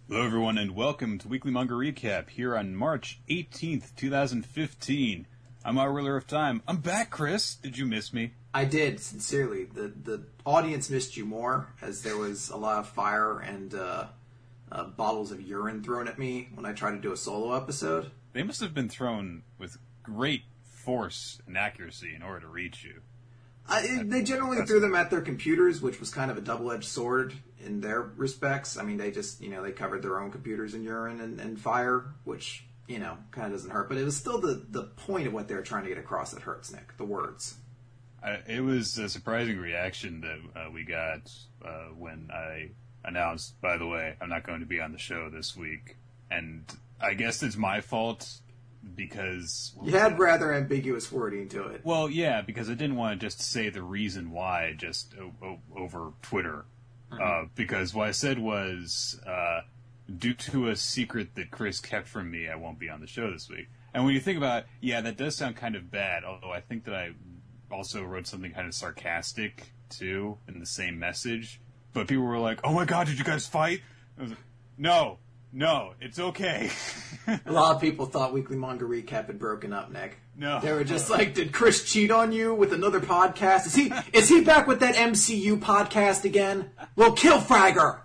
Hello, everyone, and welcome to Weekly Manga Recap here on March 18th, 2015. I'm our ruler of time. I'm back, Chris. Did you miss me? I did, sincerely. The audience missed you more, as there was a lot of fire and bottles of urine thrown at me when I tried to do a solo episode. They must have been thrown with great force and accuracy in order to reach you. They generally threw them at their computers, which was kind of a double-edged sword in their respects. I mean, they just, they covered their own computers in urine and fire, which, kind of doesn't hurt. But it was still the point of what they were trying to get across that hurts, Nick. The words. It was a surprising reaction that we got when I announced, by the way, I'm not going to be on the show this week. And I guess it's my fault because... You had rather ambiguous wording to it. Well, yeah, because I didn't want to just say the reason why just over Twitter. Because what I said was, due to a secret that Chris kept from me, I won't be on the show this week. And when you think about it, yeah, that does sound kind of bad, although I think that I also wrote something kind of sarcastic, too, in the same message. But people were like, oh my god, did you guys fight? I was like, no, it's okay. A lot of people thought Weekly Manga Recap had broken up, Nick. No. They were just like, did Chris cheat on you with another podcast? Is he back with that MCU podcast again? Well, kill Fragger!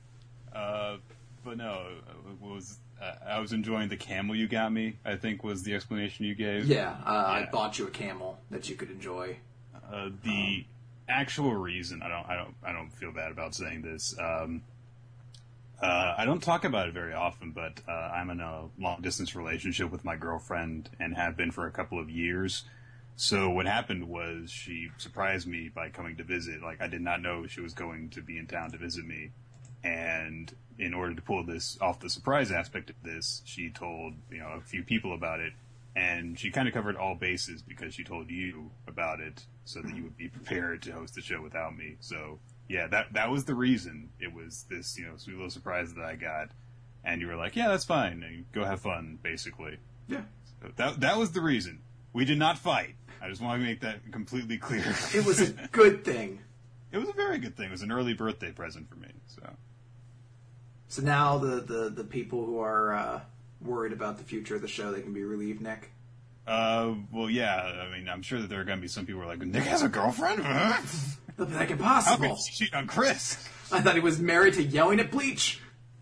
But no, I was enjoying the camel you got me, I think was the explanation you gave. Yeah, I bought you a camel that you could enjoy. The actual reason, I don't feel bad about saying this, I don't talk about it very often, but I'm in a long-distance relationship with my girlfriend and have been for a couple of years. So what happened was she surprised me by coming to visit. Like, I did not know she was going to be in town to visit me. And in order to pull this off the surprise aspect of this, she told, a few people about it. And she kind of covered all bases because she told you about it so that you would be prepared to host the show without me. So... yeah, that was the reason. It was this, sweet little surprise that I got, and you were like, "Yeah, that's fine. And go have fun," basically. Yeah. So that was the reason. We did not fight. I just want to make that completely clear. It was a good thing. It was a very good thing. It was an early birthday present for me. So now the people who are worried about the future of the show, they can be relieved, Nick. Well, yeah. I mean, I'm sure that there are going to be some people who are like, "Nick has a girlfriend." Huh? Nothing like impossible. How could she cheat on Chris? I thought he was married to yelling at Bleach.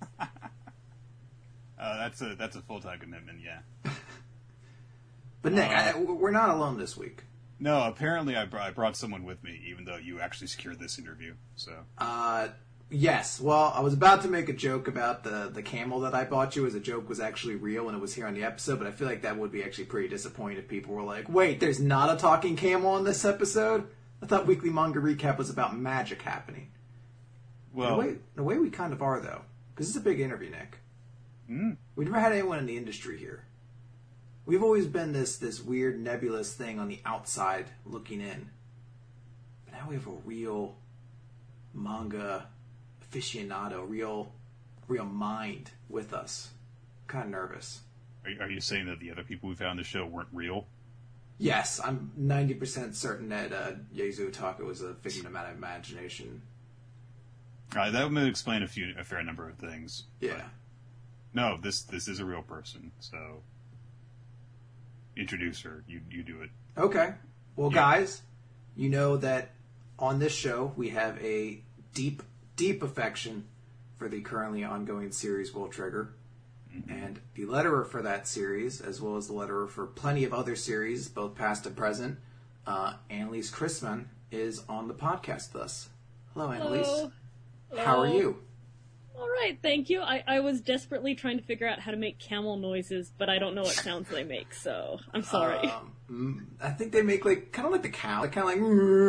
That's a full-time commitment, yeah. But Nick, we're not alone this week. No, apparently I brought someone with me, even though you actually secured this interview. So. Yes. Well, I was about to make a joke about the camel that I bought you, as a joke was actually real and it was here on the episode, but I feel like that would be actually pretty disappointing if people were like, wait, there's not a talking camel in this episode? I thought Weekly Manga Recap was about magic happening. Well, the way we kind of are, though, because it's a big interview, Nick. We've never had anyone in the industry here. We've always been this weird nebulous thing on the outside looking in. But now we have a real manga aficionado, real mind with us. I'm kind of nervous. Are you saying that the other people we found on the show weren't real? Yes, I'm 90% certain that Yaezu Taka was a figment of my imagination. That would explain a fair number of things. Yeah. No, this is a real person, so introduce her. You do it. Okay. Well, guys, you know that on this show we have a deep, deep affection for the currently ongoing series World Trigger. And the letterer for that series, as well as the letterer for plenty of other series, both past and present, Annalise Chrisman, is on the podcast with us. Hello, Annalise. Hello. How are you? All right, thank you. I was desperately trying to figure out how to make camel noises, but I don't know what sounds they make, so I'm sorry. I think they make kind of like the cow. They're kind of like...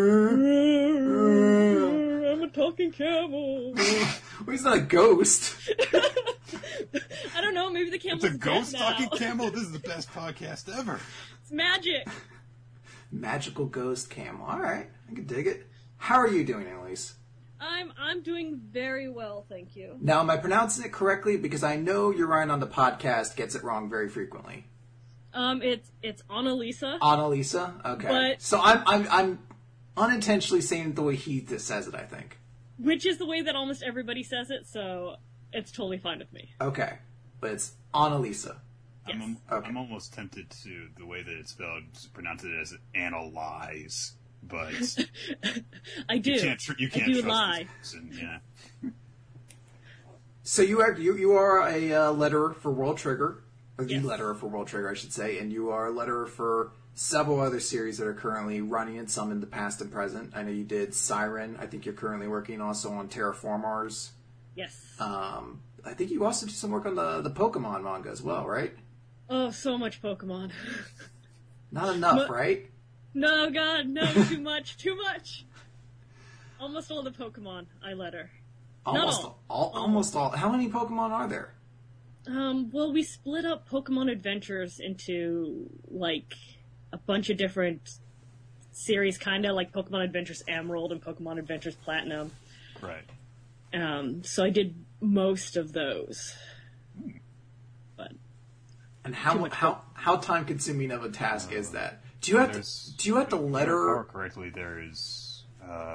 I'm a talking camel. Well, he's not a ghost. I don't know, maybe the camel's It's a ghost dead now. talking camel? This is the best podcast ever. It's magic. Magical ghost camel. All right, I can dig it. How are you doing, Annalise? I'm doing very well, thank you. Now, am I pronouncing it correctly? Because I know Urian on the podcast gets it wrong very frequently. It's Annalisa. Annalisa? Okay. But, so I'm unintentionally saying it the way he says it, I think. which is the way that almost everybody says it, so It's totally fine with me. Okay. But it's Annalisa. Yes. I'm almost tempted to, the way that it's spelled, to pronounce it as analyze, but I do. You can't I do trust lie. this person, yeah. So you are a letterer for World Trigger, or the Yes. letterer for World Trigger, I should say, and you are a letterer for several other series that are currently running, and some in the past and present. I know you did Siren. I think you're currently working also on Terraformars. Yes. I think you also do some work on the Pokemon manga as well, right? Oh, so much Pokemon. Not enough, right? No, God, no, too much, too much. Almost all the Pokemon I letter. Almost all. How many Pokemon are there? Well, we split up Pokemon Adventures into, like, a bunch of different series, kind of like Pokemon Adventures Emerald and Pokemon Adventures Platinum. Right. So I did most of those. But And how time consuming of a task is that? Do you have to letter? If I recall correctly, there's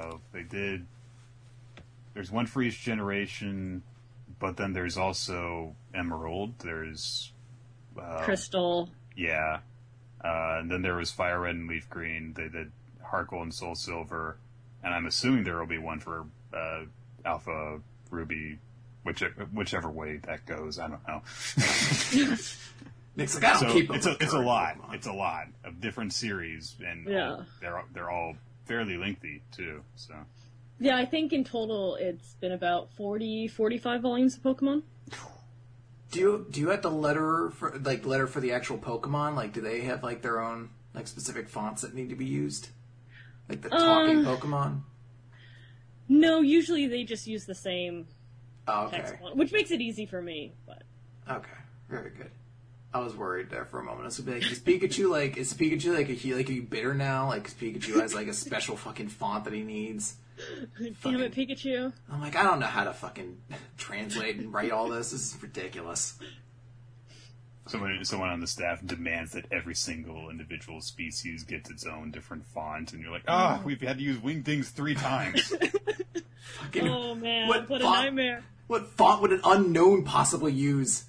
there's one for each generation, but then there's also Emerald. There's Crystal. Yeah. And then there was Fire Red and Leaf Green. They did Heart and Soul Silver. And I'm assuming there will be one for Alpha Ruby, whichever way that goes. I don't know. Nick's like, I don't keep it's a lot. Pokemon. It's a lot of different series, and Yeah. they're all fairly lengthy too. So Yeah, I think in total it's been about 45 volumes of Pokemon. Do you have to letter for the actual Pokemon? Like, do they have like their own like specific fonts that need to be used? Like the talking Pokemon? No, usually they just use the same Oh, text okay. font, which makes it easy for me. But Okay. Very good. I was worried there for a moment. I was gonna be like, is Pikachu like bitter now? Like, Pikachu has like a special fucking font that he needs. damn it, Pikachu! I'm like, I don't know how to fucking translate and write all this. This is ridiculous. someone on the staff demands that every single individual species gets its own different font, and you're like, we've had to use Wingdings 3 times. Fucking, Oh man, what a font- nightmare! What font would an unknown possibly use?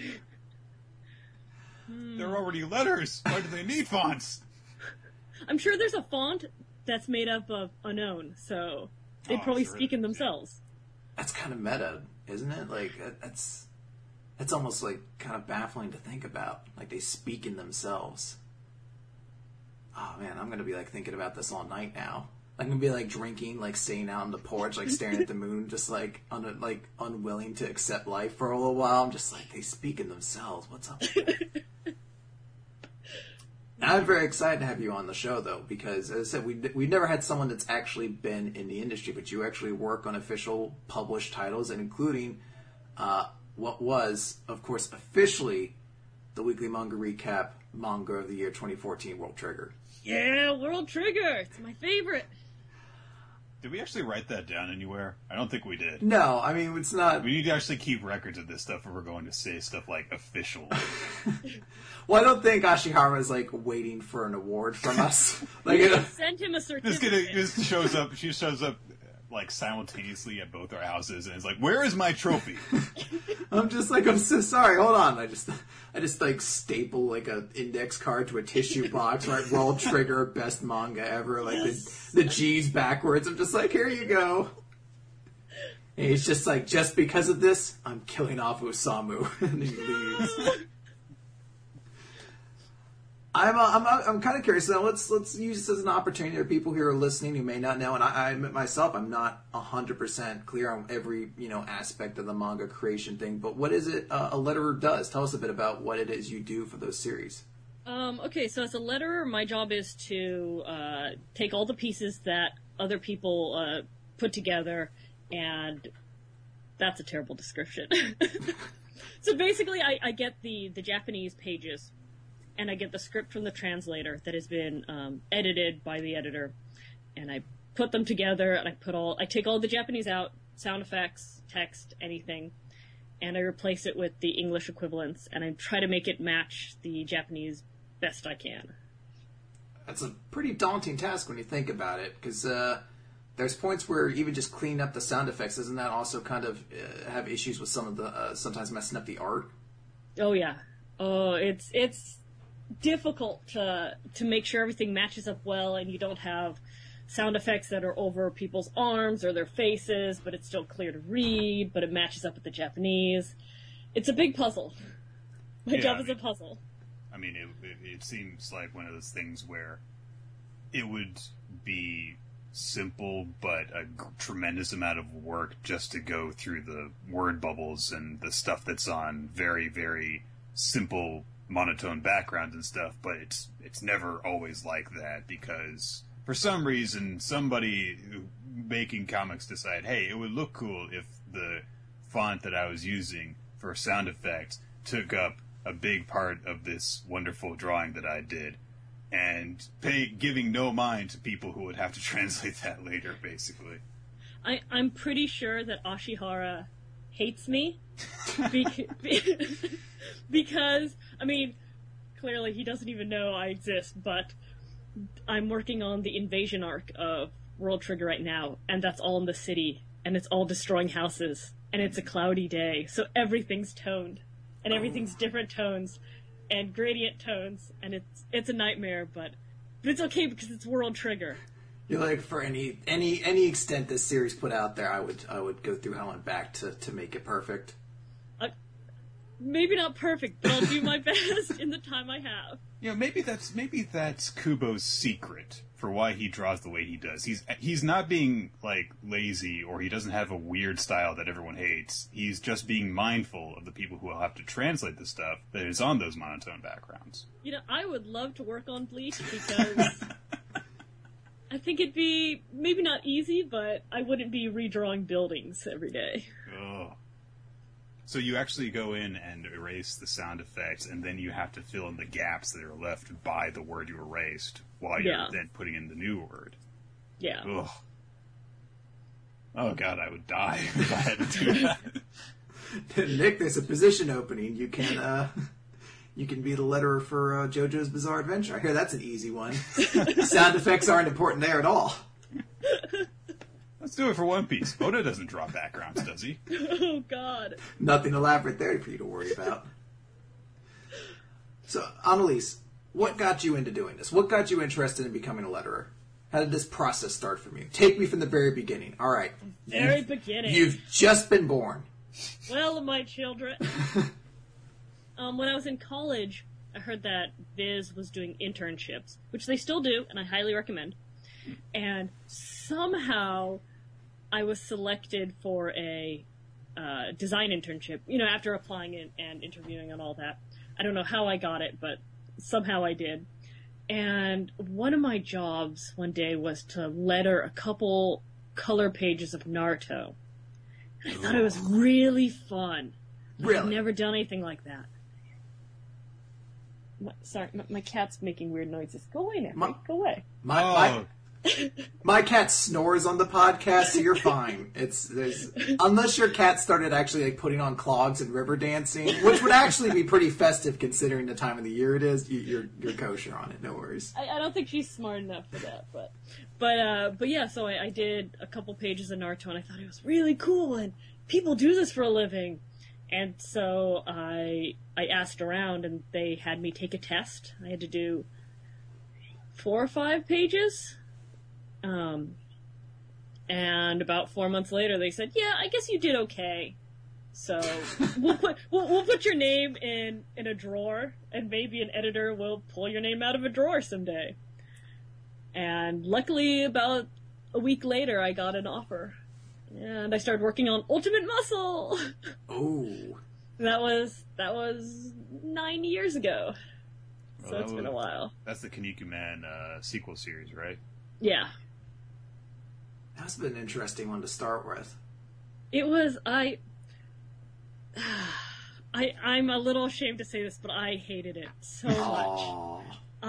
They're already letters. Why do they need fonts? I'm sure there's a font that's made up of unknown, so they probably sure speak in it is, yeah. themselves. That's kind of meta, isn't it? Like, that's almost like kind of baffling to think about. Like, they speak in themselves. Oh man, I'm gonna be like thinking about this all night now. I'm gonna be like drinking, like staying out on the porch, like staring at the moon, just like unwilling to accept life for a little while. I'm just like, they speak in themselves. What's up with that? I'm very excited to have you on the show, though, because, as I said, we've never had someone that's actually been in the industry, but you actually work on official published titles, and including what was, of course, officially the Weekly Manga Recap Manga of the Year 2014, World Trigger. Yeah, World Trigger! It's my favorite! Did we actually write that down anywhere? I don't think we did. No, I mean, it's not... We need to actually keep records of this stuff if we're going to say stuff like official. Well, I don't think Ashihara is, like, waiting for an award from us. Like, Send him a certificate. This shows up. She shows up like simultaneously at both our houses, and is like, "Where is my trophy?" I'm just like, I'm so sorry. Hold on. I just like staple like a index card to a tissue box, right? World Trigger, best manga ever. Like the G's backwards. I'm just like, here you go. And he's just like, just because of this, I'm killing off Osamu, and he leaves. I'm kind of curious. Now let's use this as an opportunity. There are people here who are listening who may not know, and I admit myself, I'm not 100% clear on every aspect of the manga creation thing. But what is it a letterer does? Tell us a bit about what it is you do for those series. Okay, so as a letterer, my job is to take all the pieces that other people put together, and that's a terrible description. So basically, I get the Japanese pages, and I get the script from the translator that has been edited by the editor, and I put them together, and I take all the Japanese out, sound effects, text, anything, and I replace it with the English equivalents, and I try to make it match the Japanese best I can. That's a pretty daunting task when you think about it, because there there's points where even just cleaning up the sound effects, doesn't that also kind of have issues with some of the sometimes messing up the art? Oh yeah. Oh, it's difficult to make sure everything matches up well, and you don't have sound effects that are over people's arms or their faces, but it's still clear to read, but it matches up with the Japanese. It's a big puzzle. My job is a puzzle. I mean, it seems like one of those things where it would be simple, but a tremendous amount of work just to go through the word bubbles and the stuff that's on very, very simple monotone backgrounds and stuff, but it's never always like that, because for some reason somebody making comics decided, hey, it would look cool if the font that I was using for sound effects took up a big part of this wonderful drawing that I did, and giving no mind to people who would have to translate that later, basically. I'm pretty sure that Ashihara hates me because, I mean, clearly he doesn't even know I exist, but I'm working on the invasion arc of World Trigger right now, and that's all in the city, and it's all destroying houses, and it's a cloudy day, so everything's toned, and everything's different tones, and gradient tones, and it's a nightmare, but it's okay because it's World Trigger. You're like, for any extent this series put out there, I would go through hell and back to make it perfect. Maybe not perfect, but I'll do my best in the time I have. Yeah, maybe that's Kubo's secret for why he draws the way he does. He's not being like lazy, or he doesn't have a weird style that everyone hates. He's just being mindful of the people who will have to translate the stuff that is on those monotone backgrounds. You know, I would love to work on Bleach because I think it'd be maybe not easy, but I wouldn't be redrawing buildings every day. Ugh. So you actually go in and erase the sound effects, and then you have to fill in the gaps that are left by the word you erased while you're then putting in the new word. Yeah. Ugh. Oh God, I would die if I had to do that. Nick, there's a position opening. You can be the letterer for JoJo's Bizarre Adventure. I hear that's an easy one. Sound effects aren't important there at all. Let's do it for One Piece. Oda doesn't draw backgrounds, does he? Oh, God. Nothing elaborate there for you to worry about. So, Annalise, what got you into doing this? What got you interested in becoming a letterer? How did this process start from you? Take me from the very beginning. All right. Very beginning. You've just been born. Well, my children. When I was in college, I heard that Viz was doing internships, which they still do, and I highly recommend. And somehow I was selected for a design internship, you know, after applying and interviewing and all that. I don't know how I got it, but somehow I did. And one of my jobs one day was to letter a couple color pages of Naruto. And I thought it was really fun. Really? I've never done anything like that. Sorry, my cat's making weird noises. Go away now. Go away. My cat snores on the podcast, so you're fine. Unless your cat started actually like putting on clogs and river dancing, which would actually be pretty festive considering the time of the year it is. You're kosher on it, no worries. I don't think she's smart enough for that, but yeah. So I did a couple pages of Naruto, and I thought it was really cool, and people do this for a living. And so I asked around, and they had me take a test. I had to do 4 or 5 pages. And about 4 months later, they said, "Yeah, I guess you did okay. So we'll put your name in a drawer, and maybe an editor will pull your name out of a drawer someday." And luckily, about a week later, I got an offer, and I started working on Ultimate Muscle. Oh, that was 9 years ago. So it's been a while. That's the Kinnikuman sequel series, right? Yeah. That's been an interesting one to start with. It was, I'm a little ashamed to say this, but I hated it so much.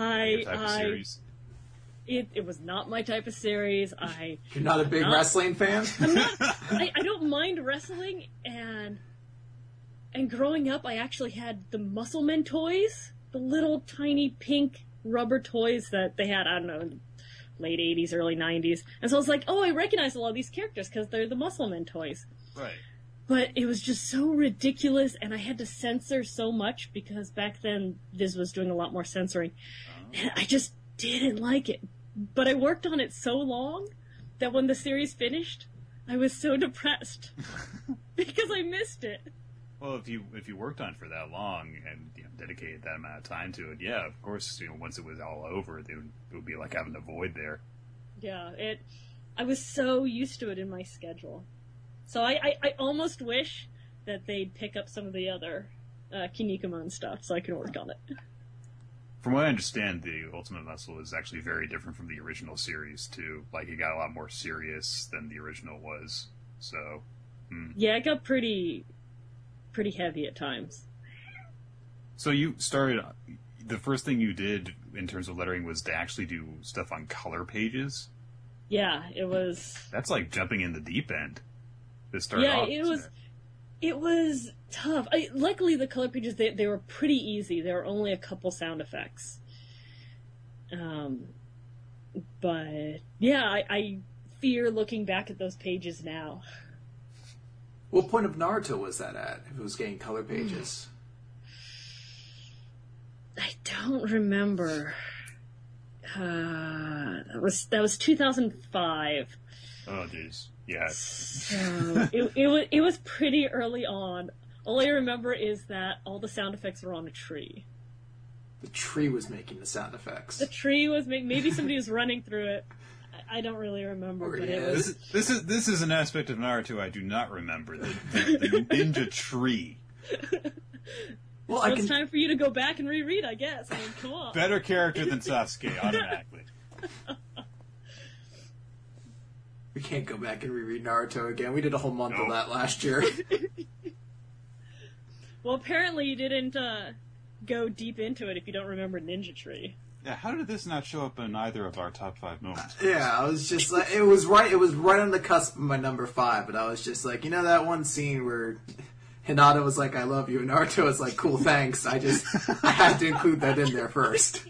It was not my type of series. You're not a big wrestling fan? I'm not. I don't mind wrestling, and growing up, I actually had the Musclemen toys, the little tiny pink rubber toys that they had. I don't know, late 80s, early 90s. And so I was like, oh, I recognize a lot of these characters because they're the Muscleman toys. Right. But it was just so ridiculous, and I had to censor so much because back then Viz was doing a lot more censoring. And I just didn't like it. But I worked on it so long that when the series finished, I was so depressed because I missed it. Well, if you worked on it for that long and dedicated that amount of time to it, yeah, of course, once it was all over, it would be like having a void there. Yeah, I was so used to it in my schedule. So I almost wish that they'd pick up some of the other Kinnikuman stuff so I can work on it. From what I understand, the Ultimate Muscle is actually very different from the original series, too. Like, it got a lot more serious than the original was. So, Yeah, it got pretty heavy at times. So you started... The first thing you did in terms of lettering was to actually do stuff on color pages? Yeah, it was... That's like jumping in the deep end to start yeah, off. It was tough. Luckily, the color pages, they were pretty easy. There were only a couple sound effects. But, yeah, I fear looking back at those pages now. What point of Naruto was that at, if it was getting color pages? I don't remember. That was 2005. Oh, jeez. Yeah. So it was pretty early on. All I remember is that all the sound effects were on a tree. The tree was making the sound effects. The tree was maybe somebody was running through it. I don't really remember, but it was. This is an aspect of Naruto I do not remember. The ninja tree. Well, so it's time for you to go back and reread, I guess. I mean, come on. Better character than Sasuke, automatically. We can't go back and reread Naruto again. We did a whole month of that last year. Well, apparently you didn't go deep into it if you don't remember Ninja Tree. Yeah, how did this not show up in either of our top 5 moments? Yeah, I was just like, it was right on the cusp of my number 5, but I was just like, that one scene where Hinata was like, I love you, and Naruto was like, cool, thanks. I had to include that in there first.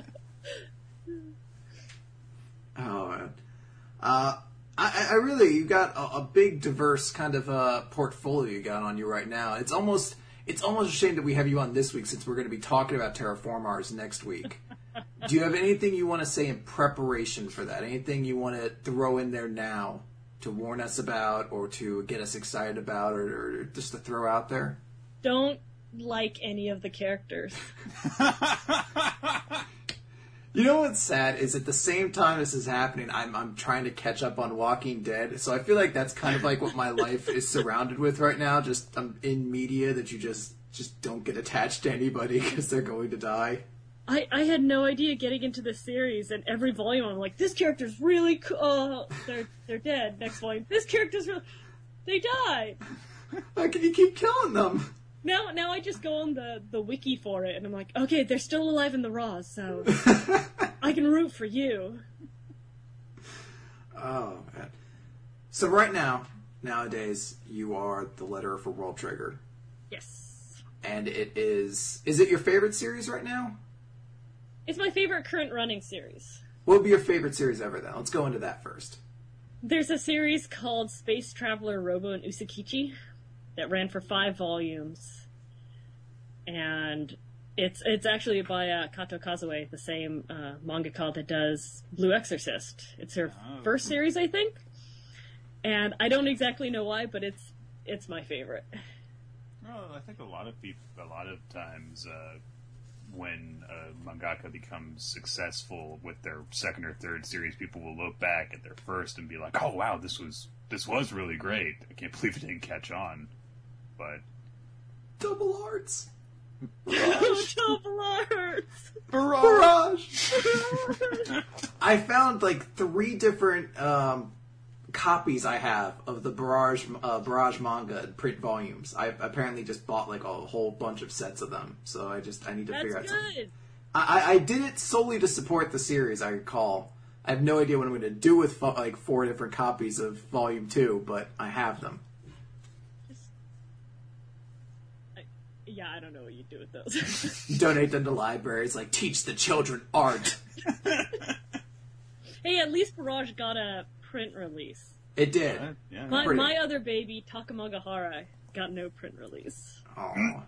Oh, man. I really, you got a big, diverse kind of portfolio you got on you right now. It's almost a shame that we have you on this week since we're going to be talking about Terraform Mars next week. Do you have anything you want to say in preparation for that? Anything you want to throw in there now to warn us about or to get us excited about or just to throw out there? Don't like any of the characters. You know what's sad is at the same time this is happening, I'm trying to catch up on Walking Dead. So I feel like that's kind of like what my life is surrounded with right now. Just I'm in media that you just don't get attached to anybody because they're going to die. I had no idea getting into this series, and every volume I'm like, this character's really cool. They're dead. Next volume, this character's they died. How can you keep killing them? Now I just go on the wiki for it, and I'm like, okay, they're still alive in the Raw, so I can root for you. Oh, man. So right now, nowadays, you are the letterer for World Trigger. Yes. And it is it your favorite series right now? It's my favorite current running series. What would be your favorite series ever, then? Let's go into that first. There's a series called Space Traveler Robo and Usakichi that ran for 5 volumes. And it's actually by Kato Kazue, the same mangaka that does Blue Exorcist. It's her first series, I think. And I don't exactly know why, but it's my favorite. Well, I think a lot of times when a mangaka becomes successful with their second or third series, people will look back at their first and be like, "Oh wow, this was really great. I can't believe it didn't catch on." But Double Arts. Double Arts. Barrage. I found like 3 different copies I have of the Barrage manga in print volumes. I apparently just bought like a whole bunch of sets of them, so I need to figure out something. I did it solely to support the series, I recall. I have no idea what I'm going to do with like 4 different copies of Volume 2, but I have them. Yeah, I don't know what you do with those. Donate them to libraries, like, teach the children art. Hey, at least Barrage got a print release. It did. Yeah. My other baby, Takamagahara, got no print release. Oh.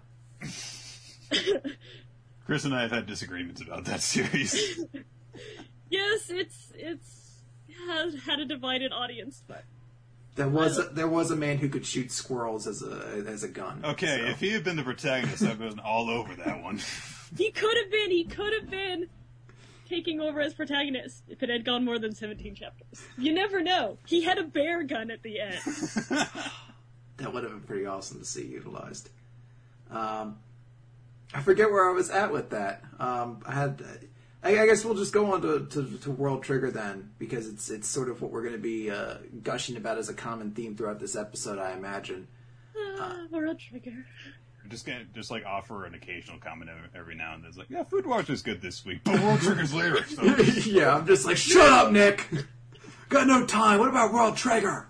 Chris and I have had disagreements about that series. Yes, it's has had a divided audience, but There was a man who could shoot squirrels as a gun. Okay, so. if he had been the protagonist, I'd been all over that one. he could have been taking over as protagonist if it had gone more than 17 chapters. You never know. He had a bear gun at the end. That would have been pretty awesome to see utilized. I forget where I was at with that. I guess we'll just go on to World Trigger then, because it's sort of what we're going to be gushing about as a common theme throughout this episode, I imagine. World Trigger. Just like offer an occasional comment every now and then. It's like, yeah, Food Watch is good this week, but World Trigger's later. So. Yeah, I'm just like, shut up, Nick! Got no time. What about World Trigger?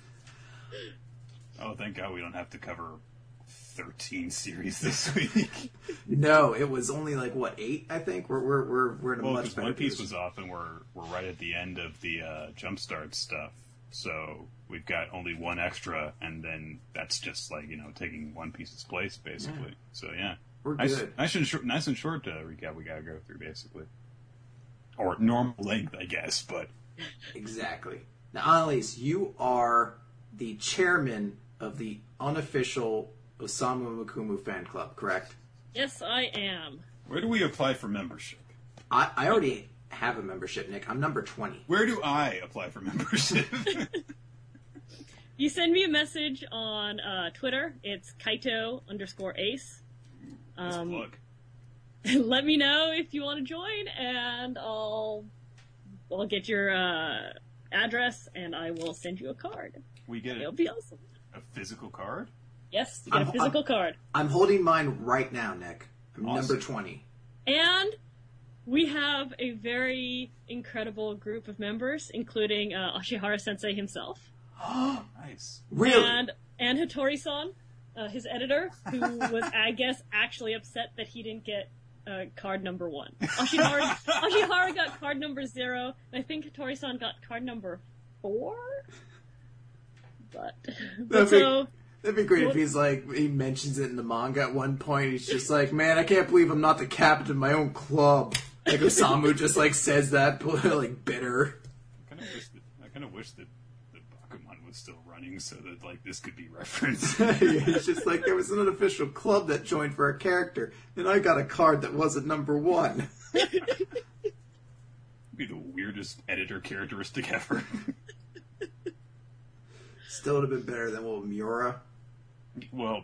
Oh, thank God we don't have to cover 13 series this week. No, it was only like 8, I think. We're in a much better One Piece position. was off, and we're right at the end of the Jumpstart stuff. So we've got only one extra, and then that's just like taking One Piece's place, basically. Yeah. So yeah, we're good. Nice and short recap we gotta go through, basically, or normal length, I guess. But exactly. Now, Annalise, you are the chairman of the unofficial Osamu Mukumu fan club, correct? Yes, I am. Where do we apply for membership? I already have a membership, Nick. I'm number 20. Where do I apply for membership? You send me a message on Twitter. It's Kaito_Ace. Look. Let me know if you want to join, and I'll get your address, and I will send you a card. It'll be awesome. A physical card? Yes, you get a physical card. I'm holding mine right now, Nick. I'm awesome. Number 20. And we have a very incredible group of members, including Ashihara Sensei himself. Nice. Really? And Hattori-san, his editor, who was, I guess, actually upset that he didn't get card number 1. Ashihara got card number 0, and I think Hattori-san got card number 4? That'd be great if he mentions it in the manga at one point. He's just like, man, I can't believe I'm not the captain of my own club. Like Osamu just says that, bitter. I kind of wish that the Bakuman was still running so that this could be referenced. Yeah, it's just like there was an unofficial club that joined for a character, and I got a card that wasn't number 1. It'd be the weirdest editor characteristic ever. Still would have been better than Miura. Well,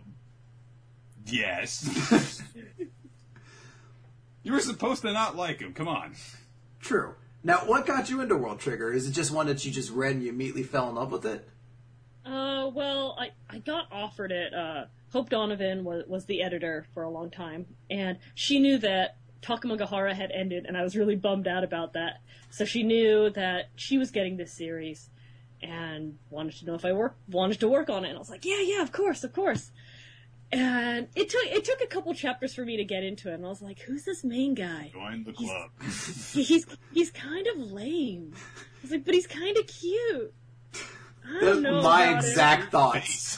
yes. You were supposed to not like him. Come on. True. Now, what got you into World Trigger? Is it just one that you just read and you immediately fell in love with it? Well, I got offered it. Hope Donovan was the editor for a long time, and she knew that Takamagahara had ended, and I was really bummed out about that. So she knew that she was getting this series, and wanted to know if I wanted to work on it. And I was like, yeah, of course. And it took a couple chapters for me to get into it, and I was like, who's this main guy? Join the club. He's kind of lame. I was like, but he's kind of cute. I don't know my about exact him. thoughts.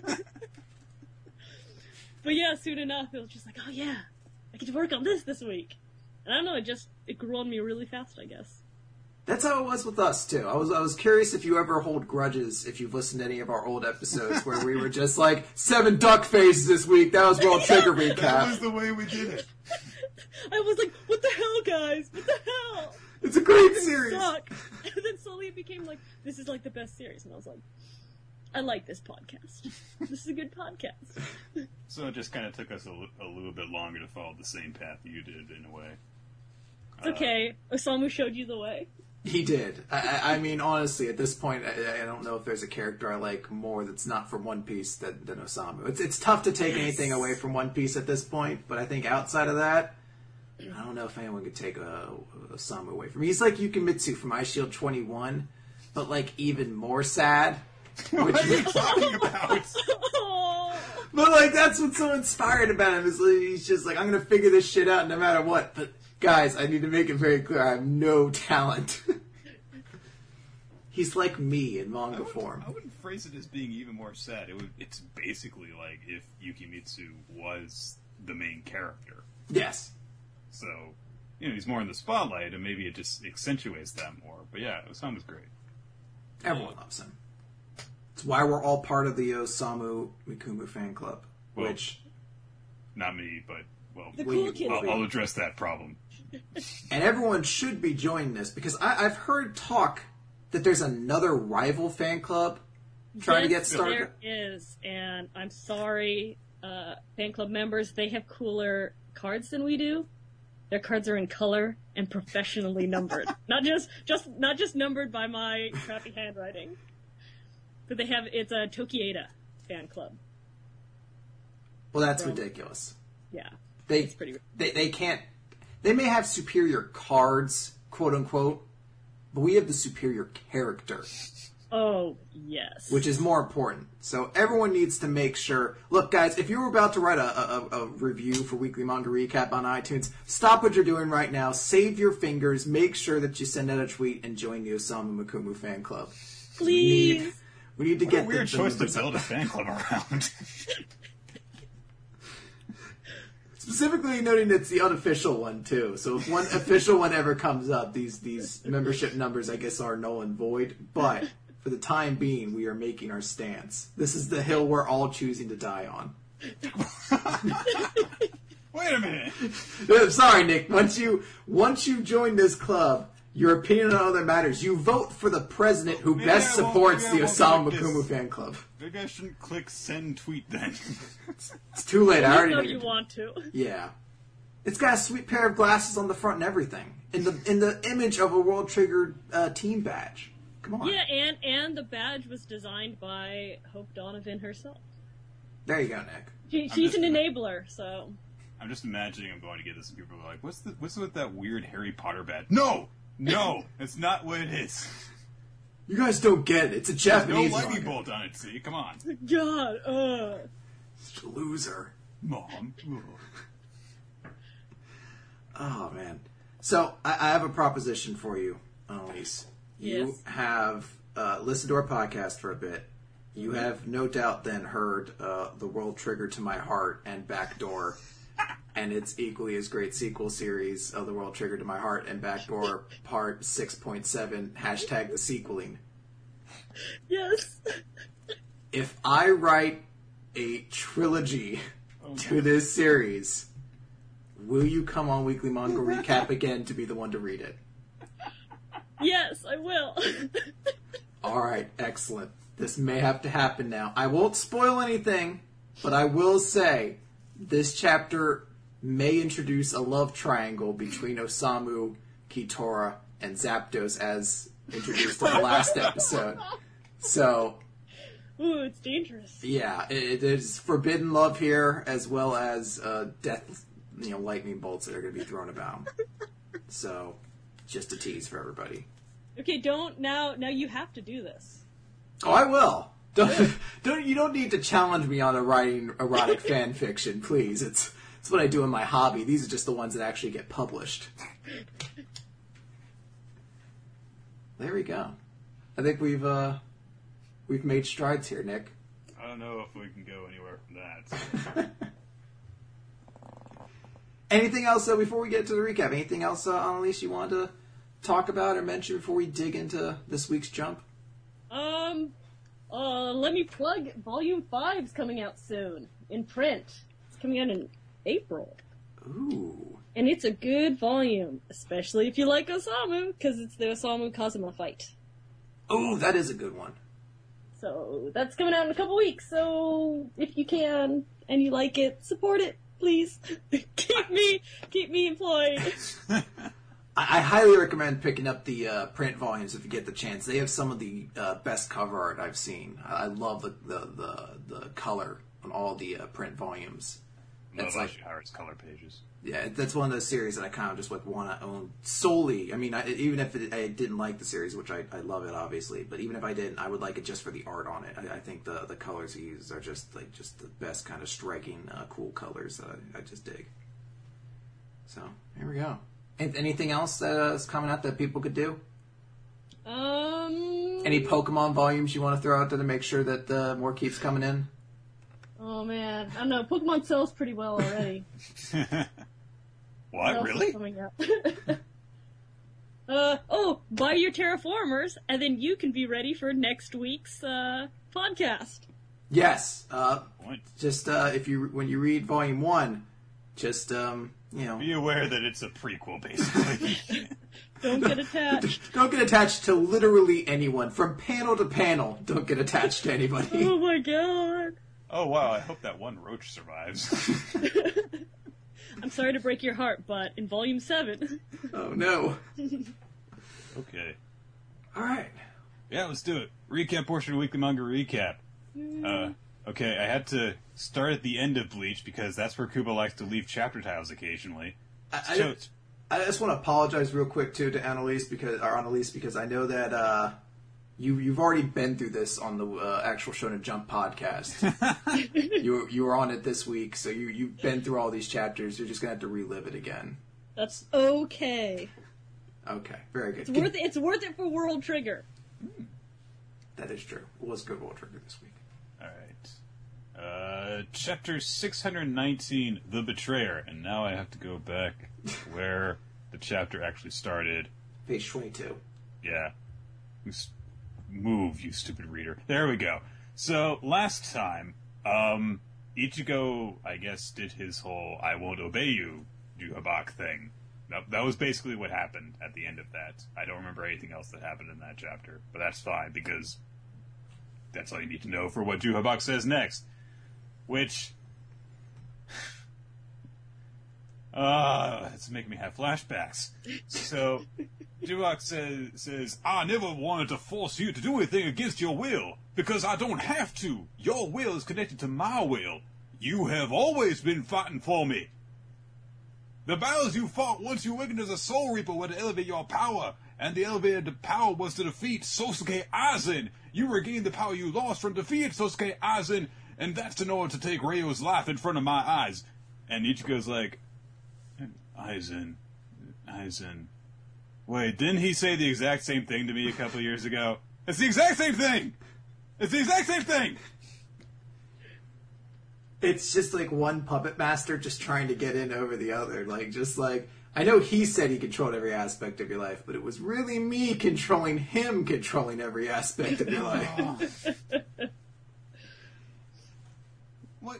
But yeah, soon enough, it was just like, oh yeah, I get to work on this week. And I don't know, it grew on me really fast, I guess. That's how it was with us too. I was curious if you ever hold grudges, if you've listened to any of our old episodes where we were just like 7 duck faces this week. That was World Trigger recap. That was the way we did it. I was like, what the hell, guys? What the hell? It's a great series. Suck. And then slowly it became like, this is like the best series. And I was like, I like this podcast. This is a good podcast. So it just kind of took us a little bit longer to follow the same path you did, in a way. It's okay. Osamu showed you the way. He did. I mean, honestly, at this point, I don't know if there's a character I like more that's not from One Piece than Osamu. It's tough to take anything away from One Piece at this point, but I think outside of that, I don't know if anyone could take Osamu away from me. He's like Yukimitsu from Eyeshield 21, but even more sad. What are you talking about? But that's what's so inspired about him is he's just like, I'm gonna figure this shit out no matter what. But guys, I need to make it very clear, I have no talent. He's like me in manga form. I wouldn't phrase it as being even more sad. It's basically like if Yukimitsu was the main character. Yes. So, he's more in the spotlight, and maybe it just accentuates that more. But yeah, Osamu's great. Everyone loves him. It's why we're all part of the Osamu Mikumu fan club. Well, which... Not me, but, well, The cool kids. I'll address that problem. And everyone should be joining this, because I've heard talk that there's another rival fan club trying to get started. There is, and I'm sorry, fan club members, they have cooler cards than we do. Their cards are in color and professionally numbered. not just numbered by my crappy handwriting. But it's a Tokieda fan club. Well, that's ridiculous. Yeah. It's pretty they can't... They may have superior cards, quote unquote, but we have the superior character. Oh, yes. Which is more important. So everyone needs to make sure... Look, guys, if you were about to write a review for Weekly Manga Recap on iTunes, stop what you're doing right now, save your fingers, make sure that you send out a tweet, and join the Osamu Mikumu fan club. Please. We need to get a weird choice to build a fan club around. Specifically noting it's the unofficial one, too. So if one official one ever comes up, these membership numbers, I guess, are null and void. But for the time being, we are making our stance. This is the hill we're all choosing to die on. Wait a minute. Sorry, Nick. Once you join this club, your opinion on other matters. You vote for the president who best supports the Osamu Mikumu fan club. Maybe I shouldn't click send tweet then. It's too late. I already know you want to. Yeah, it's got a sweet pair of glasses on the front and everything. In the image of a World Trigger team badge. Come on. Yeah, and the badge was designed by Hope Donovan herself. There you go, Nick. She's an enabler, so. I'm just imagining I'm going to get this, and people are like, "What's with that weird Harry Potter badge?" No, that's not what it is. You guys don't get it. It's a Japanese. No lightning bolt on it. See, come on. God, Such a loser, Mom. Oh man. So I have a proposition for you, Annalise. You Yes. have listened to our podcast for a bit. You have no doubt then heard the World Trigger to My Heart and Backdoor, and its equally as great sequel series of the World Trigger to My Heart and Backdoor Part 6.7 # the sequeling. yes. If I write a trilogy to this series, will you come on Weekly Manga Recap again to be the one to read it? Yes, I will. All right, excellent. This may have to happen now. I won't spoil anything, but I will say this chapter may introduce a love triangle between Osamu, Kitora, and Zapdos as introduced in the last episode. So, Ooh, it's dangerous. yeah, it is forbidden love here, as well as death, lightning bolts that are going to be thrown about. So, just a tease for everybody. Okay, now you have to do this. Oh, I will. You don't need to challenge me on writing erotic fan fiction, please. It's what I do in my hobby. These are just the ones that actually get published. There we go. I think we've made strides here, Nick. I don't know if we can go anywhere from that. So. Anything else before we get to the recap? Anything else, Annalise, you want to talk about or mention before we dig into this week's jump? Let me plug Volume 5's coming out soon in print. It's coming out in April. Ooh. And it's a good volume, especially if you like Osamu, because it's the Osamu Kazuma fight. Ooh, that is a good one. So that's coming out in a couple weeks. So if you can and you like it, support it, please. keep me employed. I highly recommend picking up the print volumes if you get the chance. They have some of the best cover art I've seen. I love the color on all the print volumes. Love Ashi Hara's color pages. Yeah, that's one of those series that I kind of just want to own solely. I mean, even if I didn't like the series, which I love it obviously, but even if I didn't, I would like it just for the art on it. I think the colors he uses are just the best kind of striking, cool colors that I just dig. So here we go. Anything else that is coming out that people could do? Any Pokemon volumes you want to throw out there to make sure that more keeps coming in? Oh man, I don't know. Pokemon sells pretty well already. What really? Coming up? Buy your Terraformers, and then you can be ready for next week's podcast. Yes. Just when you read Volume 1, just be aware that it's a prequel, basically. Don't get attached. Don't get attached to literally anyone. From panel to panel, don't get attached to anybody. Oh my god. Oh wow, I hope that one roach survives. I'm sorry to break your heart, but in Volume 7... Oh no. Okay. Alright. Yeah, let's do it. Recap portion of Weekly Manga Recap. Okay, I had to start at the end of Bleach because that's where Kubo likes to leave chapter titles occasionally. I just want to apologize real quick too to Annalise because I know that you've already been through this on the actual Shonen Jump podcast. you were on it this week, so you've been through all these chapters. You're just gonna have to relive it again. That's okay. Okay, very good. It's worth it for World Trigger. That is true. It was good World Trigger this week. All right. Chapter 619, The Betrayer. And now I have to go back to where the chapter actually started. Page 22. Yeah. Move, you stupid reader. There we go. So, last time, Ichigo, I guess, did his whole I won't obey you, Yhwach thing. That was basically what happened at the end of that. I don't remember anything else that happened in that chapter, but that's fine, because that's all you need to know for what Yhwach says next. Which... it's making me have flashbacks. So, Yhwach says, I never wanted to force you to do anything against your will, because I don't have to. Your will is connected to my will. You have always been fighting for me. The battles you fought once you awakened as a Soul Reaper were to elevate your power, and the elevated power was to defeat Sosuke Aizen. You regained the power you lost from defeating Sosuke Aizen, and that's in order to take Ryo's life in front of my eyes. And Ichigo's like, Aizen. Wait, didn't he say the exact same thing to me a couple years ago? It's the exact same thing! It's the exact same thing! It's just like one puppet master just trying to get in over the other. I know he said he controlled every aspect of your life, but it was really me controlling him controlling every aspect of your life. What?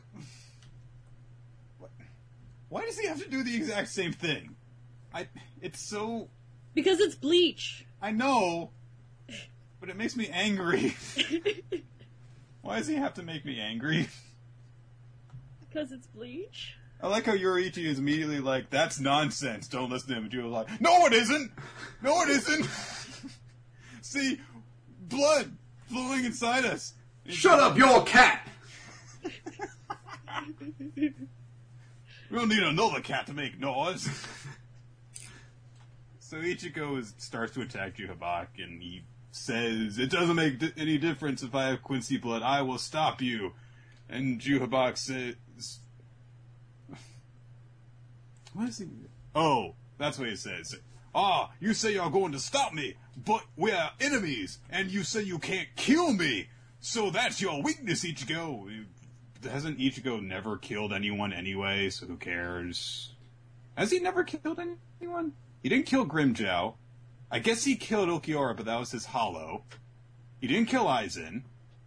Why does he have to do the exact same thing? It's so... Because it's Bleach. I know, but it makes me angry. Why does he have to make me angry? Because it's Bleach. I like how Yoruichi is immediately like, that's nonsense, don't listen to him. And Judo's like, no it isn't! No it isn't! See, blood flowing inside us. Shut up, you're a cat! We don't need another cat to make noise. So Ichigo starts to attack Yhwach, and he says, it doesn't make any difference if I have Quincy blood, I will stop you. And Yhwach says... What is he... Oh, that's what he says. You say you're going to stop me, but we're enemies, and you say you can't kill me, so that's your weakness, Ichigo. Hasn't Ichigo never killed anyone anyway, so who cares? Has he never killed anyone? He didn't kill Grimmjow. I guess he killed Ulquiorra, but that was his hollow. He didn't kill Aizen.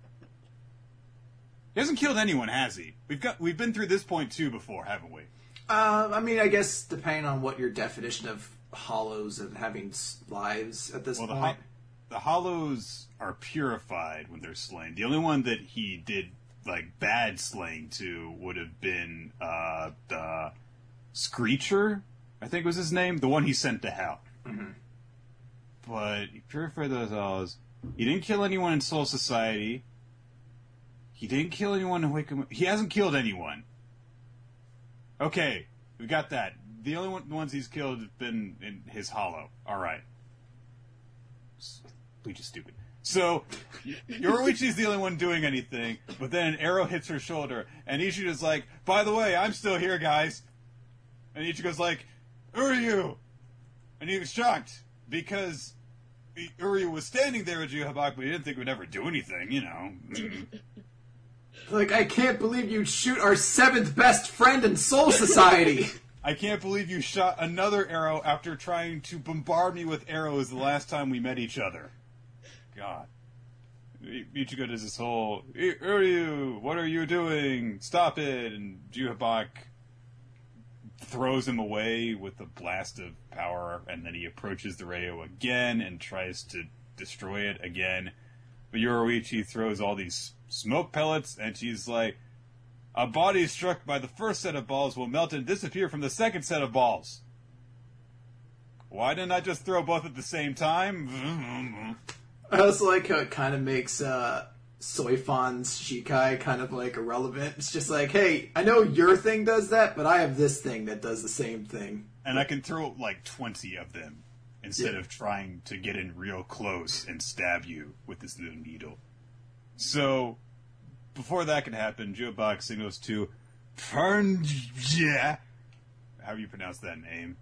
He hasn't killed anyone, has he? We've been through this point too before, haven't we? I guess depending on what your definition of hollows and having lives at this point. The hollows are purified when they're slain. The only one that he did bad slaying to would have been the Screecher, I think was his name, the one he sent to hell. Mm-hmm. But he purified those hollows. He didn't kill anyone in Soul Society. He didn't kill anyone in Wake. He hasn't killed anyone. Okay, we got that. The only ones he's killed have been in his hollow. All right. Bleach is stupid. So, Yoruichi's the only one doing anything, but then an arrow hits her shoulder, and Ichigo's like, by the way, I'm still here, guys. And Ichigo's like, who are you? And he was shocked, because Uryu was standing there with Juhabak, but he didn't think we'd ever do anything, you know. Like, I can't believe you'd shoot our 7th best friend in Soul Society! I can't believe you shot another arrow after trying to bombard me with arrows the last time we met each other. God. Ichigo does this whole, Uryu, what are you doing? Stop it! And Juhabak throws him away with a blast of power, and then he approaches the Reo again and tries to destroy it again. But Yoruichi throws all these smoke pellets, and she's like, a body struck by the first set of balls will melt and disappear from the second set of balls. Why didn't I just throw both at the same time? I also like how it kind of makes Soifan's Shikai kind of like irrelevant. It's just like, hey, I know your thing does that, but I have this thing that does the same thing. And I can throw like 20 of them instead of trying to get in real close and stab you with this little needle. So, before that can happen, Juhabak signals to Parnja. How do you pronounce that name?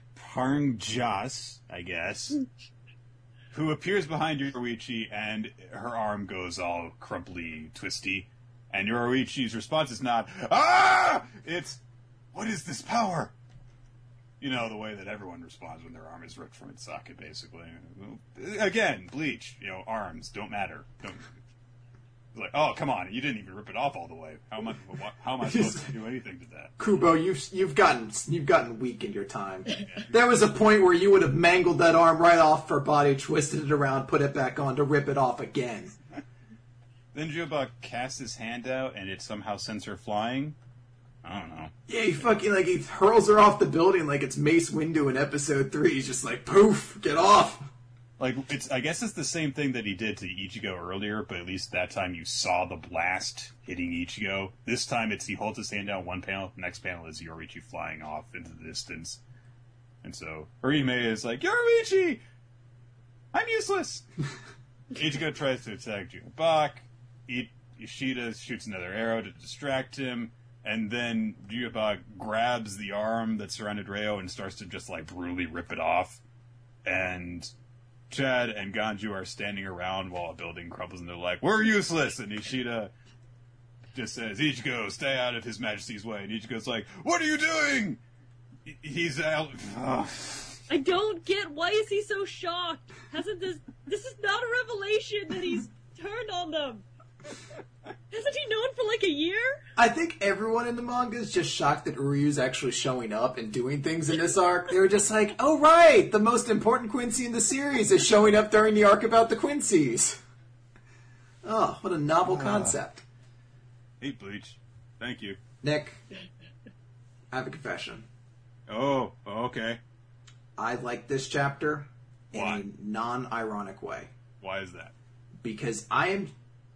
Parnjas, I guess. Who appears behind Yoruichi, and her arm goes all crumply, twisty. And Yoruichi's response is not, ah! It's, what is this power? You know, the way that everyone responds when their arm is ripped from its socket, basically. Again, Bleach, you know, arms don't matter. Like, oh, come on, you didn't even rip it off all the way. How am I supposed to do anything to that? Kubo, you've gotten weak in your time. There was a point where you would have mangled that arm right off her body, twisted it around, put it back on to rip it off again. Then Juhabak casts his hand out, and it somehow sends her flying. I don't know. Yeah, he hurls her off the building like it's Mace Windu in episode 3. He's just like, poof, get off. Like, I guess it's the same thing that he did to Ichigo earlier, but at least that time you saw the blast hitting Ichigo. This time he holds his hand down one panel, the next panel is Yoruichi flying off into the distance. And so, Orihime is like, Yoruichi! I'm useless! Ichigo tries to attack Juhabak. Ishida shoots another arrow to distract him, and then Juhabak grabs the arm that surrounded Reo and starts to just, like, brutally rip it off. And Chad and Ganju are standing around while a building crumbles, and they're like, we're useless! And Ishida just says, Ichigo, stay out of His Majesty's way. And Ichigo's like, what are you doing? He's out. I don't get, why is he so shocked? This is not a revelation that he's turned on them. Hasn't he known for like a year? I think everyone in the manga is just shocked that Uryu's actually showing up and doing things in this arc. They were just like, oh right, the most important Quincy in the series is showing up during the arc about the Quincy's. Oh, what a novel concept. Hate Bleach. Thank you. Nick, I have a confession. Oh, okay. I like this chapter in Why? a non-ironic way. Why is that? Because I'm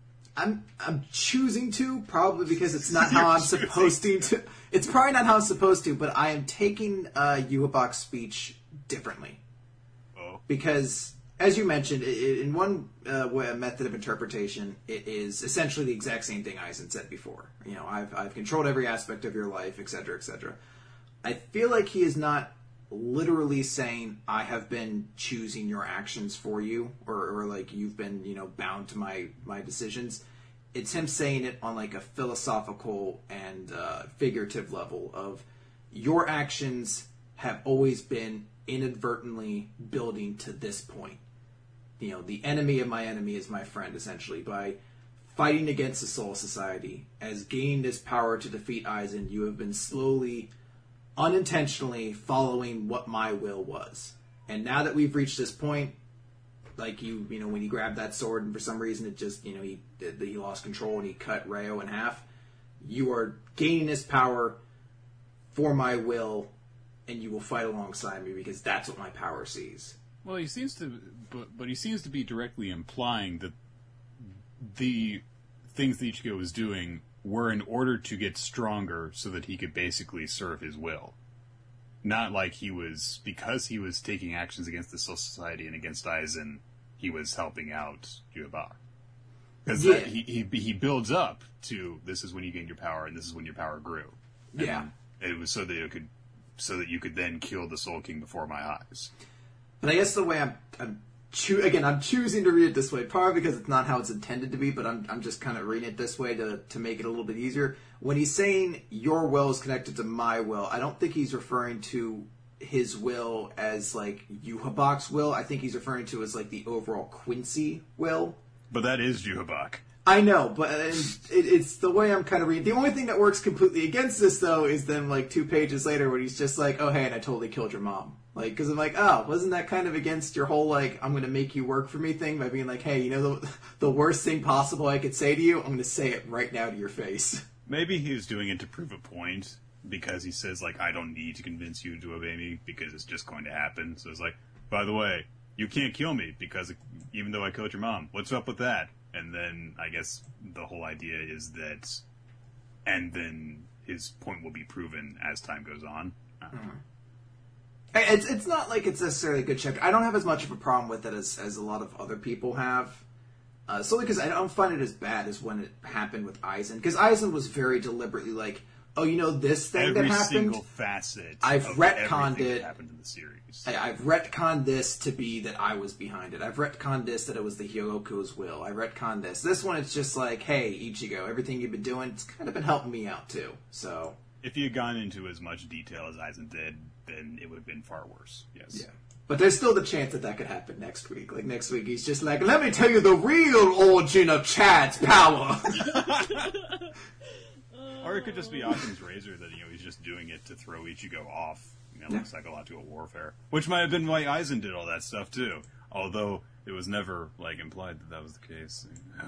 choosing to, probably because it's not how I'm supposed to. It's probably not how I'm supposed to, but I am taking Juhabak's speech differently. Oh. Because, as you mentioned, in one method of interpretation, it is essentially the exact same thing Aizen said before. You know, I've controlled every aspect of your life, etc., etc. I feel like he is not literally saying, I have been choosing your actions for you, or like you've been, you know, bound to my decisions. It's him saying it on like a philosophical and figurative level of your actions have always been inadvertently building to this point. You know, the enemy of my enemy is my friend, essentially. By fighting against the Soul Society, as gaining this power to defeat Aizen, you have been slowly, unintentionally following what my will was. And now that we've reached this point, like you know, when he grabbed that sword and for some reason it just, you know, he lost control and he cut Reo in half, you are gaining this power for my will and you will fight alongside me because that's what my power sees. Well, he seems to, but he seems to be directly implying that the things that Ichigo was doing were in order to get stronger so that he could basically serve his will. Not like he was, because he was taking actions against the Soul Society and against Aizen, he was helping out Juhabak. Because he builds up to, this is when you gained your power and this is when your power grew. And yeah. It was so that you could then kill the Soul King before my eyes. But I guess the way I'm I'm choosing to read it this way, probably because it's not how it's intended to be, but I'm just kind of reading it this way to make it a little bit easier. When he's saying your will is connected to my will, I don't think he's referring to his will as like Yhwach's will. I think he's referring to as like the overall Quincy will. But that is Yhwach. I know, but it's the way I'm kind of reading. The only thing that works completely against this, though, is then like 2 pages later when he's just like, oh, hey, and I totally killed your mom. Like, because I'm like, oh, wasn't that kind of against your whole, like, I'm going to make you work for me thing by being like, hey, you know the worst thing possible I could say to you? I'm going to say it right now to your face. Maybe he was doing it to prove a point because he says, like, I don't need to convince you to obey me because it's just going to happen. So it's like, by the way, you can't kill me because even though I killed your mom, what's up with that? And then I guess the whole idea is that, and then his point will be proven as time goes on. It's not like it's necessarily a good chapter. I don't have as much of a problem with it as a lot of other people have. Solely because I don't find it as bad as when it happened with Eisen. Because Eisen was very deliberately like, oh, you know this thing that happened? Every single facet I've retconned it. That happened in the series. I've retconned this to be that I was behind it. I've retconned this that it was the Hyogoku's will. I retconned this. This one, it's just like, hey, Ichigo, everything you've been doing, it's kind of been helping me out too. So if you had gone into as much detail as Eisen did, then it would have been far worse. Yes. Yeah. But there's still the chance that could happen next week. Like, next week, he's just like, let me tell you the real origin of Chad's power. Or it could just be Occam's razor that, he's just doing it to throw Ichigo off, like psychological warfare. Which might have been why Eisen did all that stuff, too. Although, it was never, implied that was the case.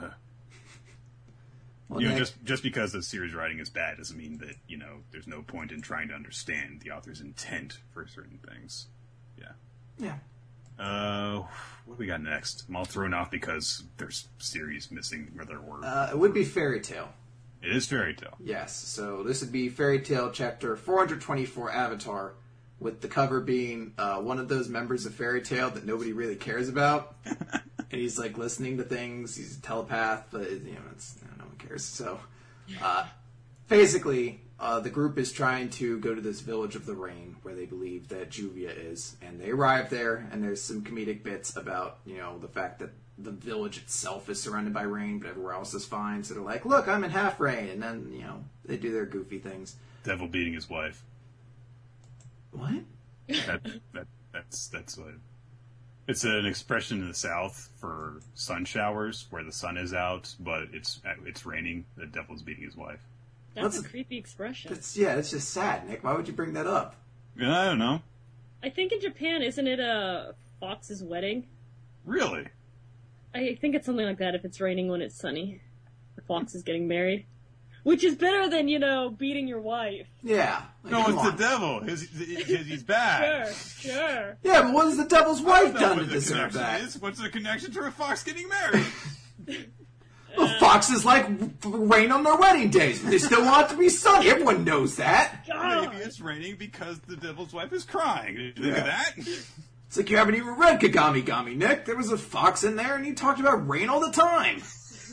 Well, just because the series writing is bad doesn't mean that, there's no point in trying to understand the author's intent for certain things. Yeah. What do we got next? I'm all thrown off because there's series missing where there were. It would be Fairy Tail. It is Fairy Tail. Yes, so this would be Fairy Tail chapter 424, Avatar, with the cover being one of those members of Fairy Tail that nobody really cares about. And he's like listening to things, he's a telepath, but no one cares. So basically, the group is trying to go to this village of the rain where they believe that Juvia is. And they arrive there, and there's some comedic bits about, the fact that the village itself is surrounded by rain, but everywhere else is fine. So they're like, look, I'm in half rain. And then, they do their goofy things. Devil beating his wife. What? That's what... It's an expression in the South for sun showers, where the sun is out, but it's raining. The devil's beating his wife. That's a creepy expression. It's just sad, Nick. Why would you bring that up? Yeah, I don't know. I think in Japan, isn't it a fox's wedding? Really? I think it's something like that if it's raining when it's sunny. The fox is getting married. Which is better than, beating your wife. Yeah. No, it's the devil. He's bad. Sure. Yeah, but what has the devil's wife done to deserve that? What's the connection to a fox getting married? Well, foxes like rain on their wedding days, but they still want it to be sunny. Everyone knows that. Maybe it's raining because the devil's wife is crying. Did you think of that? It's like you haven't even read Kagami Gami, Nick. There was a fox in there, and he talked about rain all the time.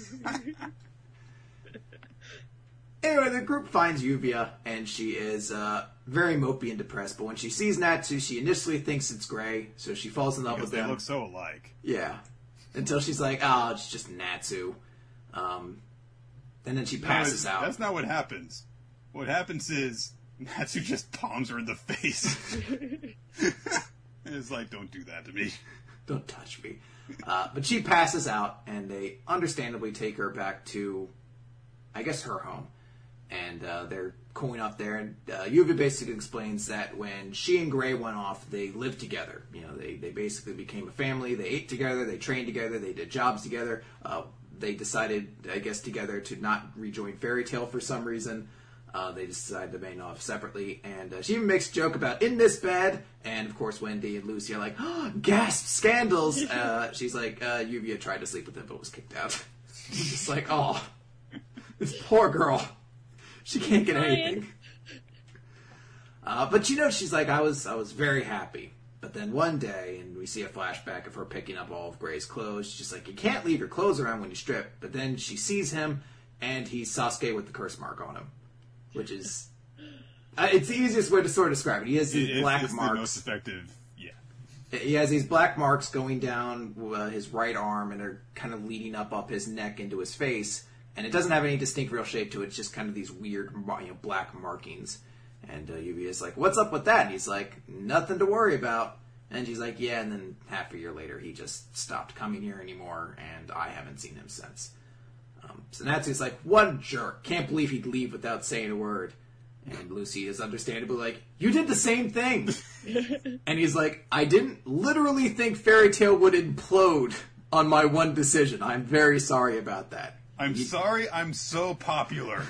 Anyway, the group finds Yuvia, and she is very mopey and depressed. But when she sees Natsu, she initially thinks it's Gray, so she falls in love with him. They look so alike. Yeah. Until she's like, oh, it's just Natsu. And then she passes out. That's not what happens. What happens is Natsu just palms her in the face. It's like, don't do that to me. Don't touch me. But she passes out, and they understandably take her back to, I guess, her home. And they're going off there, and Yuvia basically explains that when she and Gray went off, they lived together. They basically became a family. They ate together, they trained together, they did jobs together. They decided, I guess, together to not rejoin Fairy Tail for some reason. They just decided to remain off separately. And she even makes a joke about in this bed. And, of course, Wendy and Lucy are like, oh, gasp, scandals. She's like, Yuvia tried to sleep with him but was kicked out. Just like, oh, this poor girl. She can't get anything. But she's like, I was very happy. But then one day, and we see a flashback of her picking up all of Gray's clothes. She's just like, you can't leave your clothes around when you strip. But then she sees him, and he's Sasuke with the curse mark on him. Which is... it's the easiest way to sort of describe it. He has these black marks. The most effective, yeah. He has these black marks going down his right arm, and they're kind of leading up his neck into his face. And it doesn't have any distinct real shape to it. It's just kind of these weird, black markings. And Yuvia's like, "What's up with that?" And he's like, "Nothing to worry about." And she's like, "Yeah." And then half a year later, he just stopped coming here anymore, and I haven't seen him since. So Natsu's like, "What a jerk. Can't believe he'd leave without saying a word." And Lucy is understandably like, "You did the same thing." And he's like, "I didn't literally think Fairy Tail would implode on my one decision. I'm very sorry about that." I'm sorry I'm so popular.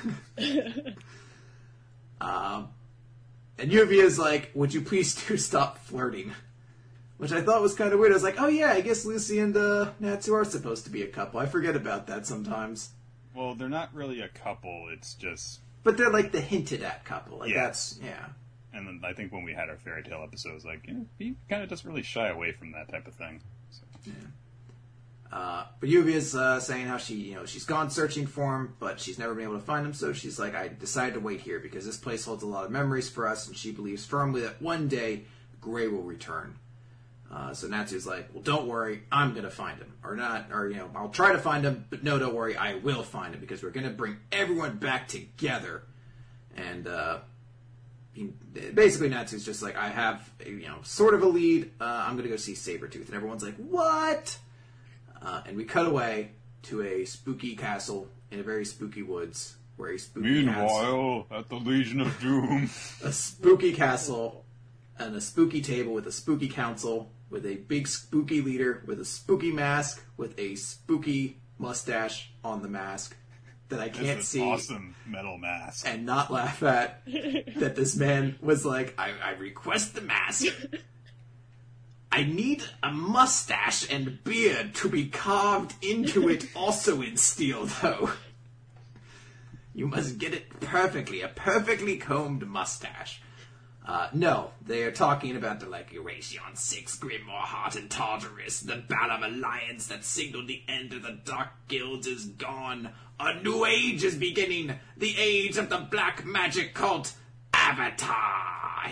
And Yuvia's like, "Would you please stop flirting?" Which I thought was kind of weird. I was like, oh yeah, I guess Lucy and Natsu are supposed to be a couple. I forget about that sometimes. Well, they're not really a couple. It's just... But they're like the hinted at couple. Like, yeah. That's, yeah. And then I think when we had our Fairy Tail episodes, like, he kind of doesn't really shy away from that type of thing. So. Yeah. But Yuvia's saying how she's gone searching for him, but she's never been able to find him, so she's like, I decided to wait here because this place holds a lot of memories for us, and she believes firmly that one day Gray will return. So Natsu's like, well, don't worry, I'm going to find him. I'll try to find him, but no, don't worry, I will find him because we're going to bring everyone back together. And basically Natsu's just like, I have, sort of a lead, I'm going to go see Sabretooth. And everyone's like, what? And we cut away to a spooky castle in a very spooky woods where a spooky Meanwhile, at the Legion of Doom. A spooky castle and a spooky table with a spooky council, with a big spooky leader, with a spooky mask, with a spooky mustache on the mask that I can't see. Awesome metal mask. And not laugh at. That this man was like, I request the mask. I need a mustache and beard to be carved into it also in steel, though. You must get it perfectly, a perfectly combed mustache. No, they are talking about the Eration 6, Grimoire, Heart, and Tartarus. The Balam Alliance that signaled the end of the Dark Guilds is gone. A new age is beginning. The age of the black magic cult, Avatar.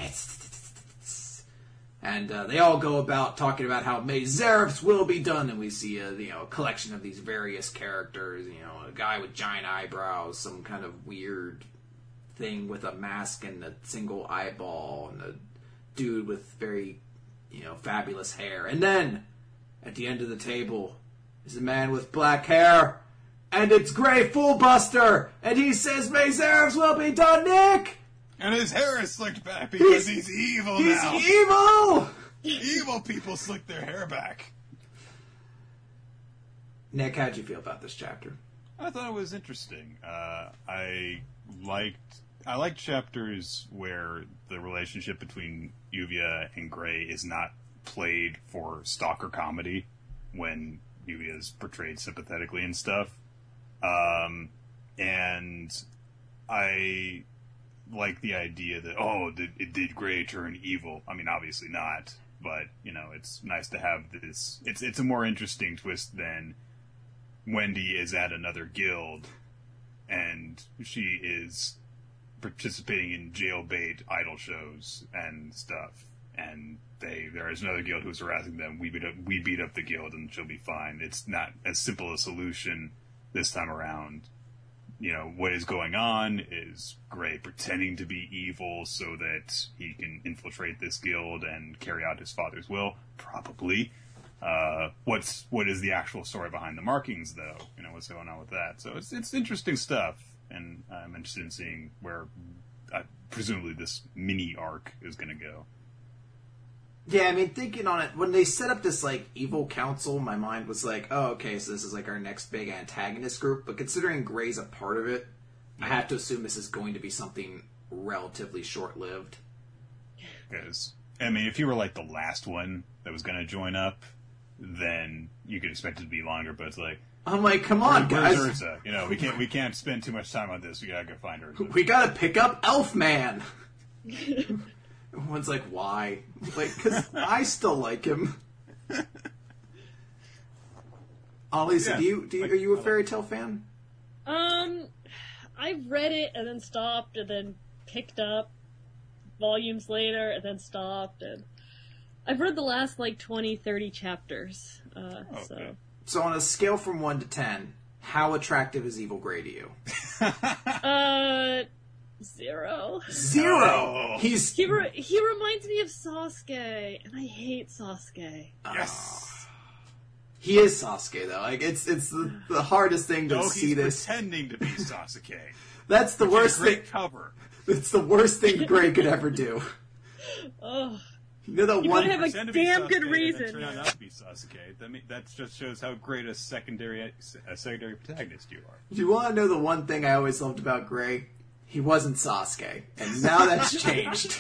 And they all go about talking about how May Zerefs will be done, and we see a collection of these various characters. A guy with giant eyebrows, some kind of weird thing with a mask and a single eyeball, and a dude with very, fabulous hair. And then, at the end of the table, is a man with black hair, and it's Gray Foolbuster, and he says, May Zerefs will be done, Nick! And his hair is slicked back because he's evil now. He's evil! Evil people slick their hair back. Nick, how'd you feel about this chapter? I thought it was interesting. I liked chapters where the relationship between Yuvia and Gray is not played for stalker comedy when Yuvia is portrayed sympathetically and stuff. And I like the idea that, did Gray turn evil? I mean, obviously not, but, it's nice to have this. It's a more interesting twist than Wendy is at another guild and she is participating in jailbait idol shows and stuff, and there is another guild who's harassing them. We beat up the guild and she'll be fine. It's not as simple a solution this time around. What is going on is Gray pretending to be evil so that he can infiltrate this guild and carry out his father's will, probably. What is the actual story behind the markings, though? What's going on with that? So it's interesting stuff, and I'm interested in seeing where presumably this mini arc is going to go. Yeah, I mean, thinking on it, when they set up this, evil council, my mind was like, oh, okay, so this is, our next big antagonist group. But considering Gray's a part of it, I have to assume this is going to be something relatively short-lived. Because, I mean, if you were, the last one that was going to join up, then you could expect it to be longer, but it's like... I'm like, come on, guys. Where's Urza? We can't spend too much time on this. We gotta go find Urza. We gotta pick up Elfman! Everyone's like, why? Because I still like him. Ollie, so are you a Fairy Tail fan? I read it and then stopped and then picked up volumes later and then stopped, and I've read the last, 20, 30 chapters, Okay. So on a scale from 1 to 10, how attractive is Evil Grey to you? 0. 0! Oh. He reminds me of Sasuke, and I hate Sasuke. Yes. He is Sasuke, though. It's the hardest thing to see he's this. pretending to be Sasuke. That's the worst thing. Cover. It's the worst thing Grey could ever do. Oh. You know that You one. gotta have a Pretend to be damn Sasuke good and then reason. turn out not to be Sasuke. That just shows how great a secondary protagonist you are. Do you want to know the one thing I always loved about Grey? He wasn't Sasuke, and now that's changed.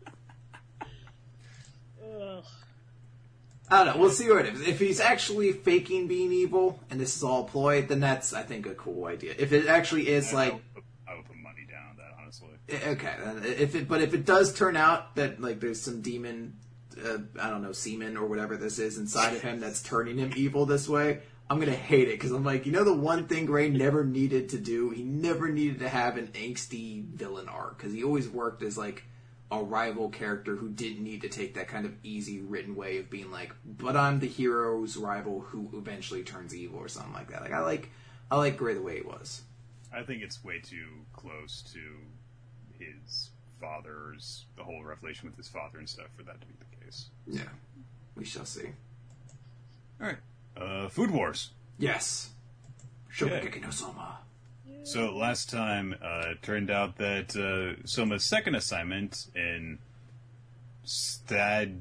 Ugh. I don't know. We'll see what it is. If he's actually faking being evil, and this is all a ploy, then that's, I think, a cool idea. If it actually is I would put money down on that, honestly. okay. But if it does turn out that there's some demon, I don't know, semen or whatever this is inside of him that's turning him evil this way, I'm gonna hate it because I'm like, the one thing Grey never needed to do, he never needed to have an angsty villain arc because he always worked as a rival character who didn't need to take that kind of easy written way of being but I'm the hero's rival who eventually turns evil or something like that. I like Grey the way he was. I think it's way too close to his father's, the whole revelation with his father and stuff for that to be the case. Yeah, we shall see. All right. Food Wars. Yes. Shokugeki no Soma. So last time, it turned out that Soma's second assignment in Stagi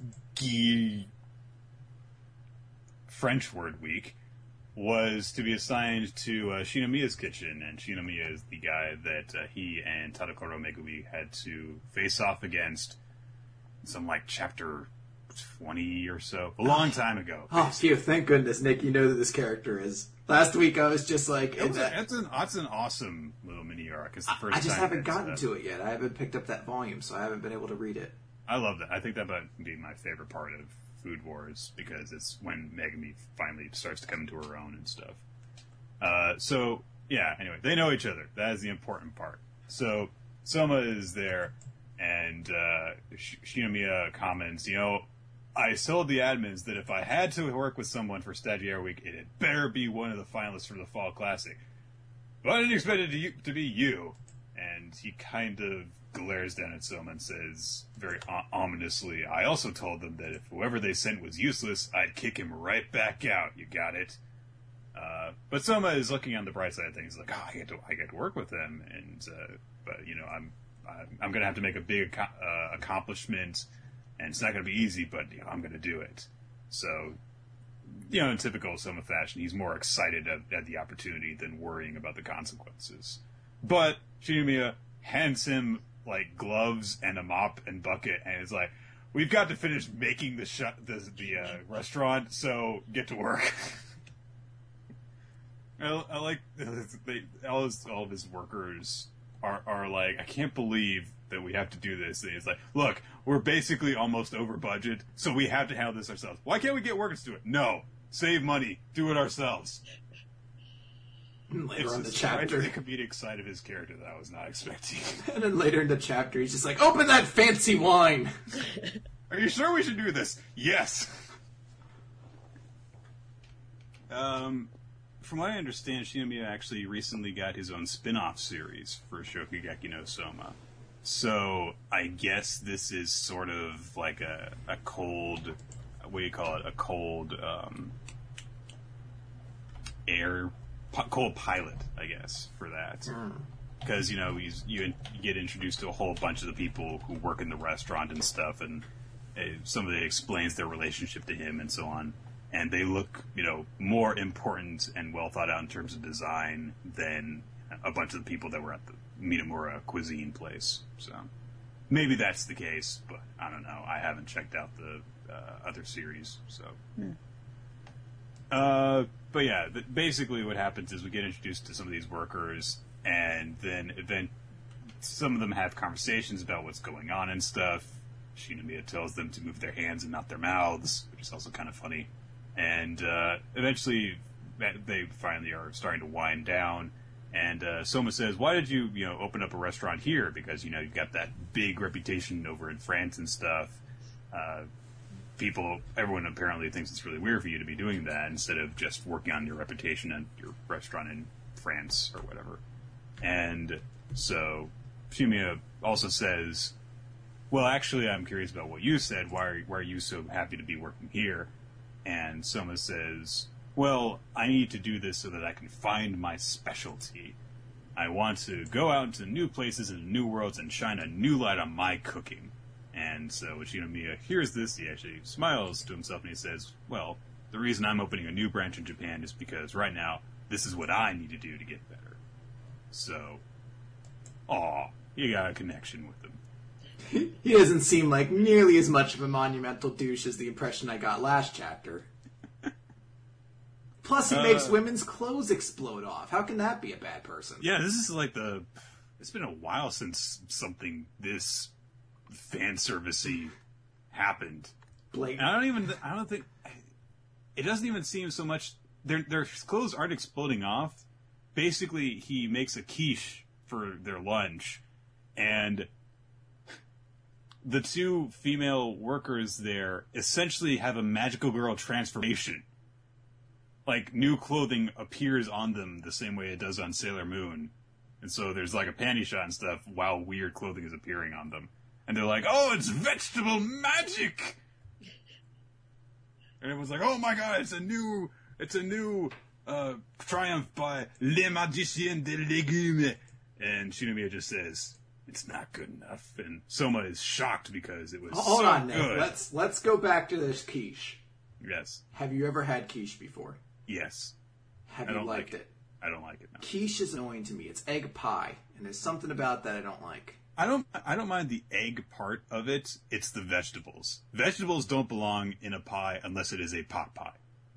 French Word Week was to be assigned to Shinomiya's kitchen, and Shinomiya is the guy that he and Tadakoro Megumi had to face off against some chapter 20 or so, a long time ago. Oh, phew, thank goodness, Nick, you know who this character is. Last week I was just That's an awesome little mini arc. It's the first I just time haven't gotten to it yet. I haven't picked up that volume, so I haven't been able to read it. I love that. I think that might be my favorite part of Food Wars because it's when Megumi finally starts to come into her own and stuff. So, yeah, anyway, they know each other. That is the important part. So, Soma is there, and Shinomiya comments, I told the admins that if I had to work with someone for Stagiaire Week, it had better be one of the finalists for the Fall Classic. But I didn't expect it to be you. And he kind of glares down at Soma and says, very ominously, I also told them that if whoever they sent was useless, I'd kick him right back out. You got it? But Soma is looking on the bright side of things, I get to work with them, and but I'm going to have to make a big accomplishment. And it's not going to be easy, but I'm going to do it. So, in typical Soma fashion, he's more excited at the opportunity than worrying about the consequences. But Shinomiya hands him gloves and a mop and bucket, and is like, "We've got to finish making the restaurant, so get to work." I like all of his workers are like, I can't believe that we have to do this. And it's like, look, we're basically almost over budget, so we have to handle this ourselves. Why can't we get workers to do it? No. Save money. Do it ourselves. Later on the Right chapter. to the comedic side of his character that I was not expecting. And then later in the chapter, he's just like, open that fancy wine! Are you sure we should do this? Yes. From what I understand, Shinomiya actually recently got his own spin-off series for Shokugeki no Soma. So I guess this is sort of like a cold, what do you call it? A cold cold pilot, I guess, for that. Because you get introduced to a whole bunch of the people who work in the restaurant and stuff, and somebody explains their relationship to him and so on. And they look, more important and well thought out in terms of design than a bunch of the people that were at the Minamura cuisine place. So maybe that's the case, but I don't know. I haven't checked out the other series. So, but yeah, basically what happens is we get introduced to some of these workers, and then some of them have conversations about what's going on and stuff. Shinomiya tells them to move their hands and not their mouths, which is also kind of funny. And eventually, they finally are starting to wind down. And Soma says, "Why did you, open up a restaurant here? Because you've got that big reputation over in France and stuff. everyone apparently thinks it's really weird for you to be doing that instead of just working on your reputation at your restaurant in France or whatever. And so Fumiya also says, well, actually, I'm curious about what you said. Why are you so happy to be working here? And Soma says, well, I need to do this so that I can find my specialty. I want to go out into new places and new worlds and shine a new light on my cooking. And so when Shinomiya hears this, he actually smiles to himself and he says, well, the reason I'm opening a new branch in Japan is because right now, this is what I need to do to get better. So, you got a connection with him. He doesn't seem like nearly as much of a monumental douche as the impression I got last chapter. Plus, he makes women's clothes explode off. How can that be a bad person? Yeah, this is like it's been a while since something this fan servicey happened. Blatant. I don't think it doesn't even seem so much. Their clothes aren't exploding off. Basically, he makes a quiche for their lunch, and the two female workers there essentially have a magical girl transformation. Like, new clothing appears on them the same way it does on Sailor Moon. And so there's like a panty shot and stuff while weird clothing is appearing on them. And they're like, oh, it's vegetable magic! And everyone's like, oh my god, it's a new triumph by Les Magiciens des Légumes. And Shinomiya just says, it's not good enough. And Soma is shocked because it was Hold so on, Nick. good. Let's go back to this quiche. Yes. Have you ever had quiche before? Yes. Have I you don't liked like it? I don't like it, no. Quiche is annoying to me. It's egg pie, and there's something about that I don't like. I don't mind the egg part of it. It's the vegetables. Vegetables don't belong in a pie unless it is a pot pie.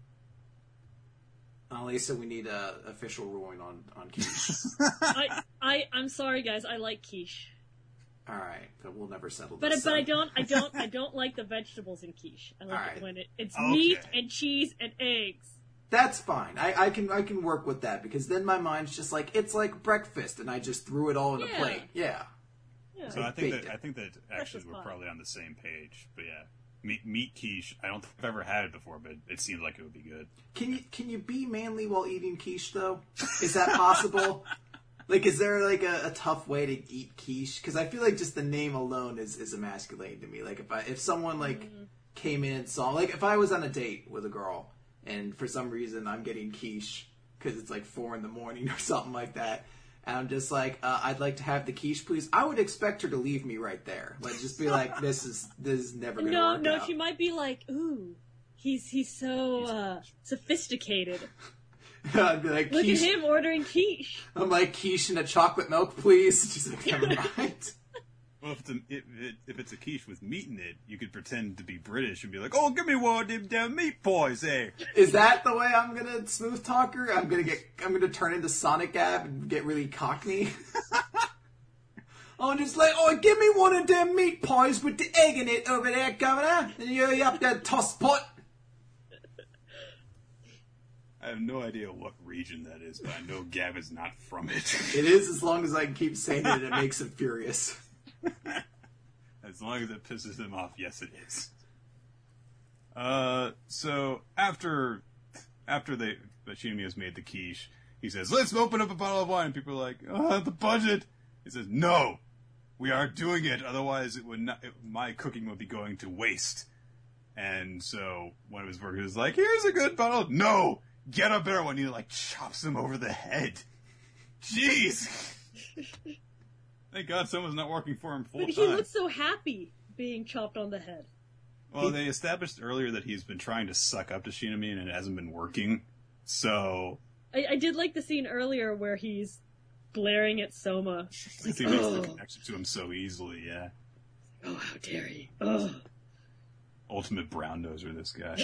Lisa, we need a official ruling on quiche. I'm sorry, guys. I like quiche, All right, but we'll never settle but this. but I don't like the vegetables in quiche. I like Alright. it when it's Okay. meat and cheese and eggs. That's fine. I can work with that because then my mind's just like it's like breakfast, and I just threw it all in a Yeah. plate. Yeah. Yeah. So I think that actually Breakfast we're pie. probably on the same page. But yeah, meat quiche. I don't think I've ever had it before, but it seems like it would be good. Can you be manly while eating quiche though? Is that possible? Like, is there like a tough way to eat quiche? Because I feel like just the name alone is emasculating to me. Like if someone like came in and saw, like if I was on a date with a girl and for some reason I'm getting quiche because it's like 4 a.m. or something like that, and I'm just like, I'd like to have the quiche, please. I would expect her to leave me right there. Like, just be like, this is never gonna work No, out. she might be like, ooh, he's so sophisticated. I'd be like, Look quiche. at him ordering quiche. I'm like, quiche and a chocolate milk, please. She's like, never mind. Well, if it's a quiche with meat in it, you could pretend to be British and be like, "Oh, give me one of them damn meat pies, eh?" Is that the way I'm gonna smooth talk her? I'm gonna turn into Sonic Gab and get really cockney. I'm just like, oh, give me one of them meat pies with the egg in it over there, Governor. And you up that toss pot. I have no idea what region that is, but I know Gab is not from it. It is, as long as I can keep saying it, it makes him furious. As long as it pisses him off, yes, it is. So after Shinomiya has made the quiche, he says, "Let's open up a bottle of wine." People are like, "Oh, the budget." He says, "No, we are doing it. Otherwise, my cooking would be going to waste." And so one of his workers is like, "Here's a good bottle." "No, get a better one." He like chops him over the head. Jeez. Thank God someone's not working for him full But time. he looks so happy being chopped on the head. Well, they established earlier that he's been trying to suck up to Shinomiya and it hasn't been working. So I did like the scene earlier where he's glaring at Soma. he makes the connection to him so easily, yeah. Oh, how dare he! Oh. Ultimate brown noser, this guy.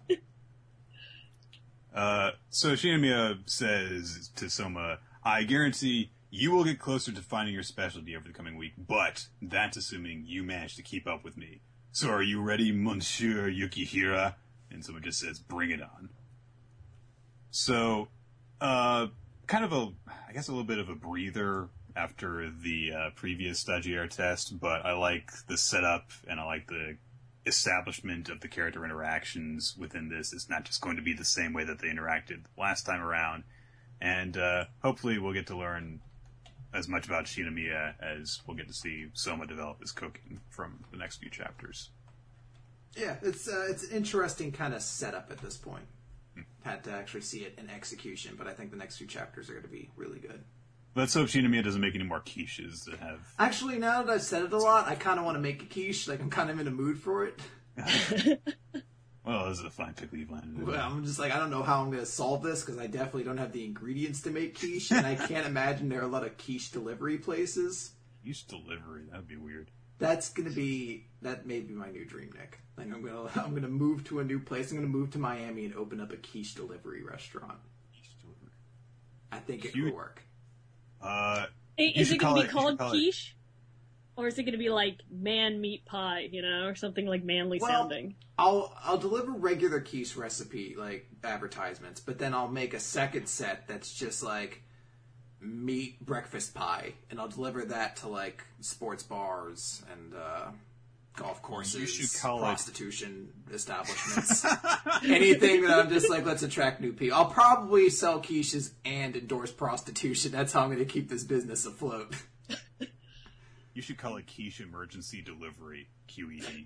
So Shinomiya says to Soma, "I guarantee you will get closer to finding your specialty over the coming week, but that's assuming you manage to keep up with me. So are you ready, Monsieur Yukihira?" And Soma just says, "Bring it on." So, kind of I guess a little bit of a breather after the previous Stagiaire test, but I like the setup and I like the establishment of the character interactions within this is not just going to be the same way that they interacted last time around. And hopefully we'll get to learn as much about Shinomiya as we'll get to see Soma develop his cooking from the next few chapters. Yeah, it's an interesting kind of setup at this point. Had to actually see it in execution, but I think the next few chapters are going to be really good. Let's hope Shinomiya doesn't make any more quiches that have... Actually, now that I've said it a lot, I kind of want to make a quiche. Like, I'm kind of in a mood for it. Well, this is a fine pickle you've landed. Well, I'm just like, I don't know how I'm going to solve this, because I definitely don't have the ingredients to make quiche, and I can't imagine there are a lot of quiche delivery places. Quiche delivery? That would be weird. That may be my new dream, Nick. Like, I'm gonna move to a new place. I'm gonna move to Miami and open up a quiche delivery restaurant. Quiche delivery. I think it could work. Is it going to be called quiche? Or is it going to be like man meat pie, or something like manly sounding? I'll deliver regular quiche recipe, like advertisements, but then I'll make a second set that's just like meat breakfast pie, and I'll deliver that to like sports bars and golf courses, prostitution establishments, anything that I'm just like, let's attract new people. I'll probably sell quiches and endorse prostitution. That's how I'm going to keep this business afloat. You should call it quiche emergency delivery, QED.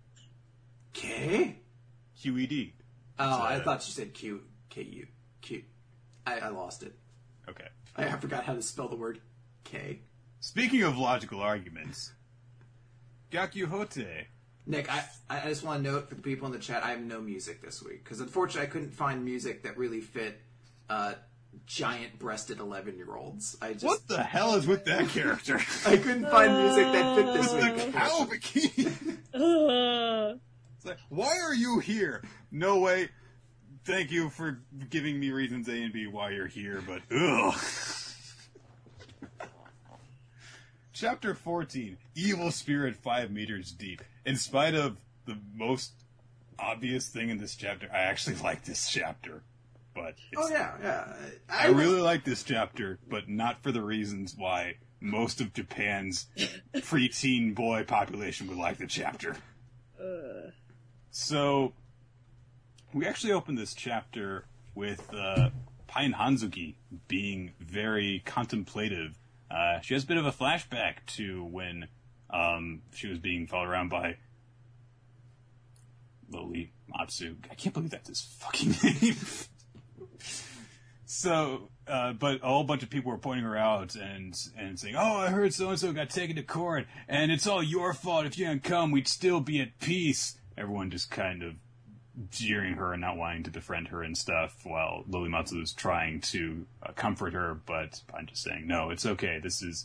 K? QED. Oh, I thought you said Q. K-U. Q. I lost it. Okay. I forgot how to spell the word K. Speaking of logical arguments, Gyakuhote. Nick, I just want to note for the people in the chat, I have no music this week. Because unfortunately I couldn't find music that really fit giant-breasted 11-year-olds. What the hell is with that character? I couldn't find music that fit this week. The cow bikini. It's like, why are you here? No way. Thank you for giving me reasons A and B why you're here, but ugh. Chapter 14, Evil Spirit 5 meters deep. In spite of the most obvious thing in this chapter, I actually like this chapter. But I really like this chapter, but not for the reasons why most of Japan's preteen boy population would like the chapter. So, we actually opened this chapter with Pine Hanzuki being very contemplative. She has a bit of a flashback to when she was being followed around by Loli Matsu. I can't believe that's his fucking name. So, but a whole bunch of people were pointing her out and saying, "Oh, I heard so-and-so got taken to court, and it's all your fault. If you hadn't come, we'd still be at peace." Everyone just kind of jeering her and not wanting to befriend her and stuff, while Loli Matsu was trying to comfort her, but I'm just saying, no, it's okay. This is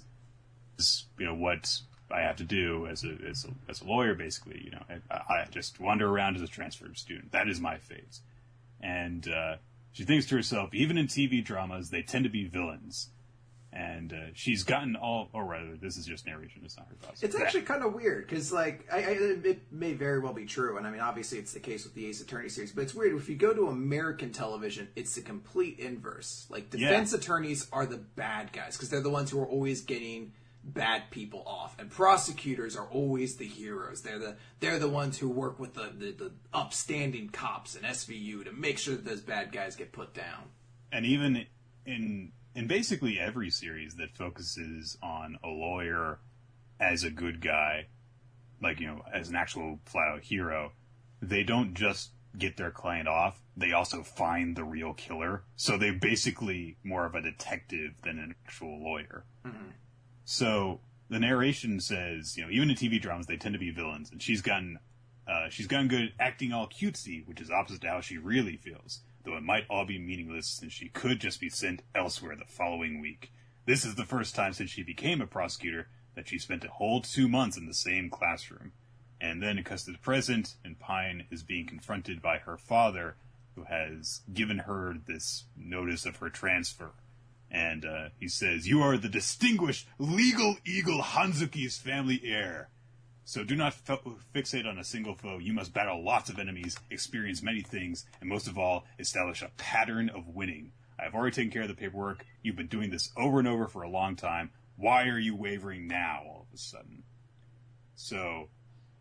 what I have to do as a lawyer, basically. I just wander around as a transfer student. That is my fate. And she thinks to herself, even in TV dramas, they tend to be villains. And she's gotten or rather, this is just narration, it's not her thoughts. It's actually kind of weird, because, like, it may very well be true, and I mean, obviously it's the case with the Ace Attorney series, but it's weird, if you go to American television, it's the complete inverse. Like, defense attorneys are the bad guys, because they're the ones who are always getting bad people off, and prosecutors are always the heroes. They're the ones who work with the upstanding cops and SVU to make sure that those bad guys get put down. And even in basically every series that focuses on a lawyer as a good guy, like, as an actual flat-out hero, they don't just get their client off, they also find the real killer. So they're basically more of a detective than an actual lawyer. Mm-hmm. So the narration says, even in TV dramas, they tend to be villains, and she's gotten good at acting all cutesy, which is opposite to how she really feels. Though it might all be meaningless since she could just be sent elsewhere the following week. This is the first time since she became a prosecutor that she spent a whole 2 months in the same classroom. And then it cuts to the present, and Pine is being confronted by her father, who has given her this notice of her transfer. And he says, "You are the distinguished legal eagle Hanzuki's family heir. So do not fixate on a single foe. You must battle lots of enemies, experience many things, and most of all, establish a pattern of winning. I have already taken care of the paperwork. You've been doing this over and over for a long time. Why are you wavering now all of a sudden?" So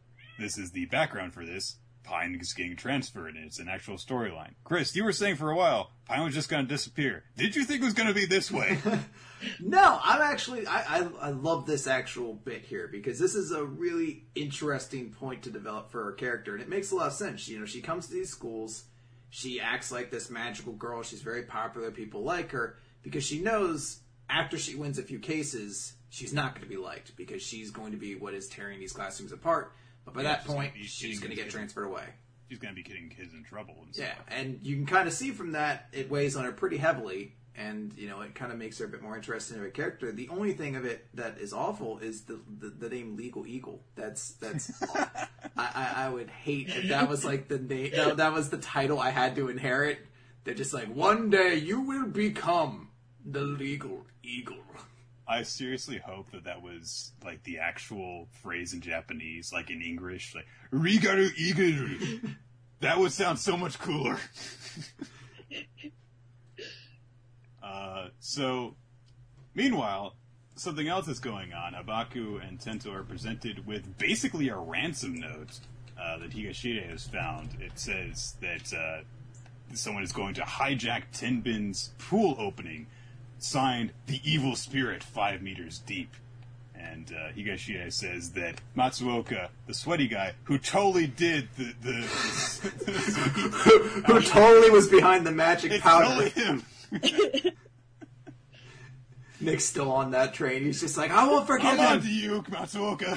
this is the background for this. Pine is getting transferred, and it's an actual storyline. Chris, you were saying for a while, Pine was just going to disappear. Did you think it was going to be this way? No, I'm actually, I love this actual bit here, because this is a really interesting point to develop for her character, and it makes a lot of sense. You know, she comes to these schools, she acts like this magical girl, she's very popular, people like her, because she knows after she wins a few cases, she's not going to be liked, because she's going to be what is tearing these classrooms apart. But by that point, she's going to get transferred away. She's going to be getting kids in trouble and stuff. Yeah, and you can kind of see from that, it weighs on her pretty heavily, and, you know, it kind of makes her a bit more interested in her character. The only thing of it that is awful is the name Legal Eagle. That's I would hate if that was like the name, that was the title I had to inherit. They're just like, one day you will become the Legal Eagle. I seriously hope that was, like, the actual phrase in Japanese, like in English, like, Rigaru Igaru. That would sound so much cooler. So, meanwhile, something else is going on. Habaku and Tento are presented with basically a ransom note that Higashida has found. It says that someone is going to hijack Tenbin's pool opening, signed the evil spirit 5 meters deep. And Higashida says that Matsuoka, the sweaty guy, who totally did who totally was behind the magic powder. It's totally him. Nick's still on that train. He's just like, I won't forgive him. I'm on to you, Matsuoka.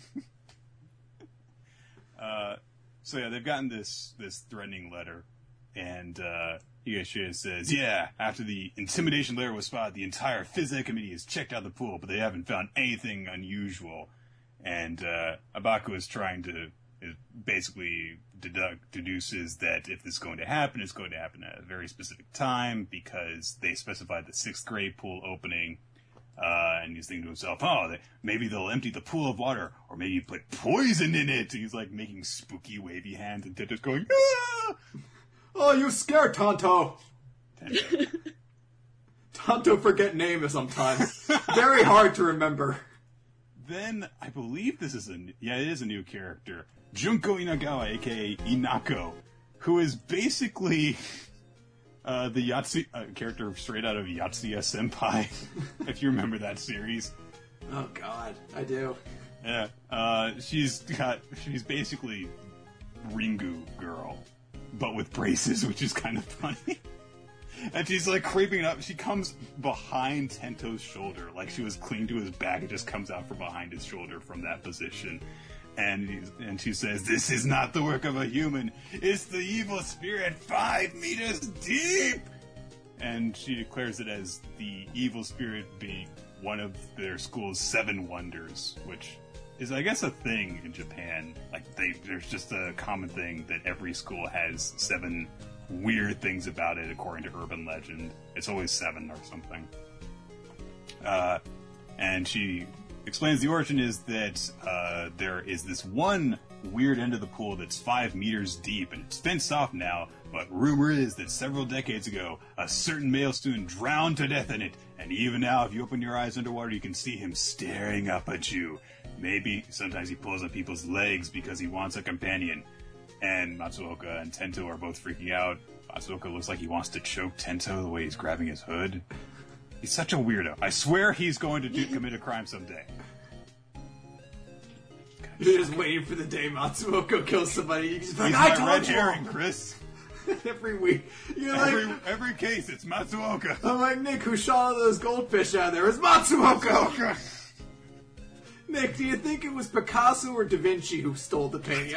So yeah, they've gotten this threatening letter, and Higashida says, yeah, after the intimidation layer was spotted, the entire phys ed committee has checked out the pool, but they haven't found anything unusual. And Habaku is trying to basically deduces that if this is going to happen, it's going to happen at a very specific time, because they specified the 6th grade pool opening. And he's thinking to himself, maybe they'll empty the pool of water, or maybe put poison in it. He's like making spooky wavy hands, and Tento's going, ah! Oh, you scared Tonto. Tonto forget names sometimes. Very hard to remember. Then, I believe this is it is a new character. Junko Inagawa, aka Inako, who is basically the Yatsuya character straight out of Yatsuya Senpai, if you remember that series. Oh God, I do. Yeah, she's basically Ringu girl, but with braces, which is kind of funny. And she's like creeping up. She comes behind Tento's shoulder, like she was clinging to his back. It just comes out from behind his shoulder from that position. And she says, "This is not the work of a human. It's the evil spirit 5 meters deep." And she declares it as the evil spirit being one of their school's 7 wonders, which is, I guess, a thing in Japan. Like, there's just a common thing that every school has 7 weird things about it, according to urban legend. It's always 7 or something. And she explains the origin is that there is this one weird end of the pool that's 5 meters deep, and it's fenced off now, but rumor is that several decades ago, a certain male student drowned to death in it, and even now, if you open your eyes underwater, you can see him staring up at you. Maybe sometimes he pulls on people's legs because he wants a companion. And Matsuoka and Tento are both freaking out. Matsuoka looks like he wants to choke Tento the way he's grabbing his hood. He's such a weirdo. I swear he's going to commit a crime someday. You're just waiting for the day Matsuoka kills somebody. You just He's like, my red herring, Chris. Every week. You're Every case, it's Matsuoka. I'm like, Nick, who shot all those goldfish out there? It's Matsuoka! Nick, do you think it was Picasso or Da Vinci who stole the painting?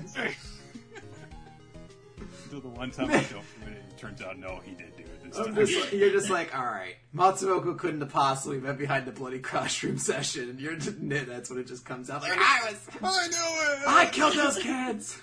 Until the one time I don't admit it, it turns out, no, he did do it this time. You're just like, alright, Matsuoka couldn't have possibly been behind the bloody crossroom session, and you're just, that's when it just comes out. Like, I knew it! I killed those kids!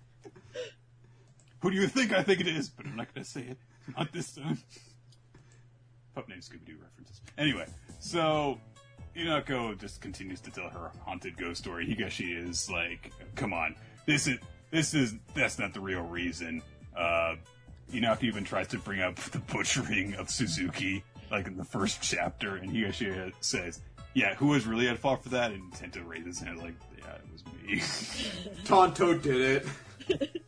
Who do you think I think it is? But I'm not going to say it. Not this time. Pup named Scooby-Doo references. Anyway, so Inako just continues to tell her haunted ghost story. Higashi is like, come on, that's not the real reason. Inako even tries to bring up the butchering of Suzuki, like in the first chapter, and Higashi says, Yeah, who was really at fault for that? And Tento raised his hand like, yeah, it was me. Tonto did it.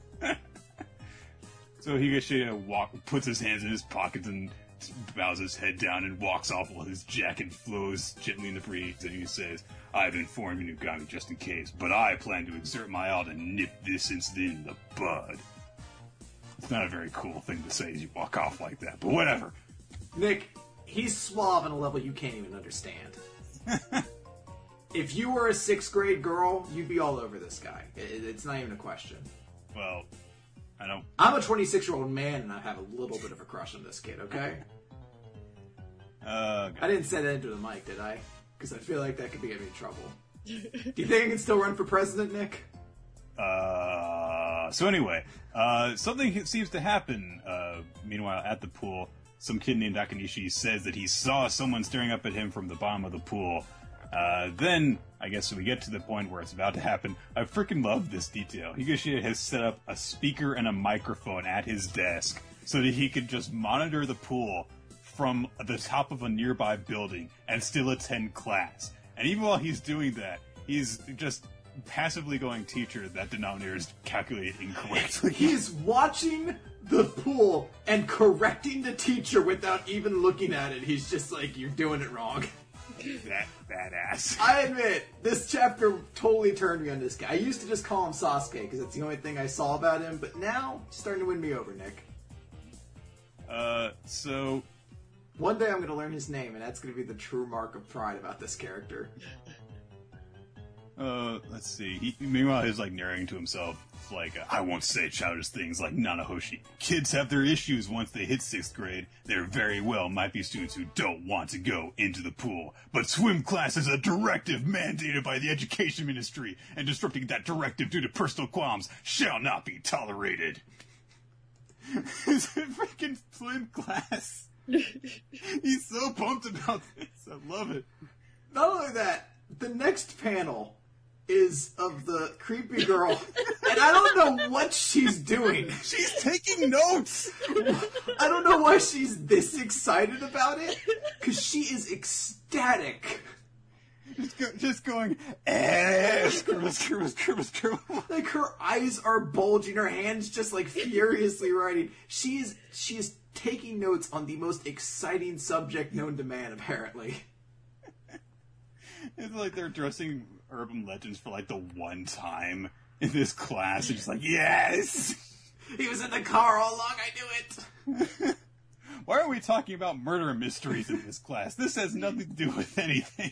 So Higashida puts his hands in his pockets and bows his head down and walks off while his jacket flows gently in the breeze. And he says, I've informed Inugami just in case, but I plan to exert my all to nip this incident in the bud. It's not a very cool thing to say as you walk off like that, but whatever. Nick, he's suave on a level you can't even understand. If you were a 6th grade girl, you'd be all over this guy. It's not even a question. Well, I don't... I'm a 26-year-old man, and I have a little bit of a crush on this kid, okay? I didn't say that into the mic, did I? Because I feel like that could get me in trouble. Do you think I can still run for president, Nick? So anyway, something seems to happen, meanwhile, at the pool. Some kid named Akanishi says that he saw someone staring up at him from the bottom of the pool. Then, I guess we get to the point where it's about to happen. I freaking love this detail. Higashida has set up a speaker and a microphone at his desk so that he could just monitor the pool from the top of a nearby building and still attend class. And even while he's doing that, he's just passively going, teacher, that denominator is calculated incorrectly. He's watching the pool and correcting the teacher without even looking at it. He's just like, you're doing it wrong. That badass. I admit, this chapter totally turned me on this guy. I used to just call him Sasuke because that's the only thing I saw about him, but now he's starting to win me over, Nick. So... One day I'm going to learn his name, and that's going to be the true mark of pride about this character. Let's see. Meanwhile, he's like narrating to himself, like, I won't say childish things like Nanahoshi. Kids have their issues once they hit 6th grade. There very well might be students who don't want to go into the pool. But swim class is a directive mandated by the education ministry, and disrupting that directive due to personal qualms shall not be tolerated. It's a freaking swim class. He's so pumped about this. I love it. Not only that, the next panel is of the creepy girl, and I don't know what she's doing. She's taking notes! I don't know why she's this excited about it, because she is ecstatic. Just going, scribble. Like, her eyes are bulging, her hands just, like, furiously writing. She is taking notes on the most exciting subject known to man, apparently. It's like they're dressing urban legends for, like, the one time in this class. And she's like, yes! He was in the car all along, I knew it! Why are we talking about murder mysteries in this class? This has nothing to do with anything.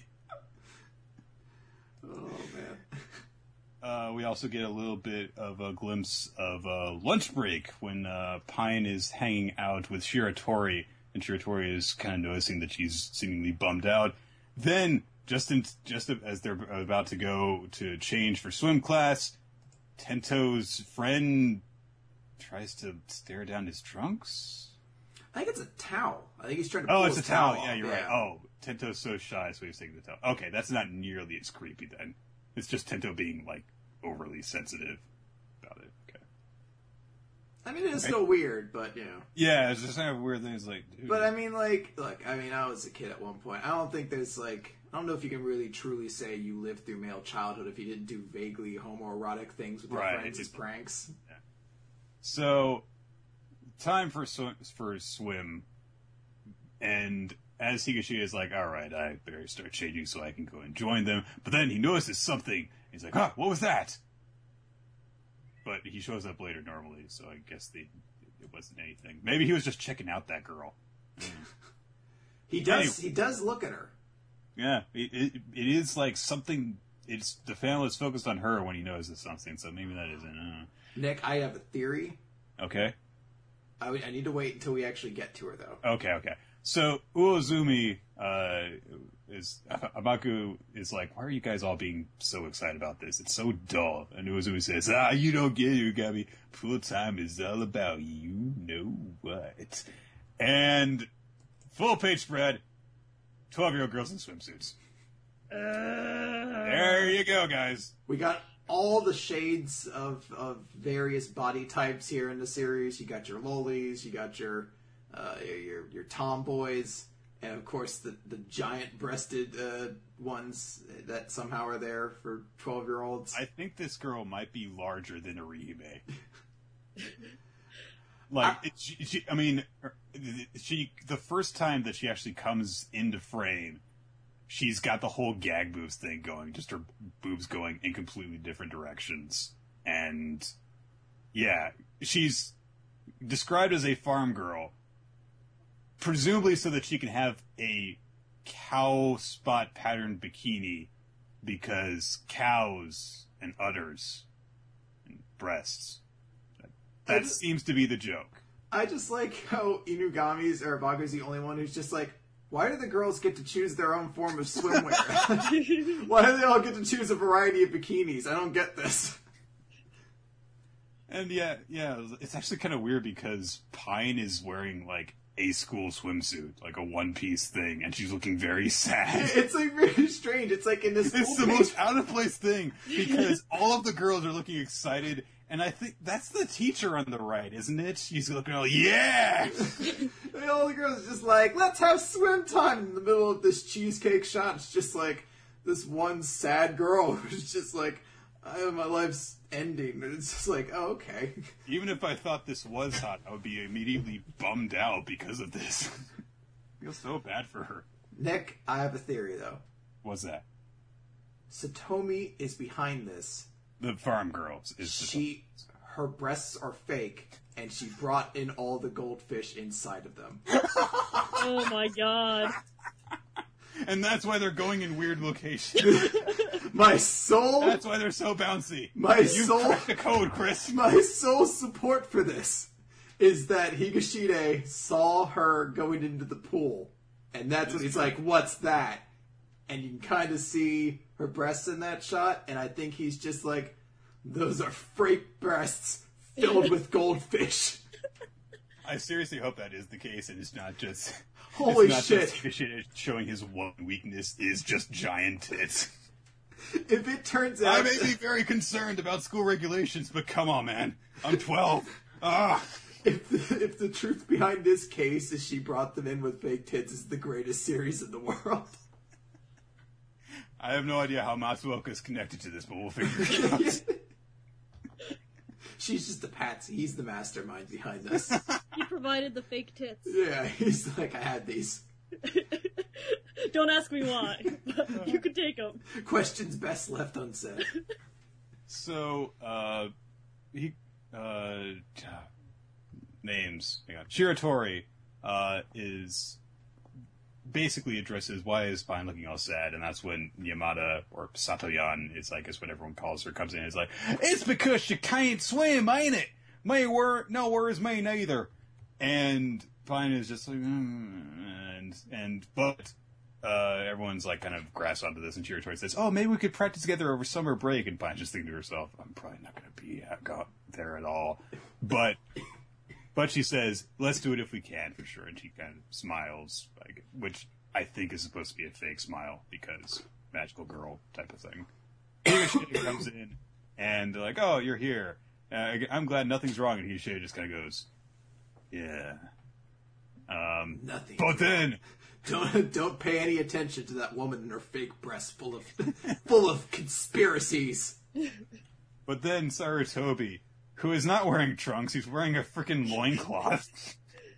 Oh, man. We also get a little bit of a glimpse of a lunch break when Pine is hanging out with Shiratori, and Shiratori is kind of noticing that she's seemingly bummed out. Then, just as they're about to go to change for swim class, Tento's friend tries to stare down his trunks? I think it's a towel. I think he's trying to pull his it's a towel. off. Yeah, you're right. Oh, Tento's so shy, so he's taking the towel. Okay, that's not nearly as creepy then. It's just Tento being, like, overly sensitive about it. Okay. I mean, it is still weird, but, you know. Yeah, it's just kind of weird things like, dude. But, I mean, like, look, I was a kid at one point. I don't think there's, like, I don't know if you can really truly say you lived through male childhood if you didn't do vaguely homoerotic things with your friends as pranks. Yeah. So, time for swim, and as Higashida is like, alright, I better start changing so I can go and join them, but then he notices something, he's like, what was that? But he shows up later normally, so I guess it wasn't anything. Maybe he was just checking out that girl. He does look at her. Yeah, it is like something, the family is focused on her when he notices something, so maybe that isn't, Nick, I have a theory. Okay. I need to wait until we actually get to her, though. Okay. So, Uozumi, Amaku is like, why are you guys all being so excited about this? It's so dull. And Uozumi says, you don't get it, Ugami. Full time is all about you know what. And, full page spread, 12-year-old girls in swimsuits. There you go, guys. We got all the shades of various body types here in the series. You got your lolis, you got your tomboys, And of course, the giant-breasted ones that somehow are there for 12-year-olds. I think this girl might be larger than Orihime. Like, the first time that she actually comes into frame, she's got the whole gag boobs thing going, just her boobs going in completely different directions. And, yeah, she's described as a farm girl, presumably so that she can have a cow spot patterned bikini, because cows and udders and breasts. That seems to be the joke. I just like how Inugamis, or Baku's the only one who's just like, why do the girls get to choose their own form of swimwear? Why do they all get to choose a variety of bikinis? I don't get this. And yeah, it's actually kind of weird because Pine is wearing, like, a school swimsuit, like a one-piece thing, and she's looking very sad. It's, like, very strange. It's, like, in this... It's the most out-of-place thing, because all of the girls are looking excited, and I think that's the teacher on the right, isn't it? She's looking all, yeah! And all the girls are just like, let's have swim time! In the middle of this cheesecake shot, it's just, like, this one sad girl who's just like, my life's ending. And it's just like, oh, okay. Even if I thought this was hot, I would be immediately bummed out because of this. I feel so bad for her. Nick, I have a theory, though. What's that? Satomi is behind this. The farm girls is Satomi. Her breasts are fake, and she brought in all the goldfish inside of them. Oh my god. And that's why they're going in weird locations. My soul... That's why they're so bouncy. You cracked the code, Chris. My sole support for this is that Higashide saw her going into the pool. And that's when he's like, what's that? And you can kind of see her breasts in that shot. And I think he's just like, those are fake breasts filled with goldfish. I seriously hope that is the case, and it's not just... Holy it's not shit. Just Higashide showing his one weakness is just giant tits. If it turns out... I may be very concerned about school regulations, but come on, man. I'm 12. If the truth behind this case is she brought them in with fake tits is the greatest series in the world. I have no idea how Matsuoka is connected to this, but we'll figure it out. She's just a patsy. He's the mastermind behind this. He provided the fake tits. Yeah, he's like, I had these. Don't ask me why, but you could take them. Questions best left unsaid. So, names. Hang on. Shiratori, is basically addresses why is Pine looking all sad, and that's when Yamada, or Satoyan, is like, is what everyone calls her, comes in and is like, it's because you can't swim, ain't it? No worries, me neither. And Pine is just like, but everyone's like kind of grasped onto this, and Shiratori says, oh, maybe we could practice together over summer break, and Pine's just thinking to herself, I'm probably not going to be out there at all. But she says, let's do it if we can, for sure. And she kind of smiles, like, which I think is supposed to be a fake smile, because magical girl type of thing. Higashide comes in, and they're like, oh, you're here. I'm glad nothing's wrong. And Higashide just kind of goes, yeah. Nothing. But then... Don't pay any attention to that woman and her fake breasts full of conspiracies. But then Sarutobi, who is not wearing trunks, he's wearing a freaking loincloth,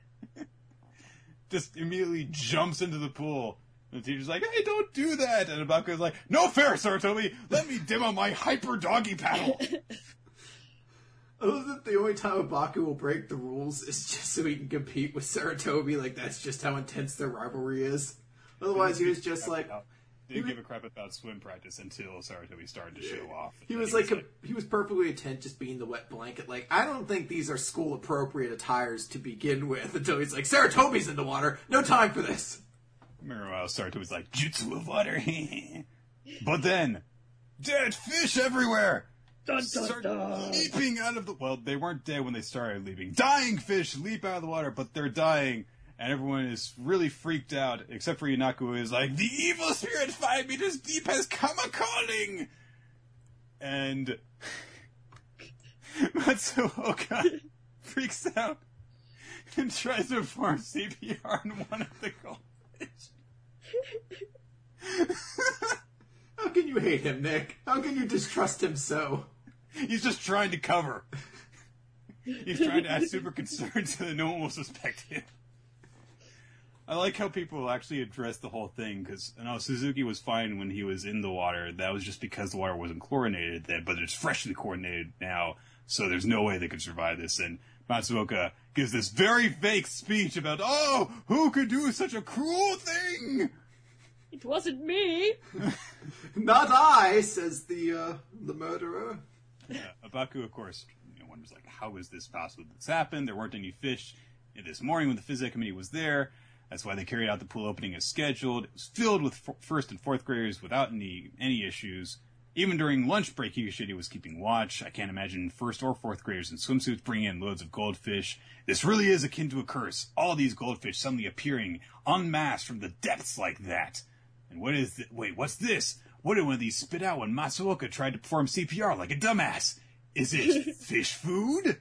just immediately jumps into the pool. And the teacher's like, hey, don't do that! And Abaku's like, no fair, Sarutobi! Let me demo my hyper doggy paddle! I love that the only time Abaku will break the rules is just so he can compete with Sarutobi. Like, that's just how intense their rivalry is. Otherwise, he was just like... Didn't give a crap about swim practice until Sarutobi started to show off. He was perfectly content just being the wet blanket. Like, I don't think these are school-appropriate attires to begin with, until he's like, Sarutobi's in the water! No time for this! Meanwhile, Sarutobi's like, jutsu of water! But then, dead fish everywhere! Dun, dun, dun. Leaping out of the... Well, they weren't dead when they started leaping. Dying fish leap out of the water, but they're dying. And everyone is really freaked out, except for Yanaku, who is like, the evil spirit 5 meters deep has come a-calling! And Matsuoka freaks out and tries to perform CPR on one of the goldfish. How can you hate him, Nick? How can you distrust him so? He's just trying to cover. He's trying to act super concerned so that no one will suspect him. I like how people actually address the whole thing, because Suzuki was fine when he was in the water. That was just because the water wasn't chlorinated then, but it's freshly chlorinated now, so there's no way they could survive this. And Matsuoka gives this very fake speech about, oh, who could do such a cruel thing? It wasn't me. Not I, says the murderer. Yeah, Abaku, of course, wonders, like, how is this possible that this happened? There weren't any fish this morning when the Phys Ed committee was there. That's why they carried out the pool opening as scheduled. It was filled with first and fourth graders without any issues. Even during lunch break, Higashida was keeping watch. I can't imagine first or fourth graders in swimsuits bringing in loads of goldfish. This really is akin to a curse. All these goldfish suddenly appearing en masse from the depths like that. And what's this? What did one of these spit out when Matsuoka tried to perform CPR like a dumbass? Is it fish food?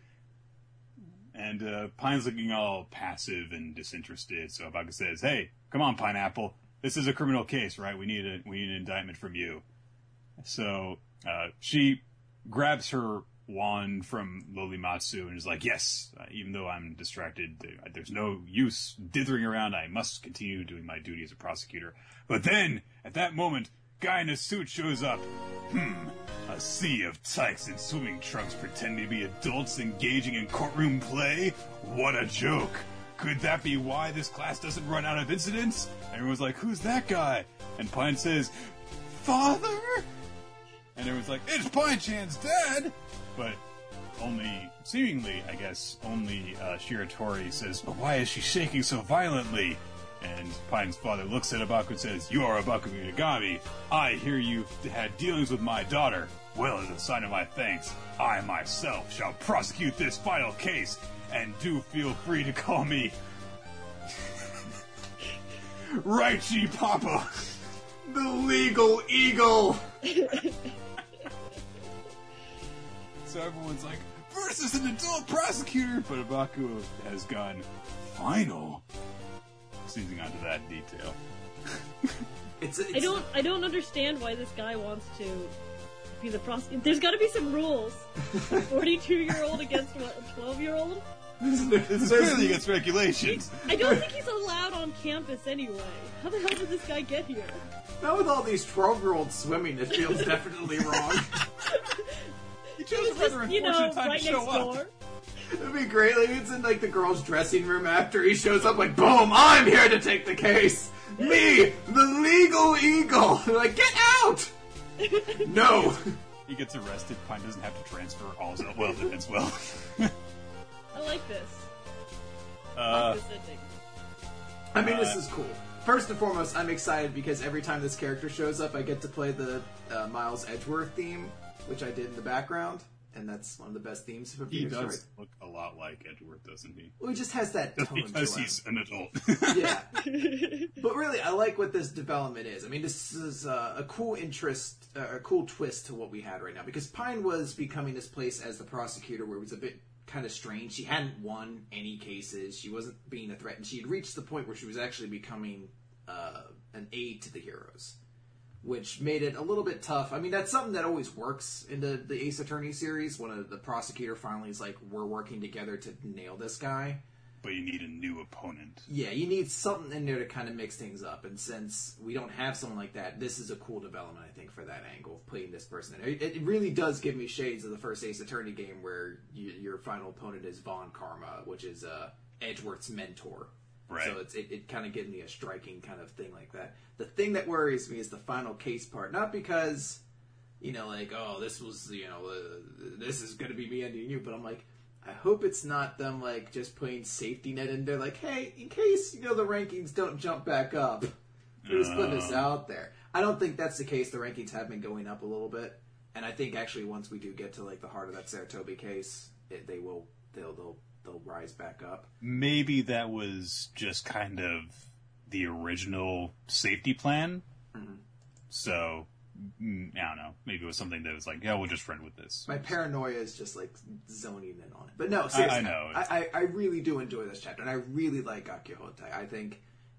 And Pine's looking all passive and disinterested, so Abaku says, hey, come on, Pineapple. This is a criminal case, right? We need an indictment from you. So she grabs her wand from Lolimatsu and is like, yes, even though I'm distracted, there's no use dithering around. I must continue doing my duty as a prosecutor. But then, at that moment, guy in a suit shows up. A sea of tykes in swimming trunks pretending to be adults engaging in courtroom play? What a joke! Could that be why this class doesn't run out of incidents? Everyone's like, who's that guy? And Pine says, Father? And everyone's like, it's Pine-chan's dad! But seemingly, I guess, only Shiratori says, but why is she shaking so violently? And Pine's father looks at Abaku and says, you are Abaku Minagami. I hear you've had dealings with my daughter. Well, as a sign of my thanks, I myself shall prosecute this final case, and do feel free to call me Raichi Papa, the legal eagle. So everyone's like, versus an adult prosecutor, but Abaku has gone final. Seizing onto that detail. I don't understand why this guy wants to be the prosecutor. There's got to be some rules. 42-year-old against what, a 12-year-old? This is clearly against regulations. I don't think he's allowed on campus anyway. How the hell did this guy get here? Not with all these 12-year-olds swimming, it feels definitely wrong. He chose a rather unfortunate time right to show next door. up. It'd be great. Like, it's in like the girls' dressing room after he shows up. Like, boom! I'm here to take the case. Me, the legal eagle. They're like, get out! No. He gets arrested. Pine doesn't have to transfer. All's well that ends well. I like this. I mean, this is cool. First and foremost, I'm excited because every time this character shows up, I get to play the Miles Edgeworth theme, which I did in the background. And that's one of the best themes for He Phoenix does Wright. look a lot like Edgeworth, doesn't he? Well, he just has that Just tone because to him. he's an adult. Yeah. But really, I like what this development is. I mean, this is a cool a cool twist to what we had right now. Because Pine was becoming this place as the prosecutor where it was a bit kind of strange. She hadn't won any cases. She wasn't being a threat. And she had reached the point where she was actually becoming an aid to the heroes. Which made it a little bit tough. I mean, that's something that always works in the Ace Attorney series. When the prosecutor finally is like, we're working together to nail this guy. But you need a new opponent. Yeah, you need something in there to kind of mix things up. And since we don't have someone like that, this is a cool development, I think, for that angle of putting this person in. It really does give me shades of the first Ace Attorney game where your final opponent is Von Karma, which is Edgeworth's mentor. Right. So it kind of gives me a striking kind of thing like that. The thing that worries me is the final case part. Not because, like, oh, this was, this is going to be me ending you. But I'm like, I hope it's not them, like, just putting safety net in there. Like, hey, in case, the rankings don't jump back up. We're just putting this out there. I don't think that's the case. The rankings have been going up a little bit. And I think, actually, once we do get to, like, the heart of that Saratobi case, they'll rise back up. Maybe that was just kind of the original safety plan. Mm-hmm. So, I don't know. Maybe it was something that was like, yeah, we'll just run with this. My paranoia is just like zoning in on it. But no, seriously. I know. I really do enjoy this chapter, and I really like Akihotai. I think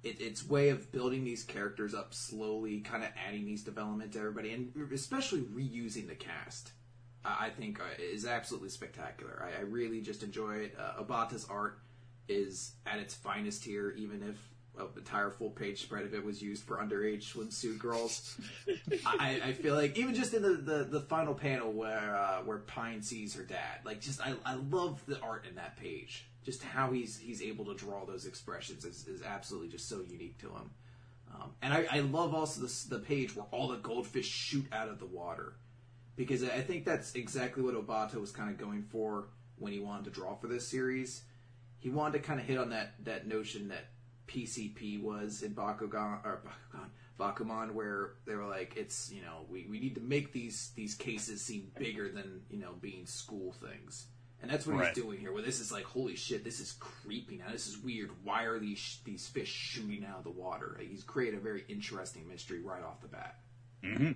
its way of building these characters up slowly, kind of adding these development to everybody, and especially reusing the cast, I think is absolutely spectacular. I really just enjoy it. Obata's art is at its finest here, even if an entire full-page spread of it was used for underage swimsuit girls. I feel like even just in the final panel where Pine sees her dad, like just I love the art in that page. Just how he's able to draw those expressions is absolutely just so unique to him. And I love also the page where all the goldfish shoot out of the water, because I think that's exactly what Obata was kind of going for when he wanted to draw for this series. He wanted to kind of hit on that notion that PCP was in Bakuman, where they were like, it's, we need to make these cases seem bigger than, being school things. And that's what he's doing here, where this is like, holy shit, this is creepy now. This is weird. Why are these fish shooting out of the water? He's created a very interesting mystery right off the bat. Mm-hmm.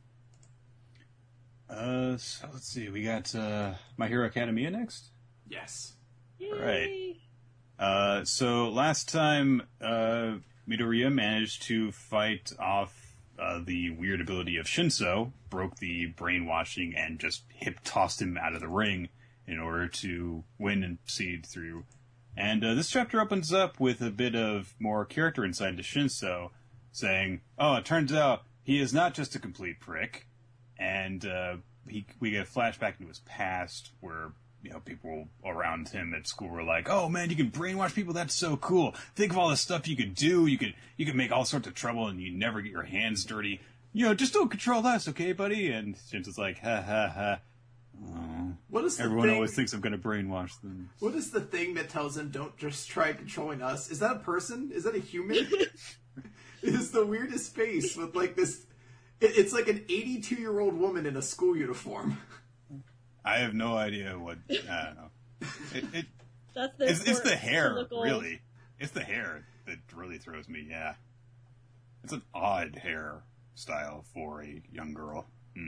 So let's see. We got My Hero Academia next? Yes. Yay. All right. So last time, Midoriya managed to fight off the weird ability of Shinso, broke the brainwashing, and just hip-tossed him out of the ring in order to win and proceed through. And this chapter opens up with a bit of more character insight into Shinso, saying, oh, it turns out he is not just a complete prick. And we get a flashback into his past where, people around him at school were like, oh man, you can brainwash people, that's so cool. Think of all the stuff you could do. You could make all sorts of trouble and you never get your hands dirty. Just don't control us, okay, buddy? And Shinso's like, ha ha ha. Oh. Everyone always thinks I'm going to brainwash them. What is the thing that tells him don't just try controlling us? Is that a person? Is that a human? It is the weirdest face with like this. It's like an 82-year-old woman in a school uniform. I have no idea what. I don't know. It's the hair, really. It's the hair that really throws me. Yeah, it's an odd hair style for a young girl.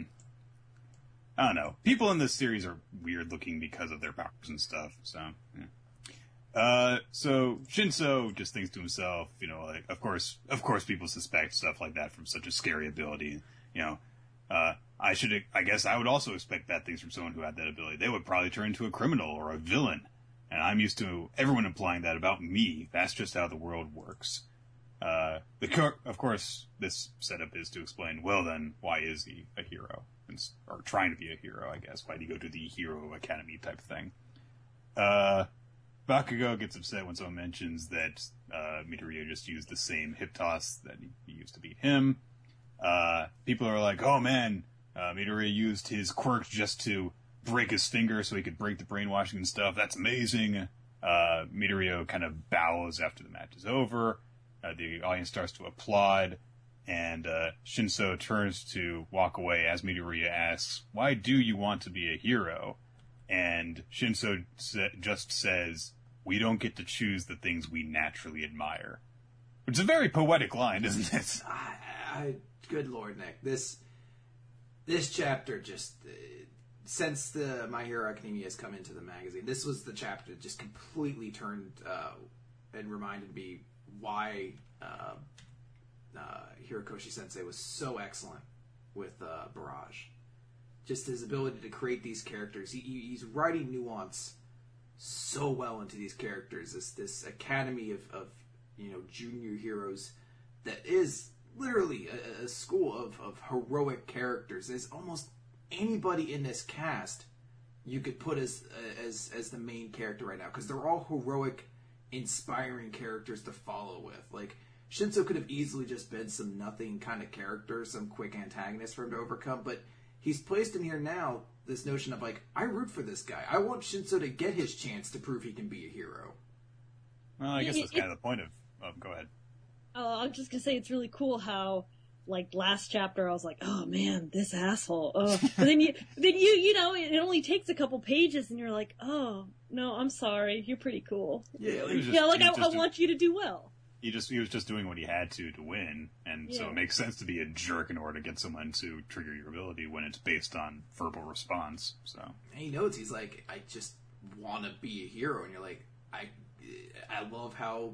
I don't know. People in this series are weird looking because of their powers and stuff. So, yeah. So Shinso just thinks to himself, like, of course people suspect stuff like that from such a scary ability. I guess I would also expect bad things from someone who had that ability. They would probably turn into a criminal or a villain. And I'm used to everyone implying that about me. That's just how the world works. Of course, this setup is to explain, well then, why is he a hero? Or trying to be a hero, I guess. Why did he go to the Hero Academy type thing? Bakugo gets upset when someone mentions that Midoriya just used the same hip toss that he used to beat him. People are like, oh man, Midoriya used his quirk just to break his finger so he could break the brainwashing and stuff. That's amazing. Midoriya kind of bows after the match is over. The audience starts to applaud. And Shinso turns to walk away as Midoriya asks, why do you want to be a hero? And Shinso just says, we don't get to choose the things we naturally admire. Which is a very poetic line, isn't it? Good Lord, Nick. This chapter just... since the My Hero Academia has come into the magazine, this was the chapter that just completely turned and reminded me why... Hirokoshi Sensei was so excellent with Barrage. Just his ability to create these characters. He's writing nuance so well into these characters. This academy of junior heroes that is literally a school of heroic characters. There's almost anybody in this cast you could put as the main character right now, because they're all heroic, inspiring characters to follow with. Like, Shinso could have easily just been some nothing kind of character, some quick antagonist for him to overcome, but he's placed in here now this notion of, like, I root for this guy. I want Shinso to get his chance to prove he can be a hero. Well, I guess that's kind of the point of... go ahead. I was just going to say, it's really cool how, like, last chapter I was like, oh man, this asshole. But then it only takes a couple pages and you're like, oh, no, I'm sorry. You're pretty cool. Yeah, I want you to do well. He was just doing what he had to win, and so it makes sense to be a jerk in order to get someone to trigger your ability when it's based on verbal response. So and he knows, he's like, I just want to be a hero, and you're like, I love how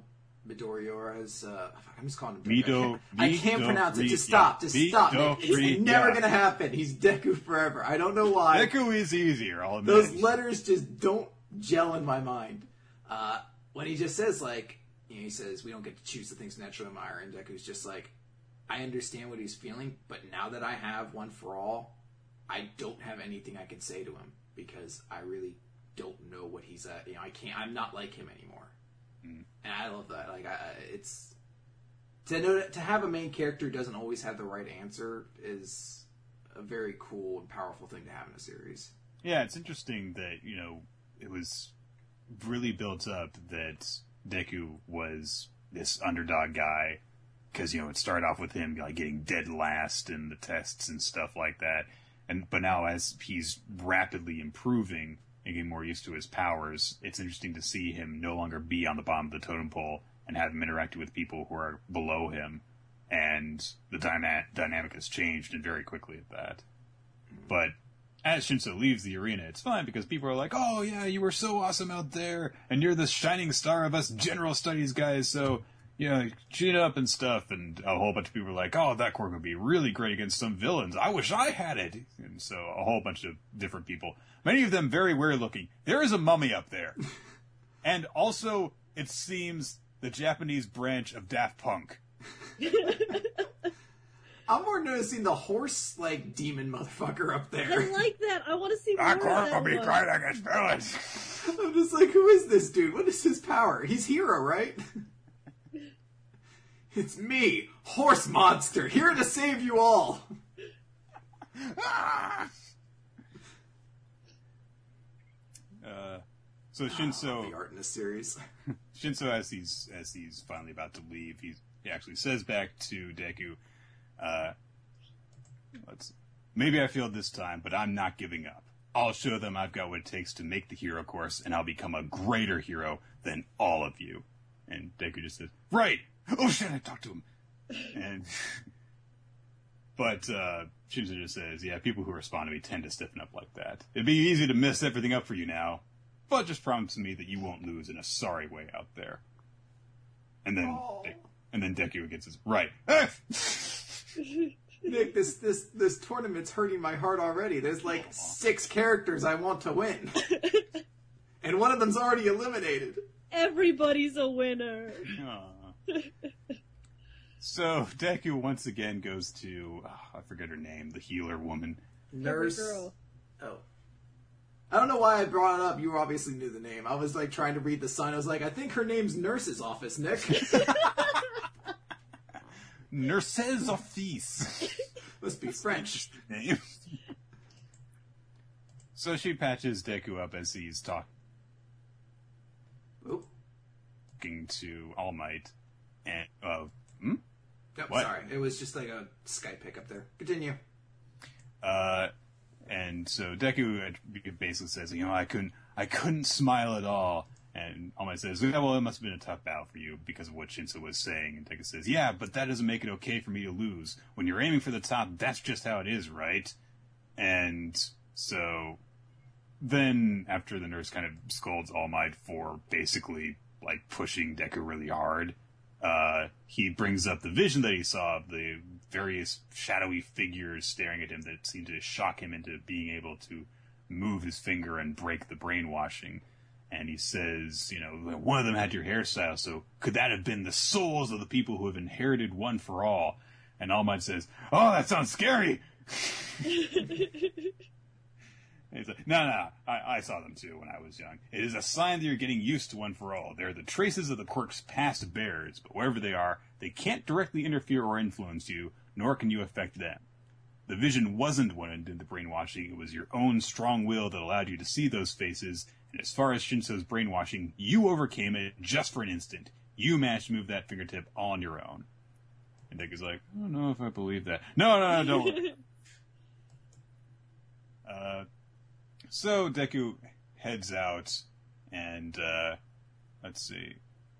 Midoriya's. I'm just calling him Deku. I can't pronounce it. Just stop. Just stop. It's never gonna happen. He's Deku forever. I don't know why. Deku is easier. Those letters just don't gel in my mind. When he just says he says we don't get to choose the things we naturally admire, and Deku's just like, I understand what he's feeling, but now that I have One for All, I don't have anything I can say to him because I really don't know what he's at. I'm not like him anymore. And I love that. It's to have a main character who doesn't always have the right answer is a very cool and powerful thing to have in a series. Yeah, it's interesting that it was really built up that Deku was this underdog guy because it started off with him getting dead last in the tests and stuff like that, but now as he's rapidly improving and getting more used to his powers, it's interesting to see him no longer be on the bottom of the totem pole and have him interact with people who are below him, and the dynamic has changed, and very quickly at that. But as Shinso leaves the arena, it's fine because people are like, oh yeah, you were so awesome out there, and you're the shining star of us general studies guys, so cheat up and stuff, and a whole bunch of people are like, oh, that quirk would be really great against some villains. I wish I had it. And so a whole bunch of different people, many of them very weird looking. There is a mummy up there. And also, it seems the Japanese branch of Daft Punk. I'm more noticing the horse, demon motherfucker up there. I like that. I want to see more That of quirk that will be one. great against villains. I'm just like, who is this dude? What is his power? He's Hero, right? It's me, Horse Monster, here to save you all. So Shinso, the art in this series. Shinso, as he's finally about to leave, he actually says back to Deku, maybe I failed this time, but I'm not giving up. I'll show them I've got what it takes to make the hero course, and I'll become a greater hero than all of you. And Deku just says, right! Oh shit, I talked to him! But Shinzo just says, yeah, people who respond to me tend to stiffen up like that. It'd be easy to mess everything up for you now, but just promise me that you won't lose in a sorry way out there. And then Deku gets his, right. Nick, this tournament's hurting my heart already. There's 6 characters I want to win. And one of them's already eliminated. Everybody's a winner. So Deku once again goes to, I forget her name, the healer woman. Nurse. Girl. Oh. I don't know why I brought it up. You obviously knew the name. I was trying to read the sign. I was like, I think her name's Nurse's Office, Nick. Nurse's Office. Must be French. Name. So she patches Deku up as he's talking to All Might. And, Oh, What? sorry. It was just a Skype pickup there. Continue. And so Deku basically says, I couldn't smile at all. And All Might says, yeah, well, it must have been a tough battle for you because of what Shinso was saying. And Deku says, yeah, but that doesn't make it okay for me to lose. When you're aiming for the top, that's just how it is, right? And so then after the nurse kind of scolds All Might for basically pushing Deku really hard, he brings up the vision that he saw of the various shadowy figures staring at him that seemed to shock him into being able to move his finger and break the brainwashing. And he says, one of them had your hairstyle, so could that have been the souls of the people who have inherited One for All? And All Might says, oh, that sounds scary! And he's like, no, I saw them too when I was young. It is a sign that you're getting used to One for All. They're the traces of the quirk's past bears, but wherever they are, they can't directly interfere or influence you, nor can you affect them. The vision wasn't what did the brainwashing, it was your own strong will that allowed you to see those faces, and as far as Shinso's brainwashing, you overcame it just for an instant. You managed to move that fingertip all on your own. And Deku's like, I don't know if I believe that. No, don't worry. So Deku heads out, and let's see.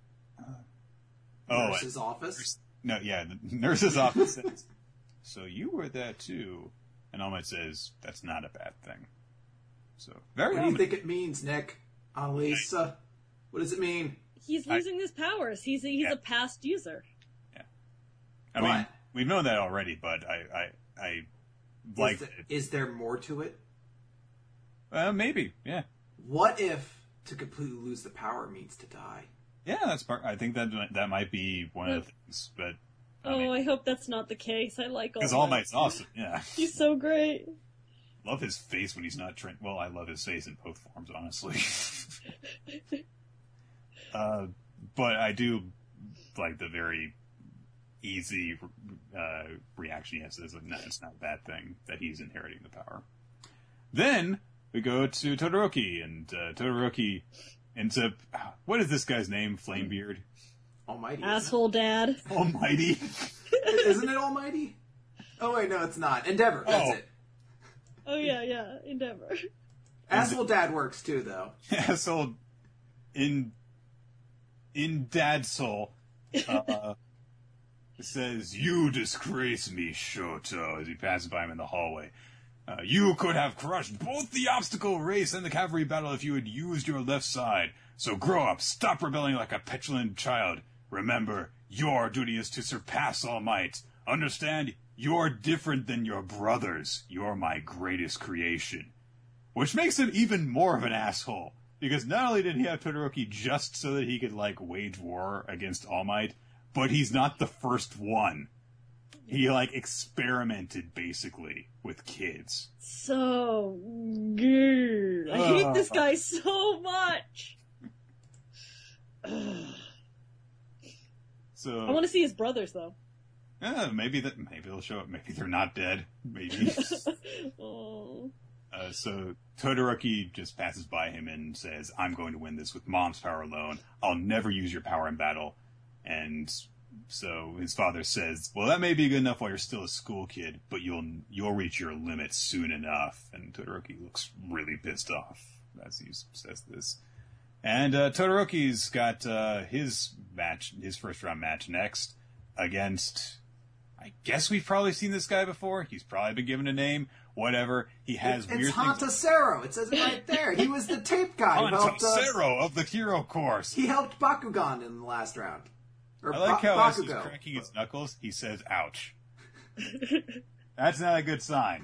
Nurse's office? No, yeah, the nurse's office says, so you were there too. And All Might says, that's not a bad thing. So, very What do you think it means, Nick? Alisa? What does it mean? He's losing his powers. He's a past user. Yeah. I mean, we've known that already, but I like it. Is there more to it? Maybe, yeah. What if to completely lose the power means to die? Yeah, that's part. I think that might be one of the things, but. I hope that's not the case. I like All Might. Because All Might's awesome, yeah. He's so great. Love his face when he's not trained. Well, I love his face in both forms, honestly. But I do like the very easy reaction he has. It's not a bad thing that he's inheriting the power. Then we go to Todoroki, and Todoroki ends up... What is this guy's name? Flamebeard? Almighty. Asshole Dad. Almighty. Isn't it Almighty? Oh, wait, no, it's not. Endeavor, that's it. Oh, yeah, Endeavor. Asshole Dad works, too, though. Asshole in Dad's soul says, "You disgrace me, Shoto," as he passes by him in the hallway. You could have crushed both the obstacle race and the cavalry battle if you had used your left side. So grow up, stop rebelling like a petulant child. Remember, your duty is to surpass All Might. Understand, you're different than your brothers. You're my greatest creation. Which makes him even more of an asshole. Because not only did he have Todoroki just so that he could, wage war against All Might, but he's not the first one. He, experimented, basically, with kids. So good. I hate this guy so much. So I want to see his brothers, though. Maybe they'll show up. Maybe they're not dead. Maybe. Oh. So Todoroki just passes by him and says, "I'm going to win this with Mom's power alone. I'll never use your power in battle." And so his father says, "Well, that may be good enough while you're still a school kid, but you'll reach your limits soon enough." And Todoroki looks really pissed off as he says this. And Todoroki's got his first round match next against. I guess we've probably seen this guy before. He's probably been given a name. Whatever. He has weird things. It's Hantasero. It says it right there. He was the tape guy. Hantasero of the Hero Course. He helped Bakugan in the last round. I like how as he's cracking his knuckles, he says, "Ouch." That's not a good sign.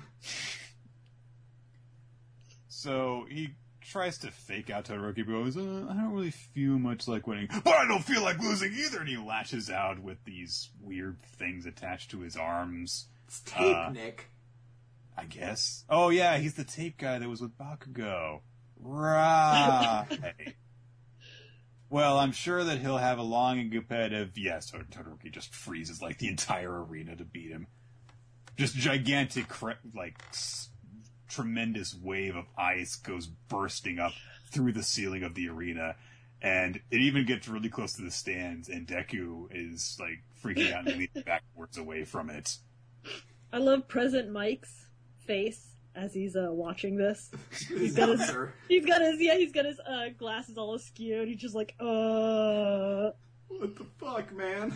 So he tries to fake out Todoroki, but goes, "I don't really feel much like winning, but I don't feel like losing either." And he lashes out with these weird things attached to his arms. It's tape, Nick. I guess. Oh yeah, he's the tape guy that was with Bakugo. Right. Well, I'm sure that he'll have a long and competitive... Yes, Todoroki just freezes the entire arena to beat him. Just gigantic, tremendous wave of ice goes bursting up through the ceiling of the arena. And it even gets really close to the stands, and Deku is, freaking out and leaning backwards away from it. I love President Mike's face as he's watching this. He's got his glasses all askew, and he's just like, what the fuck, man?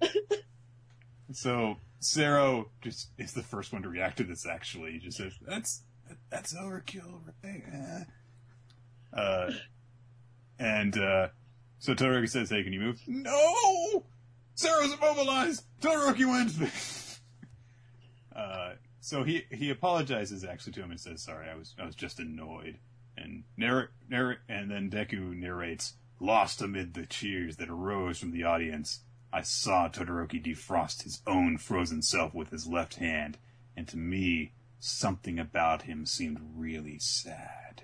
So Sero just is the first one to react to this. Actually, he just says, "That's overkill, right?" So Todoroki says, "Hey, can you move?" "No, Sero's immobilized. Todoroki wins." So he apologizes actually to him and says, "Sorry, I was just annoyed." And and then Deku narrates, "Lost amid the cheers that arose from the audience, I saw Todoroki defrost his own frozen self with his left hand, and to me, something about him seemed really sad."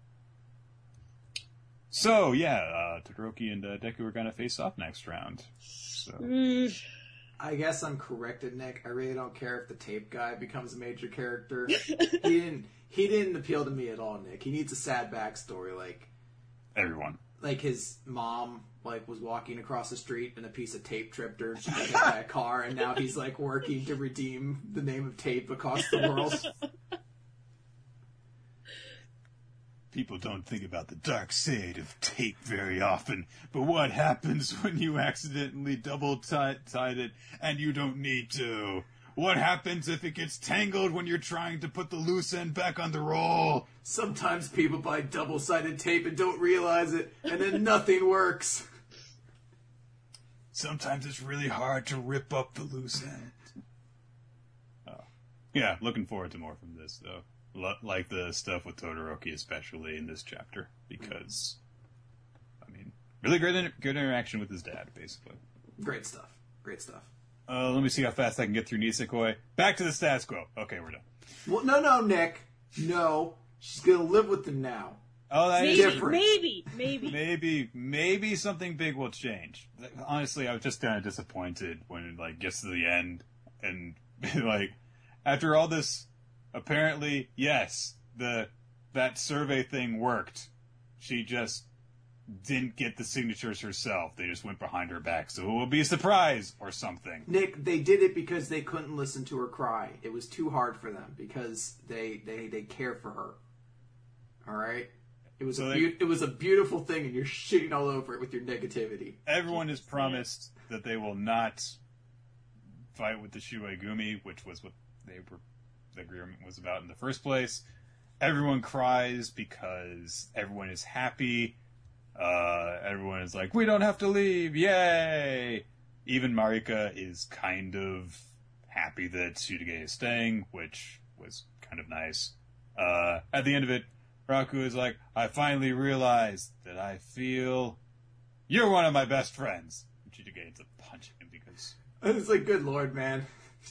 So yeah, Todoroki and Deku are gonna face off next round. So. I guess I'm corrected, Nick. I really don't care if the tape guy becomes a major character. He didn't appeal to me at all, Nick. He needs a sad backstory, everyone. His mom, was walking across the street and a piece of tape tripped her and she got hit by a car, and now he's, working to redeem the name of tape across the world. People don't think about the dark side of tape very often, but what happens when you accidentally double-tie it and you don't need to? What happens if it gets tangled when you're trying to put the loose end back on the roll? Sometimes people buy double-sided tape and don't realize it, and then nothing works. Sometimes it's really hard to rip up the loose end. Yeah, looking forward to more from this, though. Like the stuff with Todoroki, especially in this chapter, because, I mean, really good interaction with his dad, basically. Great stuff. Great stuff. Let me see how fast I can get through Nisekoi. Back to the status quo. Okay, we're done. Well, no, Nick. No. She's going to live with them now. Oh, that is different. Maybe something big will change. Honestly, I was just kind of disappointed when it, like, gets to the end and, like, after all this, apparently, yes, that survey thing worked. She just didn't get the signatures herself. They just went behind her back, so it will be a surprise or something. Nick, they did it because they couldn't listen to her cry. It was too hard for them because they care for her. All right? It was a beautiful thing, and you're shitting all over it with your negativity. Everyone has promised that they will not fight with the Shuegumi, which was what the agreement was about in the first place. Everyone cries because everyone is happy. Everyone is like, we don't have to leave, yay! Even Marika is kind of happy that Tsurugi is staying, which was kind of nice. At the end of it, Raku is like, I finally realized that I feel you're one of my best friends. And Tsurugi ends up punching him because... And it's like, good lord, man.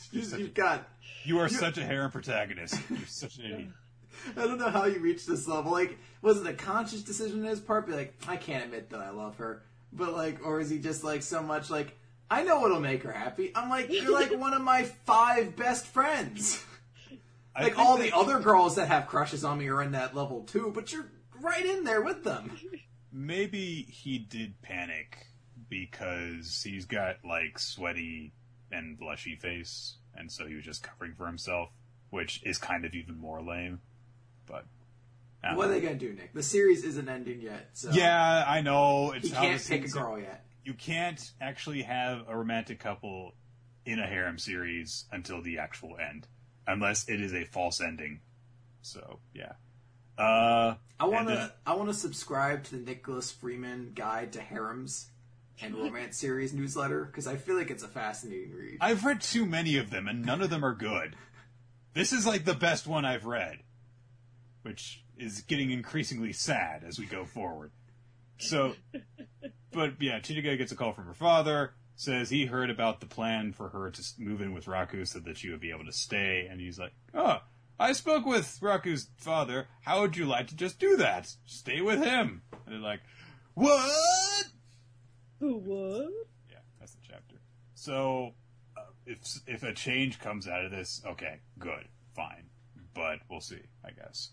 You are such a harem protagonist. You're such an idiot. I don't know how you reached this level. Like, was it a conscious decision on his part? Be like, I can't admit that I love her. But like, or is he just like so much like, I know what'll make her happy. I'm like, you're like one of my 5 best friends. Like all the other girls that have crushes on me are in that level too, but you're right in there with them. Maybe he did panic because he's got like sweaty and blushy face, and so he was just covering for himself, which is kind of even more lame. But what are they gonna do, Nick? The series isn't ending yet. So yeah, I know. It's he can't pick a girl yet. You can't actually have a romantic couple in a harem series until the actual end, unless it is a false ending. So yeah. I want to subscribe to the Nicholas Freeman Guide to Harems and Romance Series newsletter, because I feel like it's a fascinating read. I've read too many of them, and none of them are good. This is like the best one I've read, which is getting increasingly sad as we go forward. So, but yeah, Tsurugi gets a call from her father, says he heard about the plan for her to move in with Raku so that she would be able to stay, and he's like, oh, I spoke with Raku's father. How would you like to just do that? Stay with him. And they're like, what? What? Yeah, that's the chapter. So, if a change comes out of this, okay, good, fine. But we'll see, I guess.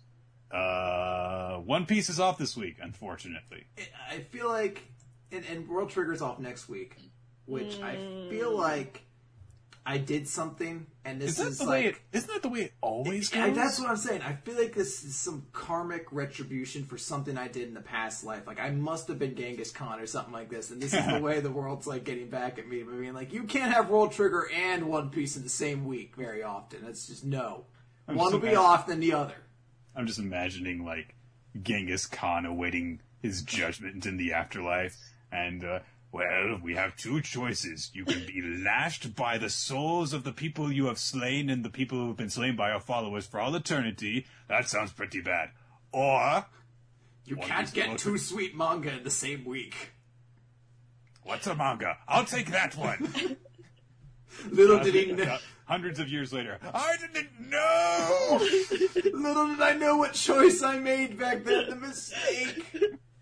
One Piece is off this week, unfortunately. I feel like, and World Trigger's off next week, which I feel like I did something, and this is like... Isn't that the way it always goes? That's what I'm saying. I feel like this is some karmic retribution for something I did in the past life. Like, I must have been Genghis Khan or something like this, and this is the way the world's, like, getting back at me. But being like, you can't have World Trigger and One Piece in the same week very often. It's just, no. One will be off than the other. I'm just imagining, like, Genghis Khan awaiting his judgment in the afterlife, and, well, we have 2 choices. You can be lashed by the souls of the people you have slain and the people who have been slain by your followers for all eternity. That sounds pretty bad. Or... You can't get 2 sweet manga in the same week. What's a manga? I'll take that one. Little did he know... Hundreds of years later, I didn't know! Little did I know what choice I made back then, the mistake.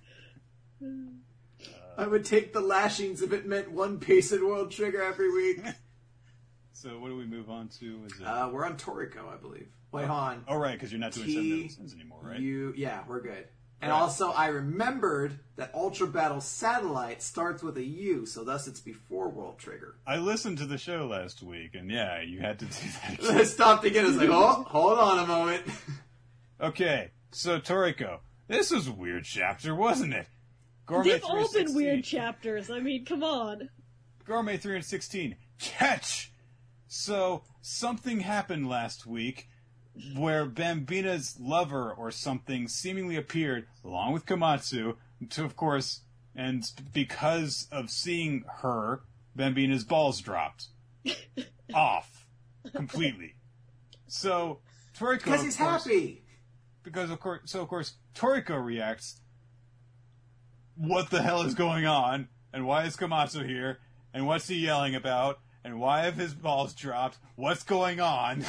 I would take the lashings if it meant One Piece and World Trigger every week. So what do we move on to? Is it... we're on Toriko, I believe. Wait, hold on. Oh, right, because you're not doing 7 episodes anymore, right? Yeah, we're good. And also, I remembered that Ultra Battle Satellite starts with a U, so thus it's before World Trigger. I listened to the show last week, and yeah, you had to do that. I stopped again. I was like, oh, hold on a moment. Okay, so Toriko. This was a weird chapter, wasn't it? Gourmet They've all been weird chapters. I mean, come on. Gourmet 316. Catch! So, something happened last week where Bambina's lover or something seemingly appeared, along with Komatsu, to, of course, and because of seeing her, Bambina's balls dropped. Off. Completely. So, Toriko... Because he's happy! Because, of course, Toriko reacts, what the hell is going on? And why is Komatsu here? And what's he yelling about? And why have his balls dropped? What's going on?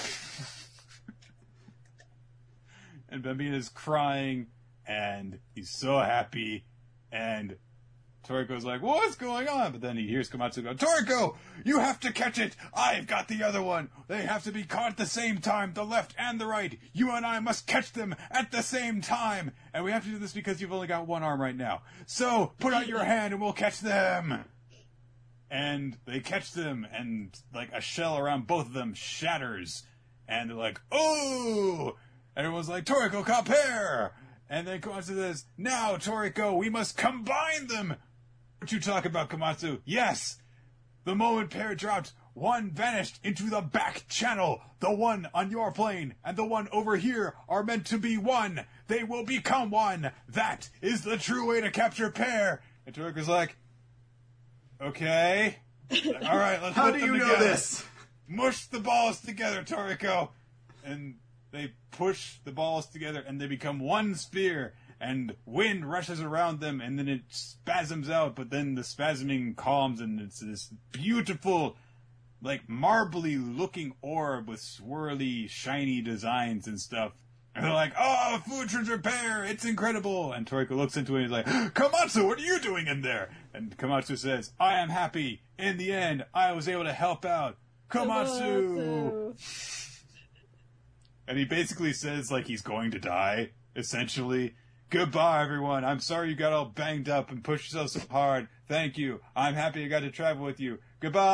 And Bambina's crying, and he's so happy, and Toriko's like, what's going on? But then he hears Komatsu go, Toriko, you have to catch it! I've got the other one! They have to be caught at the same time, the left and the right! You and I must catch them at the same time! And we have to do this because you've only got one arm right now. So, put out your hand and we'll catch them! And they catch them, and, like, a shell around both of them shatters. And they're like, oh! And everyone's like, Toriko, compare! And then Komatsu says, now, Toriko, we must combine them! What you talk about, Komatsu? Yes! The moment pair dropped, one vanished into the back channel. The one on your plane and the one over here are meant to be one. They will become one. That is the true way to capture pair. And Toriko's like, okay. All right, let's How put do them you together. know this? Mush the balls together, Toriko. And they push the balls together and they become one sphere. And wind rushes around them, and then it spasms out, but then the spasming calms, and it's this beautiful, like, marbly-looking orb with swirly, shiny designs and stuff. And they're like, oh, Futrans repair, it's incredible! And Toriko looks into it and he's like, Komatsu, what are you doing in there? And Komatsu says, I am happy. In the end, I was able to help out. Komatsu! And he basically says, like, he's going to die, essentially. Goodbye, everyone. I'm sorry you got all banged up and pushed yourself so hard. Thank you. I'm happy I got to travel with you.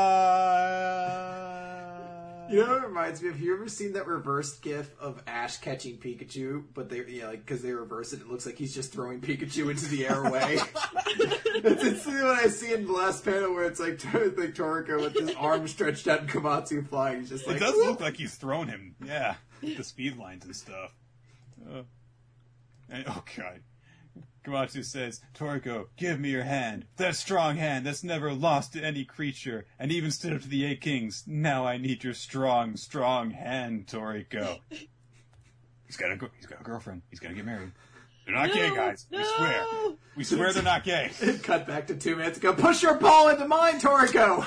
Goodbye. You know what it reminds me of? Have you ever seen that reversed GIF of Ash catching Pikachu? But they, because they reverse it, it looks like he's just throwing Pikachu into the air away. It's instantly what I see in the last panel where it's like Toriko with his arm stretched out and Komatsu flying. He's just like, it does look like he's thrown him. Yeah, with the speed lines and stuff. And, oh, God. Komatsu says, Toriko, give me your hand. That strong hand that's never lost to any creature, and even stood up to the 8 kings. Now I need your strong, strong hand, Toriko. He's got a girlfriend. He's got to get married. They're not gay, guys. We swear. We swear they're not gay. Cut back to 2 minutes ago. Push your ball into mine, Toriko!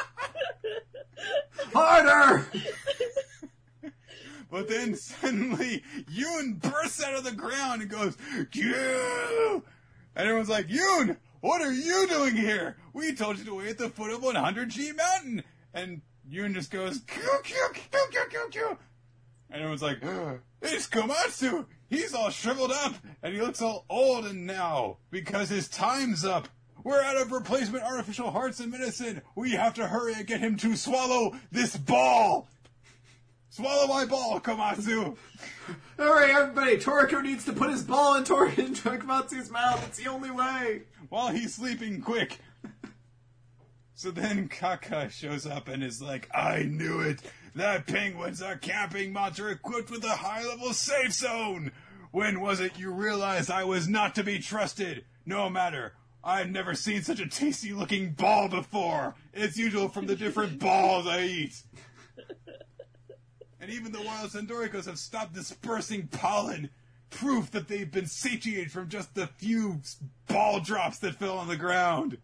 Harder! But then suddenly, Yoon bursts out of the ground and goes, Gyu! And everyone's like, Yoon, what are you doing here? We told you to wait at the foot of 100G Mountain. And Yoon just goes, Kyu, kyu, kyu, kyu, kyu, kyu. And everyone's like, it's Komatsu! He's all shriveled up, and he looks all old and now, because his time's up. We're out of replacement artificial hearts and medicine. We have to hurry and get him to swallow this ball. Swallow my ball, Komatsu! Hurry, everybody! Toriko needs to put his ball in Komatsu's mouth. It's the only way. While he's sleeping, quick! So then Kaka shows up and is like, I knew it! That penguin's a camping monster equipped with a high-level safe zone! When was it you realized I was not to be trusted? No matter. I've never seen such a tasty-looking ball before! It's usual from the different balls I eat! And even the wild Sandoricos have stopped dispersing pollen, proof that they've been satiated from just the few ball drops that fell on the ground.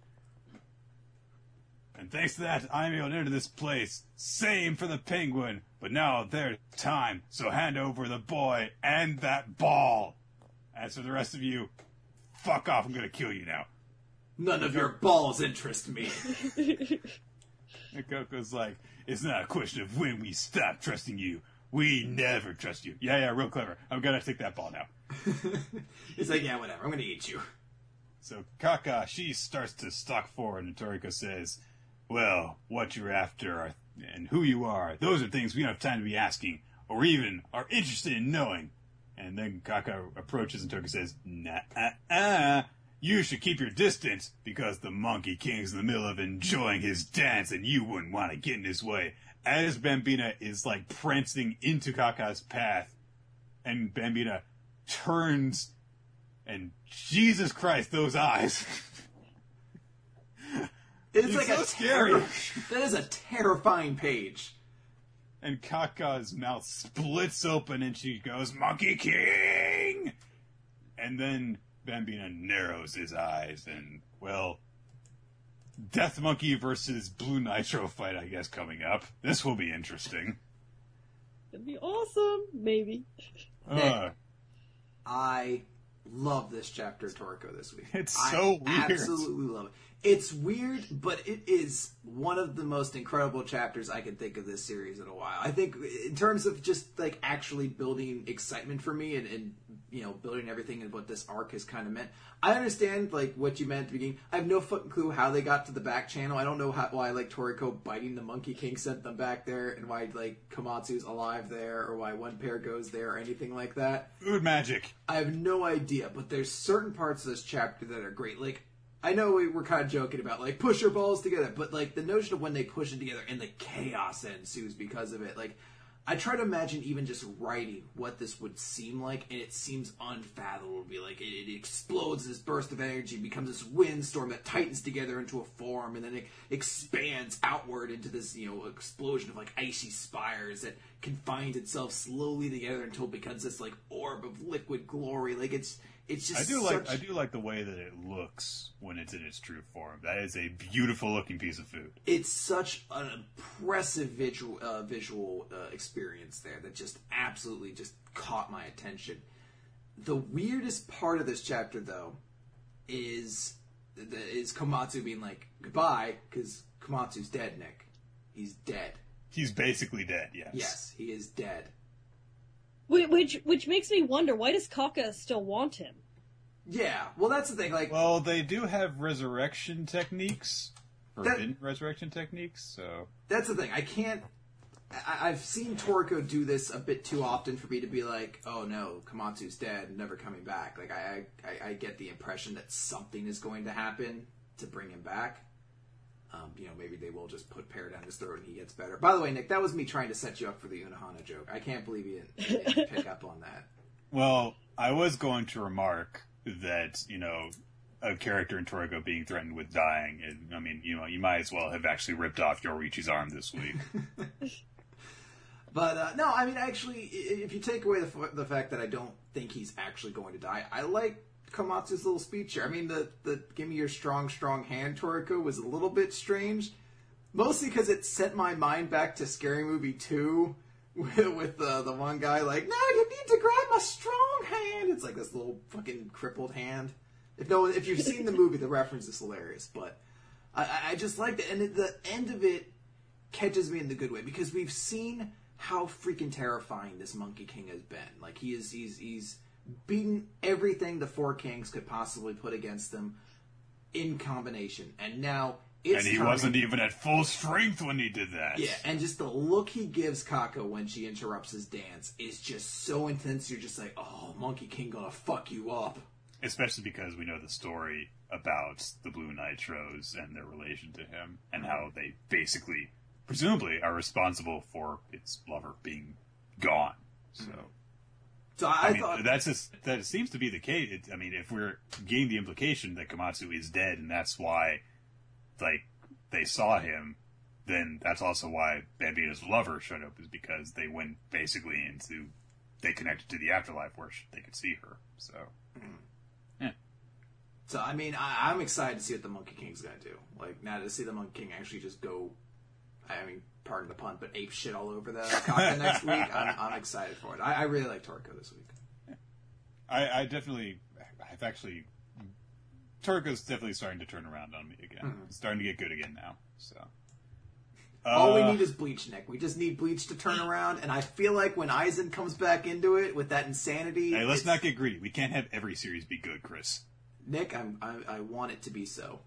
And thanks to that, I'm able to enter this place. Same for the penguin, but now there's time, so hand over the boy and that ball. As for the rest of you, fuck off, I'm gonna kill you now. None of your balls interest me. And Coco's like, it's not a question of when we stop trusting you. We never trust you. Yeah, real clever. I'm gonna take that ball now. He's like, yeah, whatever. I'm gonna eat you. So Kaka, she starts to stalk forward, and Toriko says, well, what you're after and who you are, those are things we don't have time to be asking, or even are interested in knowing. And then Kaka approaches, and Toriko says, nah, you should keep your distance, because the Monkey King's in the middle of enjoying his dance, and you wouldn't want to get in his way. As Bambina is, like, prancing into Kaka's path, and Bambina turns, and Jesus Christ, those eyes. It's He's like so scary. That is a terrifying page. And Kaka's mouth splits open and she goes, Monkey King! And then Bambina narrows his eyes and, well, Death Monkey versus Blue Nitro fight, I guess, coming up. This will be interesting. It'd be awesome. Maybe. I love this chapter of Toriko this week. It's so weird. Absolutely love it. It's weird, but it is one of the most incredible chapters I can think of this series in a while. I think in terms of just like actually building excitement for me and you know, building everything and what this arc has kind of meant. I understand like what you meant at the beginning. I have no fucking clue how they got to the back channel. I don't know why like Toriko biting the Monkey King sent them back there, and why like Komatsu's alive there, or why one pair goes there, or anything like that. Food magic. I have no idea, but there's certain parts of this chapter that are great. Like, I know we're kind of joking about, like, push your balls together, but, like, the notion of when they push them together and the chaos that ensues because of it, like, I try to imagine even just writing what this would seem like, and it seems unfathomable. Like, it explodes this burst of energy, becomes this windstorm that tightens together into a form, and then it expands outward into this, you know, explosion of, like, icy spires that confines itself slowly together until it becomes this, like, orb of liquid glory. Like, it's just I do like the way that it looks when it's in its true form. That is a beautiful looking piece of food. It's such an impressive visual experience there that just absolutely just caught my attention. The weirdest part of this chapter, though, is Komatsu being like, goodbye, because Komatsu's dead, Nick. He's dead. He's basically dead, yes. Yes, he is dead. Which makes me wonder, why does Kaka still want him? Yeah, well, that's the thing. Like, well, they do have resurrection techniques, resurrection techniques. So that's the thing. I've seen Toriko do this a bit too often for me to be like, oh no, Komatsu's dead, never coming back. Like, I get the impression that something is going to happen to bring him back. You know, maybe they will just put pear down his throat and he gets better. By the way, Nick, that was me trying to set you up for the Unohana joke. I can't believe you didn't pick up on that. Well, I was going to remark that, you know, a character in Toriko being threatened with dying, I mean, you know, you might as well have actually ripped off Yorichi's arm this week. But, no, I mean, actually, if you take away the fact that I don't think he's actually going to die, I like Komatsu's little speech here. I mean, the give me your strong, strong hand, Toriko, was a little bit strange. Mostly because it sent my mind back to Scary Movie 2 with the one guy like, no, you need to grab my strong hand. It's like this little fucking crippled hand. If you've seen the movie, the reference is hilarious. But I just liked it. And the end of it catches me in the good way, because we've seen how freaking terrifying this Monkey King has been. Like, he's beaten everything the Four Kings could possibly put against them in combination. And now it's he wasn't even at full strength when he did that. Yeah, and just the look he gives Kaka when she interrupts his dance is just so intense. You're just like, oh, Monkey King gonna fuck you up. Especially because we know the story about the Blue Nitros and their relation to him, and how they basically, presumably, are responsible for its lover being gone. So I thought that seems to be the case. I mean, if we're getting the implication that Komatsu is dead, and that's why, like, they saw him, then that's also why Bambina's lover showed up, is because they went basically they connected to the afterlife where they could see her. So, yeah. So, I mean, I'm excited to see what the Monkey King's gonna do. Like, now to see the Monkey King actually just go, I mean, pardon the pun, but ape shit all over the Kaka next week. I'm excited for it. I really like Toriko this week. I've actually, Toriko's definitely starting to turn around on me again. Mm-hmm. It's starting to get good again now. So all we need is Bleach, Nick. We just need Bleach to turn around, and I feel like when Aizen comes back into it with that insanity, hey, let's not get greedy. We can't have every series be good, Chris. Nick, I want it to be so.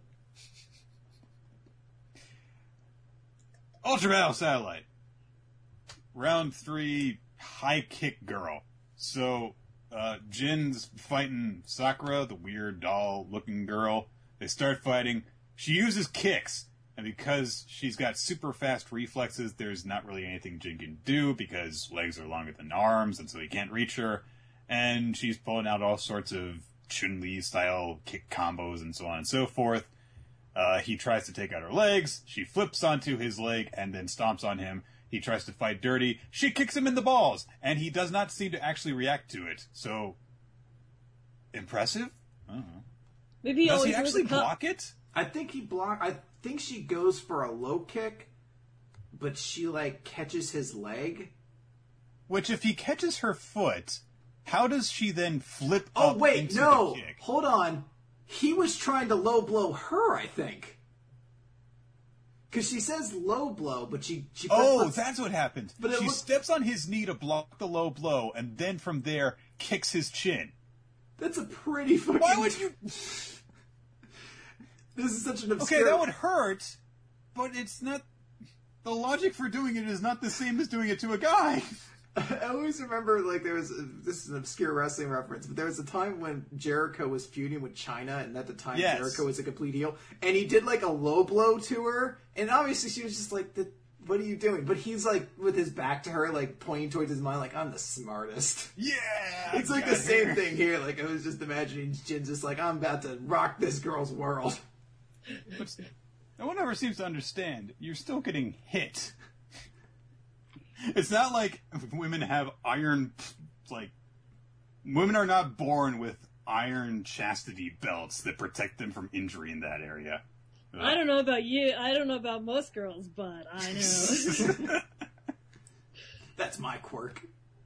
Ultra Battle Satellite. Round 3, High Kick Girl. So, Jin's fighting Sakura, the weird doll-looking girl. They start fighting. She uses kicks, and because she's got super fast reflexes, there's not really anything Jin can do, because legs are longer than arms, and so he can't reach her. And she's pulling out all sorts of Chun-Li style kick combos and so on and so forth. He tries to take out her legs. She flips onto his leg and then stomps on him. He tries to fight dirty. She kicks him in the balls, and he does not seem to actually react to it. So, impressive? I don't know. Maybe he Does he always actually wears a cup. block it? I think I think she goes for a low kick, but she like catches his leg. Which, if he catches her foot, how does she then flip Oh up wait, into no, the kick? hold on. He was trying to low blow her, I think. Because she says low blow, but she Oh, that's what happened. But She steps on his knee to block the low blow, and then from there, kicks his chin. That's a pretty fucking... Why would you... This is such an obscure... Okay, that would hurt, but it's not... The logic for doing it is not the same as doing it to a guy. I always remember, like, this is an obscure wrestling reference, but there was a time when Jericho was feuding with Chyna, and at the time Yes. Jericho was a complete heel, and he did, like, a low blow to her, and obviously she was just like, what are you doing? But he's, like, with his back to her, like, pointing towards his mind, like, I'm the smartest. Yeah! It's like the same thing here, like, I was just imagining Jin's just like, I'm about to rock this girl's world. But no one ever seems to understand. You're still getting hit. It's not like women have iron, like, women are not born with iron chastity belts that protect them from injury in that area. I don't know about you. I don't know about most girls, but I know. That's my quirk.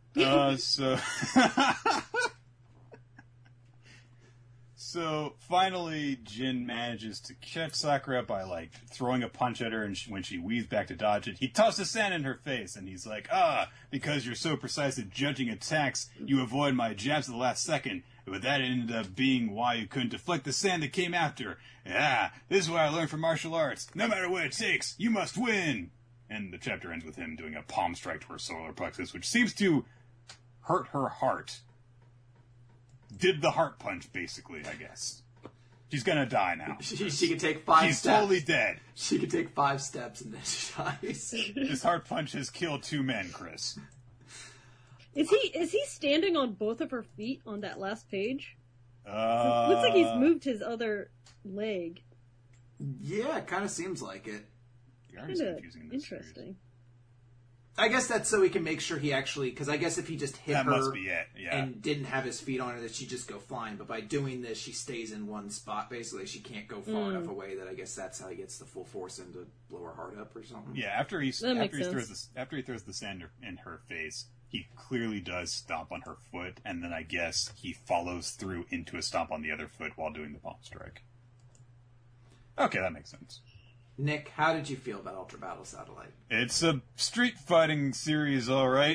So finally, Jin manages to catch Sakura by, like, throwing a punch at her, and when she weaves back to dodge it, he tosses sand in her face, and he's like, because you're so precise at judging attacks, you avoid my jabs at the last second. But that ended up being why you couldn't deflect the sand that came after. Yeah, this is what I learned from martial arts. No matter what it takes, you must win! And the chapter ends with him doing a palm strike to her solar plexus, which seems to hurt her heart. Did the heart punch, basically, I guess. She's gonna die now. She can take 5 She's steps. totally dead. She can take 5 steps and then she dies. This heart punch has killed 2 men, Chris. Is he standing on both of her feet on that last page? Looks like he's moved his other leg. Yeah, it kind of seems like it. Kind of interesting. Series. I guess that's so he can make sure he actually... Because I guess if he just hit That her must be it, yeah. and didn't have his feet on her, that she'd just go flying. But by doing this, she stays in one spot. Basically, she can't go far enough away that I guess that's how he gets the full force in to blow her heart up or something. Yeah, after he sense. throws the sand in her face, he clearly does stomp on her foot, and then I guess he follows through into a stomp on the other foot while doing the palm strike. Okay, that makes sense. Nick, how did you feel about Ultra Battle Satellite? It's a street fighting series, alright.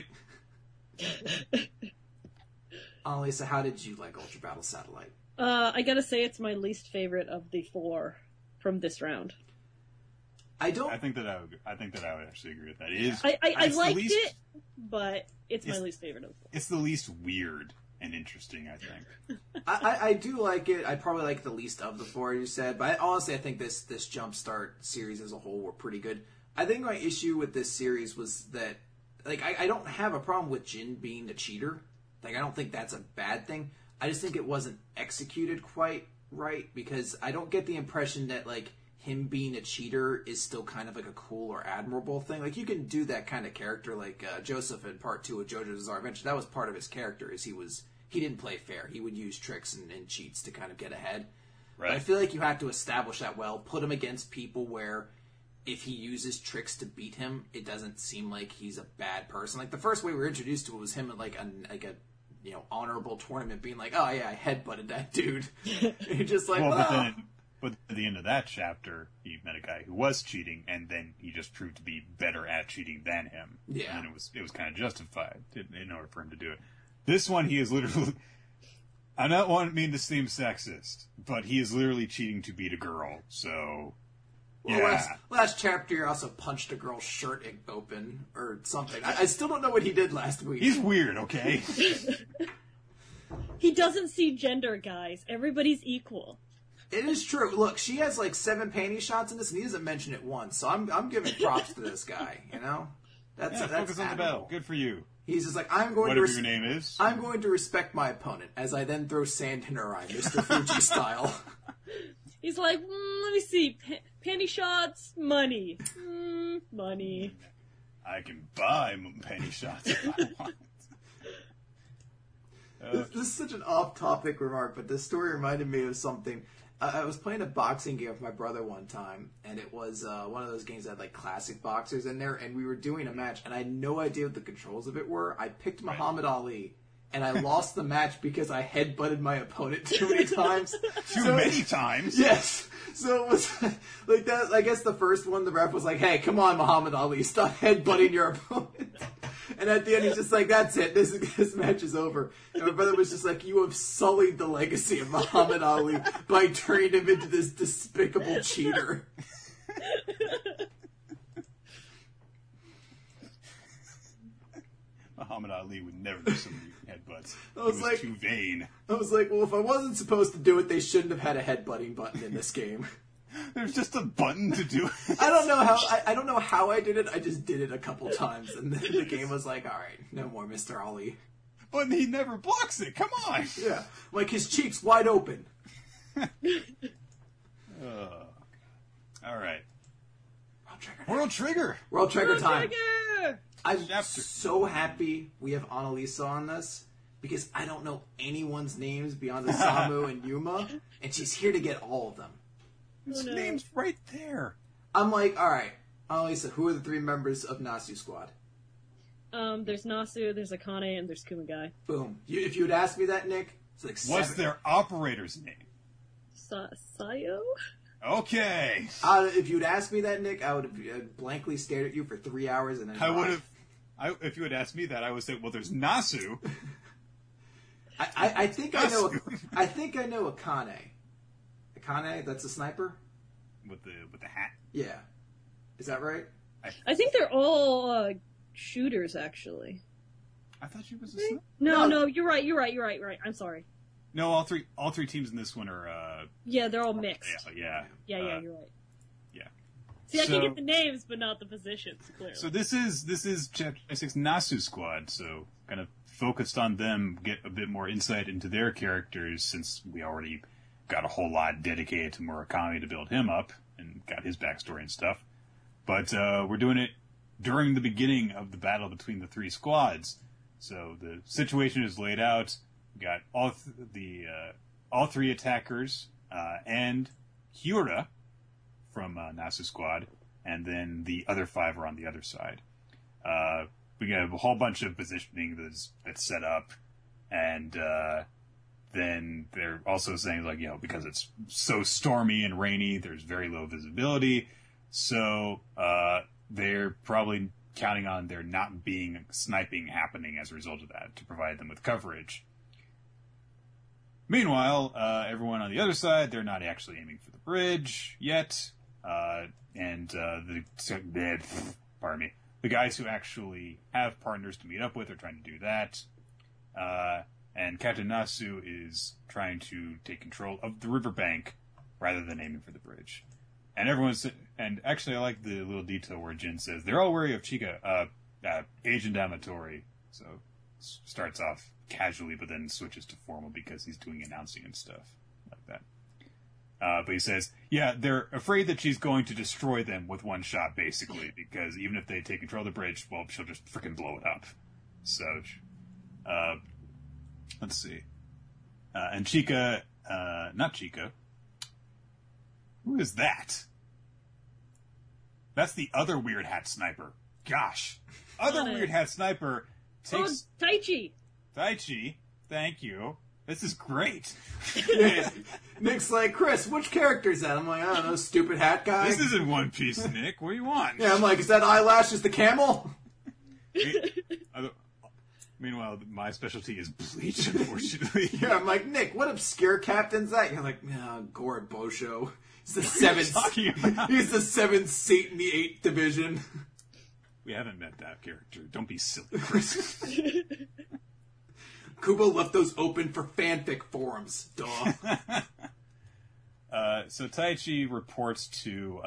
Annalisa, how did you like Ultra Battle Satellite? I gotta say it's my least favorite of the 4 from this round. I don't... I think that I would actually agree with that. It is, I liked it, but it's my least favorite of the 4. It's the least weird and interesting, I think. I do like it. I probably like the least of the 4 you said, but honestly, I think this Jumpstart series as a whole were pretty good. I think my issue with this series was that, like, I don't have a problem with Jin being a cheater. Like, I don't think that's a bad thing. I just think it wasn't executed quite right, because I don't get the impression that, like, him being a cheater is still kind of like a cool or admirable thing. Like, you can do that kind of character, like Joseph in part 2 of JoJo's Bizarre Adventure. That was part of his character, is he didn't play fair. He would use tricks and cheats to kind of get ahead. Right. But I feel like you have to establish that well, put him against people where if he uses tricks to beat him, it doesn't seem like he's a bad person. Like, the first way we were introduced to it was him at like a honorable tournament being like, oh yeah, I headbutted that dude. And you're just like, But at the end of that chapter, he met a guy who was cheating, and then he just proved to be better at cheating than him. Yeah. And it was kind of justified in order for him to do it. This one, he is literally... I don't mean to seem sexist, but he is literally cheating to beat a girl, so... Well, yeah. last chapter, you also punched a girl's shirt open or something. I still don't know what he did last week. He's weird, okay? He doesn't see gender, guys. Everybody's equal. It is true. Look, she has like 7 panty shots in this, and he doesn't mention it once. So I'm giving props to this guy. You know, that's focus on the battle. Good for you. He's just like, whatever your name is. I'm going to respect my opponent as I then throw sand in her eye, Mr. Fuji style. He's like, let me see. Panty shots, money. Money. I can buy penny shots if I want. This is such an off-topic remark, but this story reminded me of something. I was playing a boxing game with my brother one time, and it was one of those games that had like classic boxers in there, and we were doing a match, and I had no idea what the controls of it were. I picked Muhammad Ali, and I lost the match because I headbutted my opponent too many times. Too many times? Yes. So it was like that. I guess the first one, the ref was like, "Hey, come on, Muhammad Ali, stop headbutting your opponent." And at the end, he's just like, "That's it. This match is over." And my brother was just like, "You have sullied the legacy of Muhammad Ali by turning him into this despicable cheater." Muhammad Ali would never do so many headbutts. He was was like- too vain. I was like, "Well, if I wasn't supposed to do it, they shouldn't have had a headbutting button in this game." There's just a button to do it. I don't know how. I don't know how I did it. I just did it a couple times, and then the game was like, "All right, no more, Mr. Ali." But he never blocks it. Come on. Yeah, like his cheeks wide open. All right. World Trigger. World Trigger. World Trigger time. Trigger! I'm Chapter. so happy we have Annalisa on this because I don't know anyone's names beyond Osamu and Yuma, and she's here to get all of them. His no. name's right there. I'm like, all right, Annalisa, who are the 3 members of Nasu Squad? There's Nasu, there's Akane, and there's Kumagai. Boom. If you had asked me that, Nick, it's like 7. What's their operator's name? Sayo? Okay. If you'd asked me that, Nick, I would have blankly stared at you for 3 hours and then I would have. If you had asked me that, I would say, well, there's Nasu. I think I know. I think I know Akane. Akane, that's a sniper. with the hat. Yeah, is that right? I think they're all shooters, actually. I thought she was a sniper. No, you're right. I'm sorry. No, all three teams in this one are. Yeah, they're all mixed. Yeah. Yeah, you're right. Yeah. See, I So- can get the names, but not the positions, clearly. So this is Chapter 26 Nasu Squad. So kind of focused on them, get a bit more insight into their characters since we already got a whole lot dedicated to Murakami to build him up and got his backstory and stuff. But we're doing it during the beginning of the battle between the 3 squads. So the situation is laid out. We got all 3 attackers and Hyura from Nasu Squad, and then the other 5 are on the other side. We got a whole bunch of positioning that's set up, and then they're also saying, like, because it's so stormy and rainy, there's very low visibility, so they're probably counting on there not being sniping happening as a result of that to provide them with coverage. Meanwhile, everyone on the other side, they're not actually aiming for the bridge yet, and the guys who actually have partners to meet up with are trying to do that, and Captain Nasu is trying to take control of the riverbank rather than aiming for the bridge. And actually I like the little detail where Jin says, they're all wary of Chika, Agent Amatori, so starts off casually, but then switches to formal because he's doing announcing and stuff like that. But he says, they're afraid that she's going to destroy them with one shot, basically, because even if they take control of the bridge, well, she'll just freaking blow it up. So, let's see. And Chika, not Chika. Who is that? That's the other weird hat sniper. Gosh. Other weird hat sniper takes... Oh, Taichi! Taichi, thank you. This is great. Yeah. Nick's like, Chris, which character is that? I'm like, I don't know, stupid hat guy. This isn't One Piece, Nick. What do you want? Yeah, I'm like, is that Eyelashes the camel? Meanwhile, my specialty is Bleach, unfortunately. Yeah, I'm like, Nick, what obscure captain's that? You're like, Gord Bosho. He's the What are you 7th. talking about? He's the 7th Satan in the 8th division. We haven't met that character. Don't be silly, Chris. Kubo left those open for fanfic forums. Duh. So Taichi reports to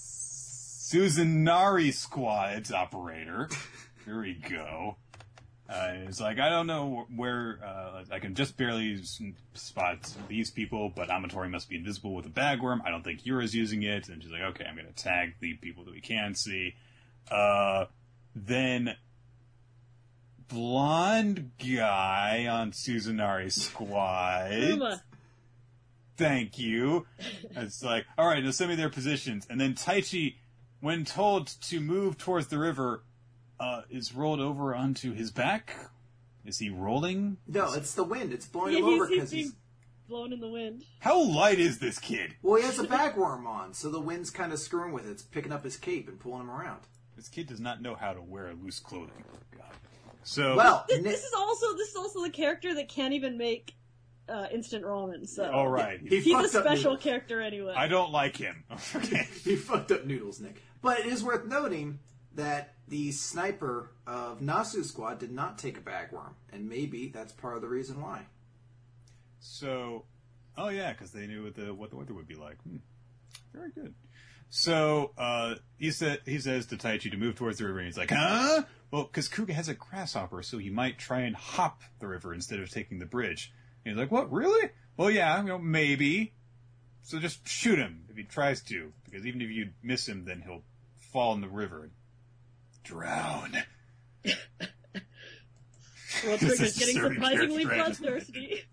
Suzunari Squad's operator. There we go. It's like, I don't know where, I can just barely spot these people, but Amatori must be invisible with a bagworm. I don't think Yura's using it. And she's like, okay, I'm going to tag the people that we can see. Then blonde guy on Suzunari's squad. Uma. Thank you. It's like, all right, now send me their positions. And then Taichi, when told to move towards the river, is rolled over onto his back. Is he rolling? No, it's the wind. It's blowing him over because he's blown in the wind. How light is this kid? Well, he has a bagworm on, so the wind's kind of screwing with it. It's picking up his cape and pulling him around. This kid does not know how to wear loose clothing. God. So well, this is also the character that can't even make instant ramen. So all right, he's a special character anyway. I don't like him. Okay, he fucked up noodles, Nick. But it is worth noting that the sniper of Nasu's squad did not take a bagworm, and maybe that's part of the reason why. So, oh yeah, because they knew what the weather would be like. Very good. So he says to Taichi to move towards the river, and he's like, huh? Well, because Kuga has a grasshopper, so he might try and hop the river instead of taking the bridge. And he's like, what, really? Well, yeah, maybe. So just shoot him if he tries to, because even if you miss him, then he'll fall in the river and drown. Well, Trigger's getting surprisingly bloodthirsty.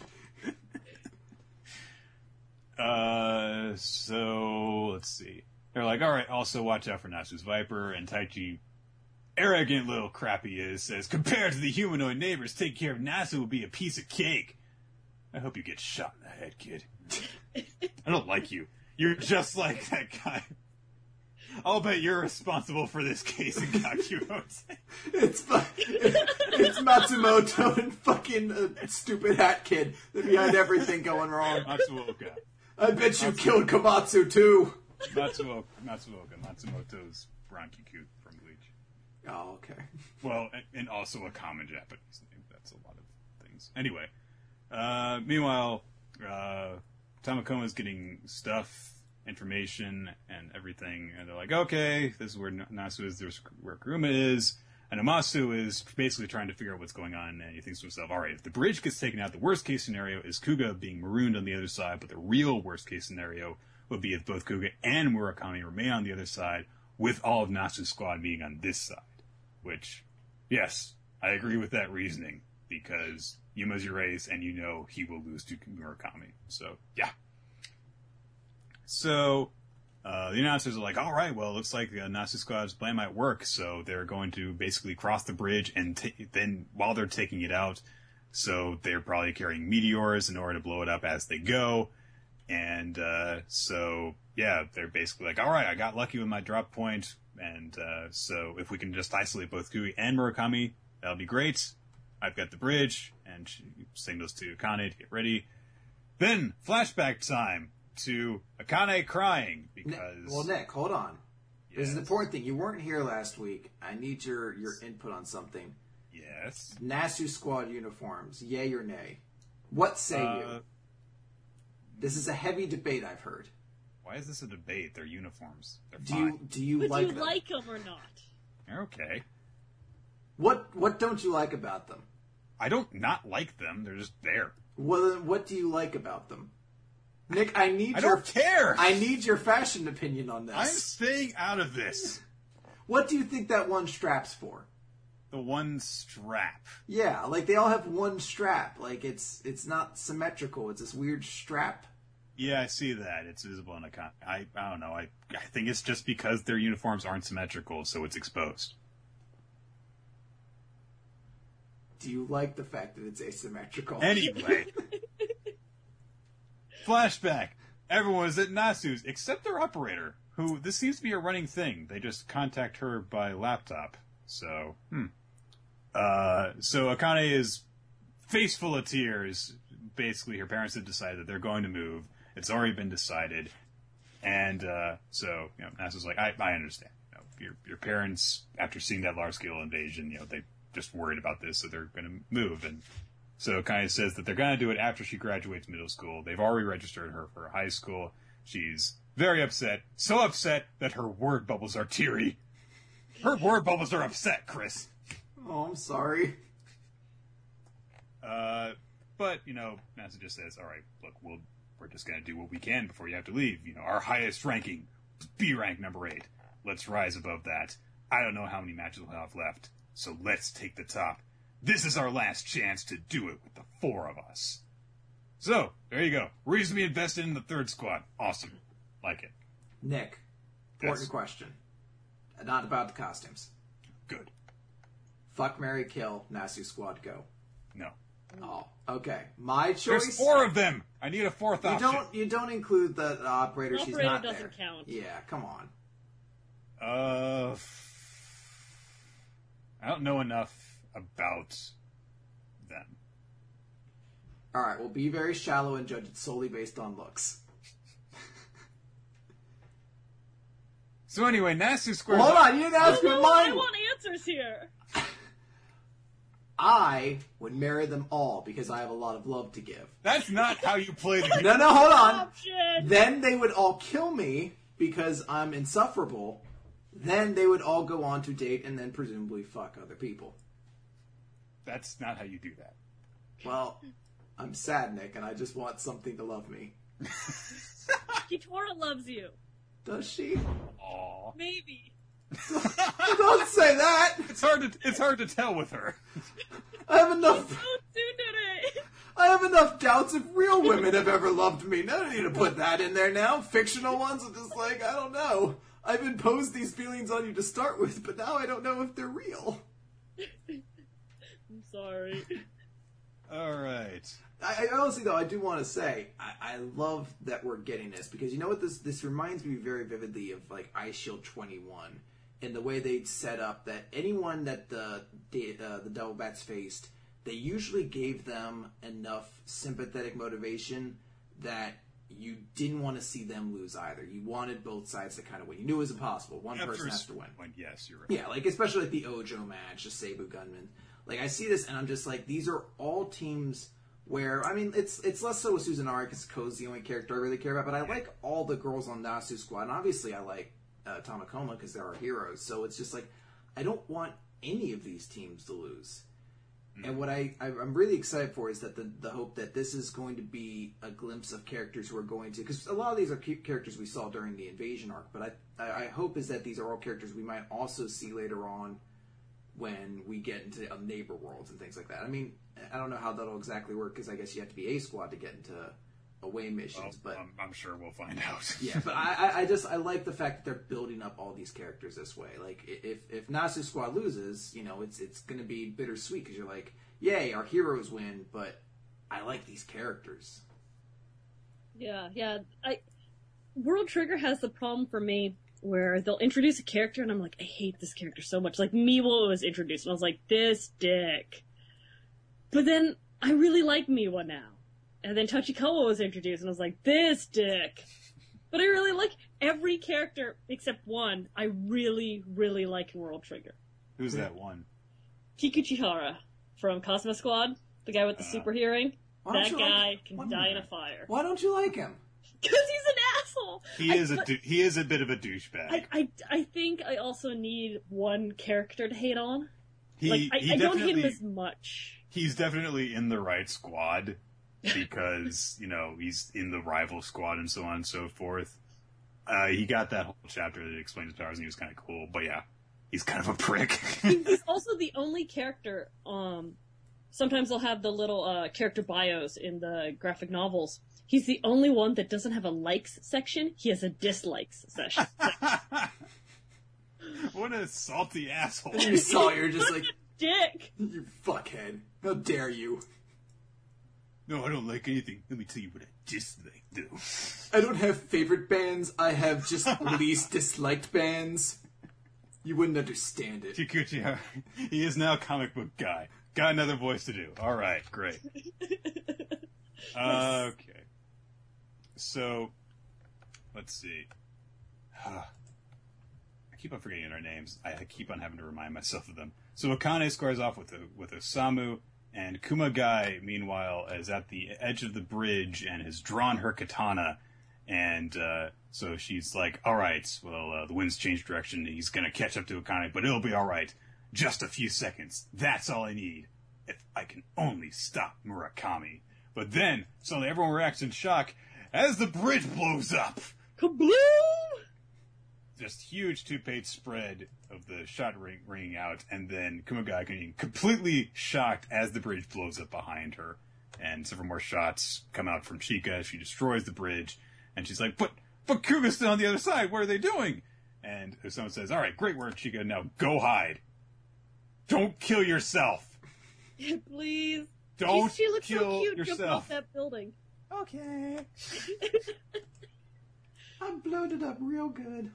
So let's see. They're like, all right, also watch out for Nasu's Viper, and Taichi, arrogant little crap he is, says, compared to the humanoid neighbors, taking care of Nasu will be a piece of cake. I hope you get shot in the head, kid. I don't like you. You're just like that guy. I'll bet you're responsible for this case in Kakuyo's. It's Matsumoto and fucking stupid hat kid behind everything going wrong. Matsuoka. I bet you killed Komatsu too. Matsumoto's Rankiku from Bleach. Oh, okay. Well, and also a common Japanese name. That's a lot of things. Anyway, meanwhile, Tamakoma's getting stuff, information, and everything, and they're like, okay, this is where Nasu is, this is where Kuruma is, and Amasu is basically trying to figure out what's going on, and he thinks to himself, alright, if the bridge gets taken out, the worst case scenario is Kuga being marooned on the other side, but the real worst case scenario would be if both Kuga and Murakami remain on the other side, with all of Nasu's squad being on this side. Which, yes, I agree with that reasoning, because Yuma's your ace, and you know he will lose to Murakami. So, yeah. So, the announcers are like, all right, well, it looks like Nasu squad's plan might work, so they're going to basically cross the bridge, and then while they're taking it out, so they're probably carrying meteors in order to blow it up as they go, and so, yeah, they're basically like, all right, I got lucky with my drop point, and so if we can just isolate both Kui and Murakami, that'll be great. I've got the bridge, and she signals to Akane to get ready. Then, flashback time to Akane crying because... Well, Nick, hold on. Yes. This is the important thing. You weren't here last week. I need your input on something. Yes. Nasu squad uniforms, yay or nay? What say you? This is a heavy debate, I've heard. Why is this a debate? They're uniforms. They're Do fine. you like them? like them or not? They're okay. What don't you like about them? I don't not like them. They're just there. Well, then what do you like about them? Nick, I don't care. I need your fashion opinion on this. I'm staying out of this. What do you think that one strap's for? The one strap. Yeah, like they all have one strap. Like it's not symmetrical. It's this weird strap. Yeah, I see that. It's visible in a I don't know. I think it's just because their uniforms aren't symmetrical, so it's exposed. Do you like the fact that it's asymmetrical? Anyway. Flashback. Everyone is at Nasu's, except their operator, who, this seems to be a running thing. They just contact her by laptop. So, so Akane is face full of tears. Basically, her parents have decided that they're going to move. It's already been decided. And, so, Nasu's like, I understand. Your parents, after seeing that large-scale invasion, they just worried about this, so they're going to move. And so Akane says that they're going to do it after she graduates middle school. They've already registered her for high school. She's very upset. So upset that her word bubbles are teary. Her word bubbles are upset, Chris. Oh, I'm sorry. But, NASA just says, all right, look, we're just going to do what we can before you have to leave. Our highest ranking, B rank number 8. Let's rise above that. I don't know how many matches we'll have left, so let's take the top. This is our last chance to do it with the 4 of us. So, there you go. Reasonably invested in the 3rd squad. Awesome. Like it. Nick, important question. Not about the costumes. Good. Fuck, marry, kill, Nasu squad, go. No. Oh, okay. My choice. There's 4 of them. I need a 4th option. You don't include the operator. She's not there. Operator doesn't count. Yeah, come on. I don't know enough about them. All right, we'll be very shallow and judge it solely based on looks. So anyway, Nasu squares. Hold on, you didn't ask me mine. I want answers here. I would marry them all because I have a lot of love to give. That's not how you play the game. No, hold on. Option. Then they would all kill me because I'm insufferable. Then they would all go on to date and then presumably fuck other people. That's not how you do that. Well, I'm sad, Nick, and I just want something to love me. Kitora loves you. Does she? Aww. Maybe. Don't say that! It's hard to tell with her. I have enough... So soon today. I have enough doubts if real women have ever loved me. No need to put that in there now. Fictional ones are just like, I don't know. I've imposed these feelings on you to start with, but now I don't know if they're real. I'm sorry. Alright. I honestly, though, I do want to say, I love that we're getting this, because you know what this reminds me very vividly of, like, Ice Shield 21, and the way they'd set up that anyone that the Devil Bats faced, they usually gave them enough sympathetic motivation that you didn't want to see them lose either. You wanted both sides to kind of win. You knew it was impossible. One person has to win. Yes, you're right. Yeah, like, especially like the Ojo match, the Seibu Gunman. Like, I see this and I'm just like, these are all teams where, I mean, it's less so with Suzunari because Ko's the only character I really care about, but I like all the girls on Nasu Squad, and obviously I like Tamakoma because they're our heroes, so it's just like, I don't want any of these teams to lose. Mm-hmm. And what I'm really excited for is that the hope that this is going to be a glimpse of characters who are going to, because a lot of these are characters we saw during the Invasion arc, but I hope is that these are all characters we might also see later on when we get into neighbor worlds and things like that. I mean, I don't know how that'll exactly work because I guess you have to be A squad to get into away missions. But I'm sure we'll find out. Yeah, but I like the fact that they're building up all these characters this way. Like if Nasu squad loses, it's going to be bittersweet because you're like, yay, our heroes win, but I like these characters. Yeah. World Trigger has the problem for me where they'll introduce a character and I'm like, I hate this character so much. Like Miwa was introduced and I was like, this dick. But then I really like Miwa now. And then Tachikawa was introduced and I was like, this dick. But I really like every character except one. I really, really like in World Trigger. Who's that one? Kikuchihara from Cosmo Squad, the guy with the super hearing. That guy can die in a fire. Why don't you like him? Because he's an asshole. He is a bit of a douchebag. I think I also need one character to hate on. I don't hate him as much. He's definitely in the right squad because he's in the rival squad and so on and so forth. He got that whole chapter that explained his powers and he was kind of cool. But yeah, he's kind of a prick. He's also the only character. Sometimes they'll have the little character bios in the graphic novels. He's the only one that doesn't have a likes section. He has a dislikes section. What a salty asshole. You saw, you're just like, dick. You fuckhead. How dare you? No, I don't like anything. Let me tell you what I dislike, though. I don't have favorite bands. I have just least disliked bands. You wouldn't understand it. Kikuchi, he is now a comic book guy. Got another voice to do. All right, great. Okay. So, let's see. I keep on forgetting their names. I keep on having to remind myself of them. So Akane squares off with Osamu, and Kumagai, meanwhile, is at the edge of the bridge and has drawn her katana. And so she's like, all right, well, the wind's changed direction. He's going to catch up to Akane, but it'll be all right. Just a few seconds. That's all I need. if I can only stop Murakami. But then, suddenly everyone reacts in shock as the bridge blows up. Kabloom! Just huge 2-page spread of the shot ringing out, and then Kumagai getting completely shocked as the bridge blows up behind her. And several more shots come out from Chika as she destroys the bridge, and she's like, but Kuga's still on the other side, what are they doing? And someone says, alright, great work, Chika, now go hide. Don't kill yourself. Please. Don't she looks kill so cute yourself. jumping off that building. Okay. I bloated up real good.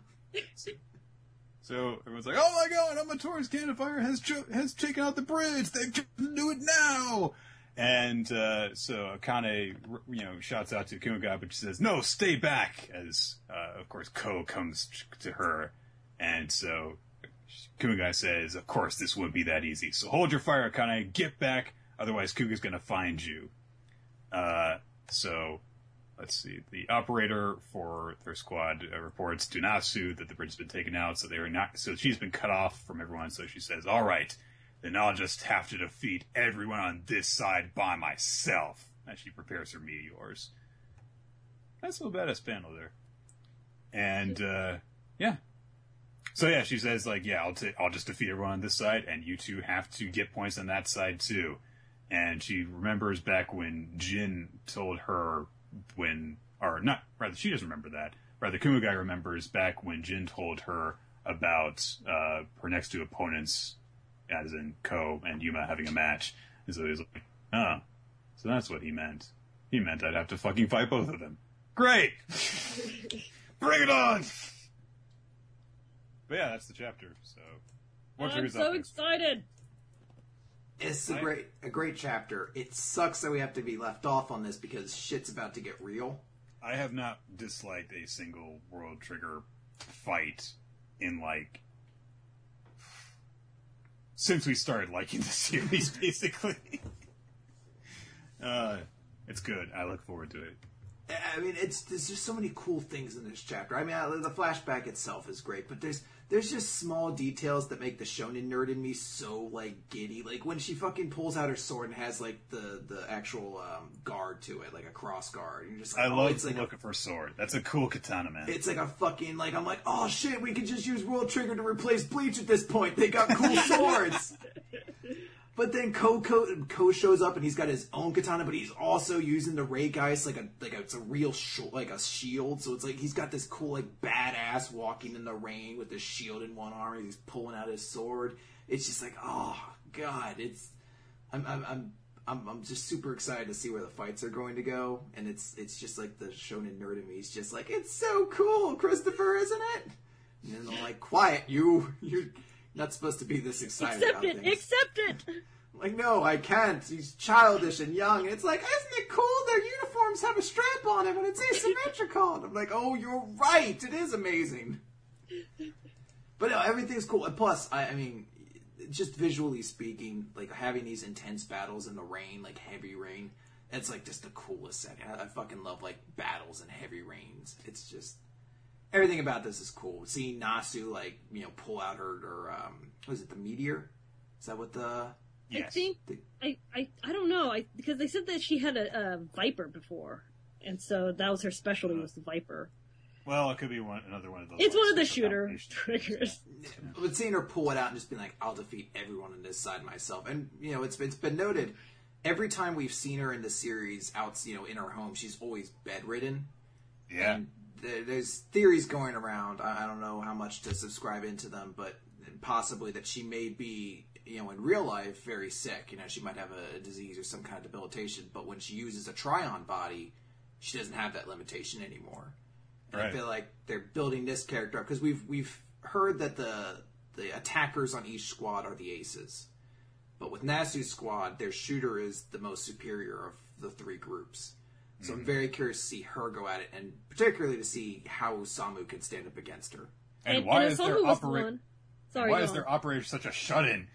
So everyone's like, "Oh my God, Amatori's cannon fire has taken out the bridge. They can do it now!" And so Akane, shouts out to Kumagai, but she says, "No, stay back!" As of course Ko comes to her, and so Kumagai says, "Of course this wouldn't be that easy. So hold your fire, Akane. Get back, otherwise Kuga's going to find you." So. Let's see. The operator for their squad reports to Nasu that the bridge has been taken out, so she's been cut off from everyone. So she says, "All right, then I'll just have to defeat everyone on this side by myself." As she prepares her meteors. That's a little badass panel there. And yeah. So yeah, she says I'll just defeat everyone on this side, and you two have to get points on that side too. And she remembers back when Jin told her. She doesn't remember that. Rather, Kumagai remembers back when Jin told her about her next two opponents, as in Ko and Yuma, having a match. And so he was like, "Oh, so that's what he meant. He meant I'd have to fucking fight both of them. Great! Bring it on!" But yeah, that's the chapter, so... I'm so excited! It's a great chapter. It sucks that we have to be left off on this because shit's about to get real. I have not disliked a single World Trigger fight in, since we started liking the series, basically. It's good. I look forward to it. I mean, there's just so many cool things in this chapter. I mean, the flashback itself is great, but there's just small details that make the shonen nerd in me so, giddy. Like, when she fucking pulls out her sword and has, the actual guard to it, like a cross guard. You're just like, I love the look of her sword. That's a cool katana, man. It's like a fucking, I'm like, oh shit, we could just use World Trigger to replace Bleach at this point. They got cool swords. But then Ko shows up and he's got his own katana, but he's also using the Ray Geist it's a real a shield. So it's like he's got this cool badass walking in the rain with his shield in one arm. And he's pulling out his sword. It's just like, oh god, I'm just super excited to see where the fights are going to go. And it's just like the shonen nerd in me. He's just like, it's so cool, Christopher, isn't it? And then I'm like, quiet, you're not supposed to be this excited about things. Accept it! No, I can't. He's childish and young. And it's like, isn't it cool? Their uniforms have a strap on them and it's asymmetrical. And I'm like, oh, you're right. It is amazing. But no, everything's cool. And plus, I mean, just visually speaking, having these intense battles in the rain, heavy rain, it's just the coolest setting. I fucking love battles in heavy rains. It's just... Everything about this is cool. Seeing Nasu, pull out her was it the meteor? Is that what the... Yes. I think, I don't know, because they said that she had a Viper before, and so that was her specialty, was the Viper. Well, it could be another one of those. It's one of the shooter triggers. Yeah. But seeing her pull it out and just being like, I'll defeat everyone on this side myself. And, it's been noted, every time we've seen her in the series out, in her home, she's always bedridden. Yeah. And there's theories going around. I don't know how much to subscribe into them, but possibly that she may be, in real life, very sick. She might have a disease or some kind of debilitation. But when she uses a Tryon body, she doesn't have that limitation anymore. And right. I feel like they're building this character up because we've heard that the attackers on each squad are the aces, but with Nasu's squad, their shooter is the most superior of the three groups. So I'm very curious to see her go at it, and particularly to see how Samu can stand up against her. And why is their operator such a shut-in?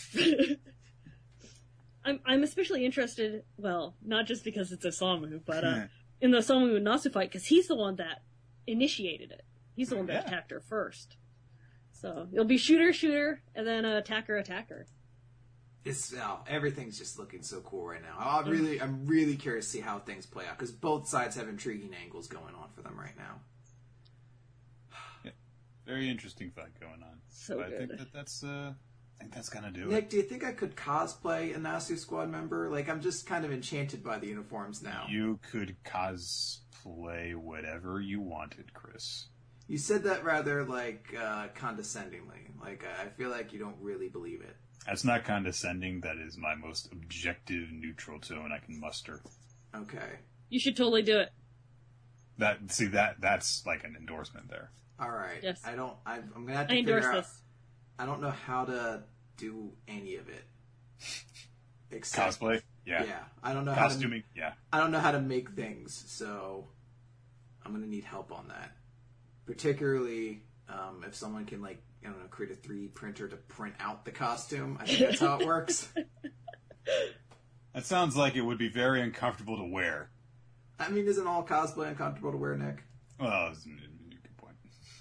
I'm especially interested, well, not just because it's a Samu, but in the Samu and Nasu fight, because he's the one that initiated it. He's the one that attacked her first. So it'll be shooter, and then attacker. Everything's just looking so cool right now. I'm really curious to see how things play out because both sides have intriguing angles going on for them right now. Yeah, very interesting fight going on. So but good. I think that's gonna do Nick, it. do you think I could cosplay a Nasu Squad member? Like, I'm just kind of enchanted by the uniforms now. You could cosplay whatever you wanted, Chris. You said that rather, condescendingly. Like, I feel like you don't really believe it. That's not condescending. That is my most objective, neutral tone I can muster. Okay. You should totally do it. That's like an endorsement there. All right. Yes. I'm gonna have to I endorse figure out. this. I don't know how to do any of it. Except, Cosplay? Yeah. Yeah. I don't know Costuming? Yeah. I don't know how to make things, so I'm gonna need help on that. Particularly if someone can, create a 3D printer to print out the costume. I think that's how it works. That sounds like it would be very uncomfortable to wear. I mean, isn't all cosplay uncomfortable to wear, Nick? Well, that's a good point.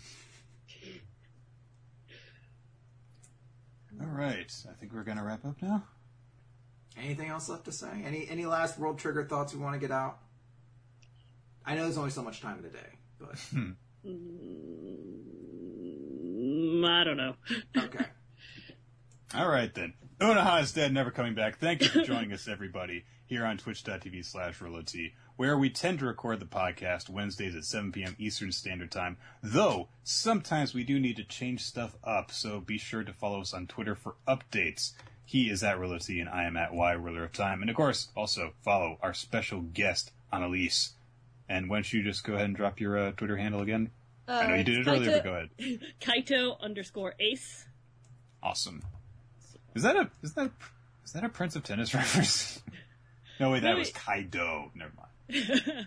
All right. I think we're going to wrap up now. Anything else left to say? Any last World Trigger thoughts we want to get out? I know there's only so much time in a day, but... I don't know. Okay. All right, then. Unaha is dead, never coming back. Thank you for joining us, everybody, here on twitch.tv/RoloT, where we tend to record the podcast Wednesdays at 7 p.m. Eastern Standard Time, though sometimes we do need to change stuff up, so be sure to follow us on Twitter for updates. He is at RoloT, and I am at YRuler of Time. And, of course, also follow our special guest, Annalise. And why don't you just go ahead and drop your Twitter handle again? I know you did it earlier, but go ahead. Kaito_ace. Awesome. Is that a Prince of Tennis reference? No, wait, that was Kaido. Never mind.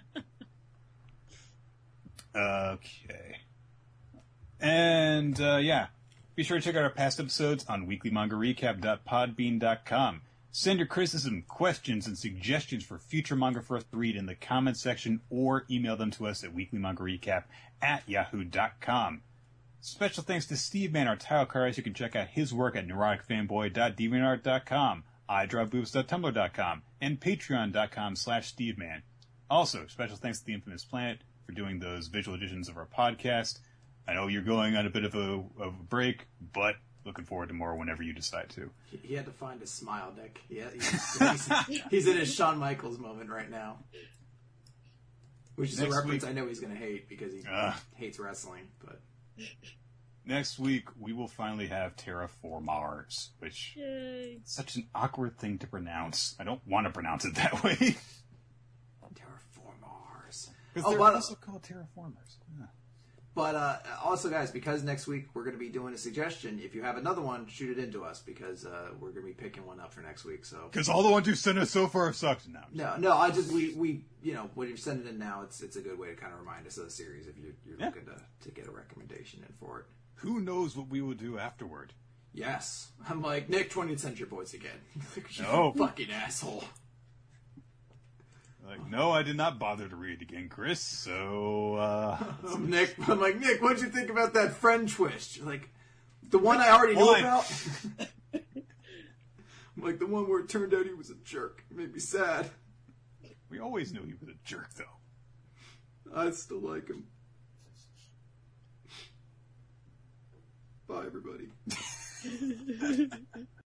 Okay. And, be sure to check out our past episodes on weeklymangarecap.podbean.com. Send your criticism, questions, and suggestions for future manga for us to read in the comments section or email them to us at weeklymangarecap@yahoo.com. Special thanks to Steve Man, our title artist. You can check out his work at neuroticfanboy.deviantart.com, idrawboobs.tumblr.com, and patreon.com/steveman. Also, special thanks to the Infamous Planet for doing those visual editions of our podcast. I know you're going on a bit of a break, but looking forward to more whenever you decide to. He had to find a smile, Nick. Yeah, he's in his Shawn Michaels moment right now. Which is Next a reference week, I know he's going to hate because he hates wrestling. But next week, we will finally have Terraformars, which Yay. is such an awkward thing to pronounce. I don't want to pronounce it that way. Terraformars. Because they're also called Terraformers. Yeah. But also, guys, because next week we're going to be doing a suggestion, if you have another one, shoot it into us because we're going to be picking one up for next week. So because all the ones you've sent us so far have sucked. No, I just we when you send it in now, it's a good way to kind of remind us of the series if you're looking to get a recommendation in for it. Who knows what we will do afterward? Yes, I'm like Nick, 20th Century Boys again. No, fucking asshole. Like, no, I did not bother to read again, Chris, so, Nick, I'm like, Nick, what'd you think about that friend twist? You're like, the one I already knew about? I'm like, the one where it turned out he was a jerk. It made me sad. We always knew he was a jerk, though. I still like him. Bye, everybody.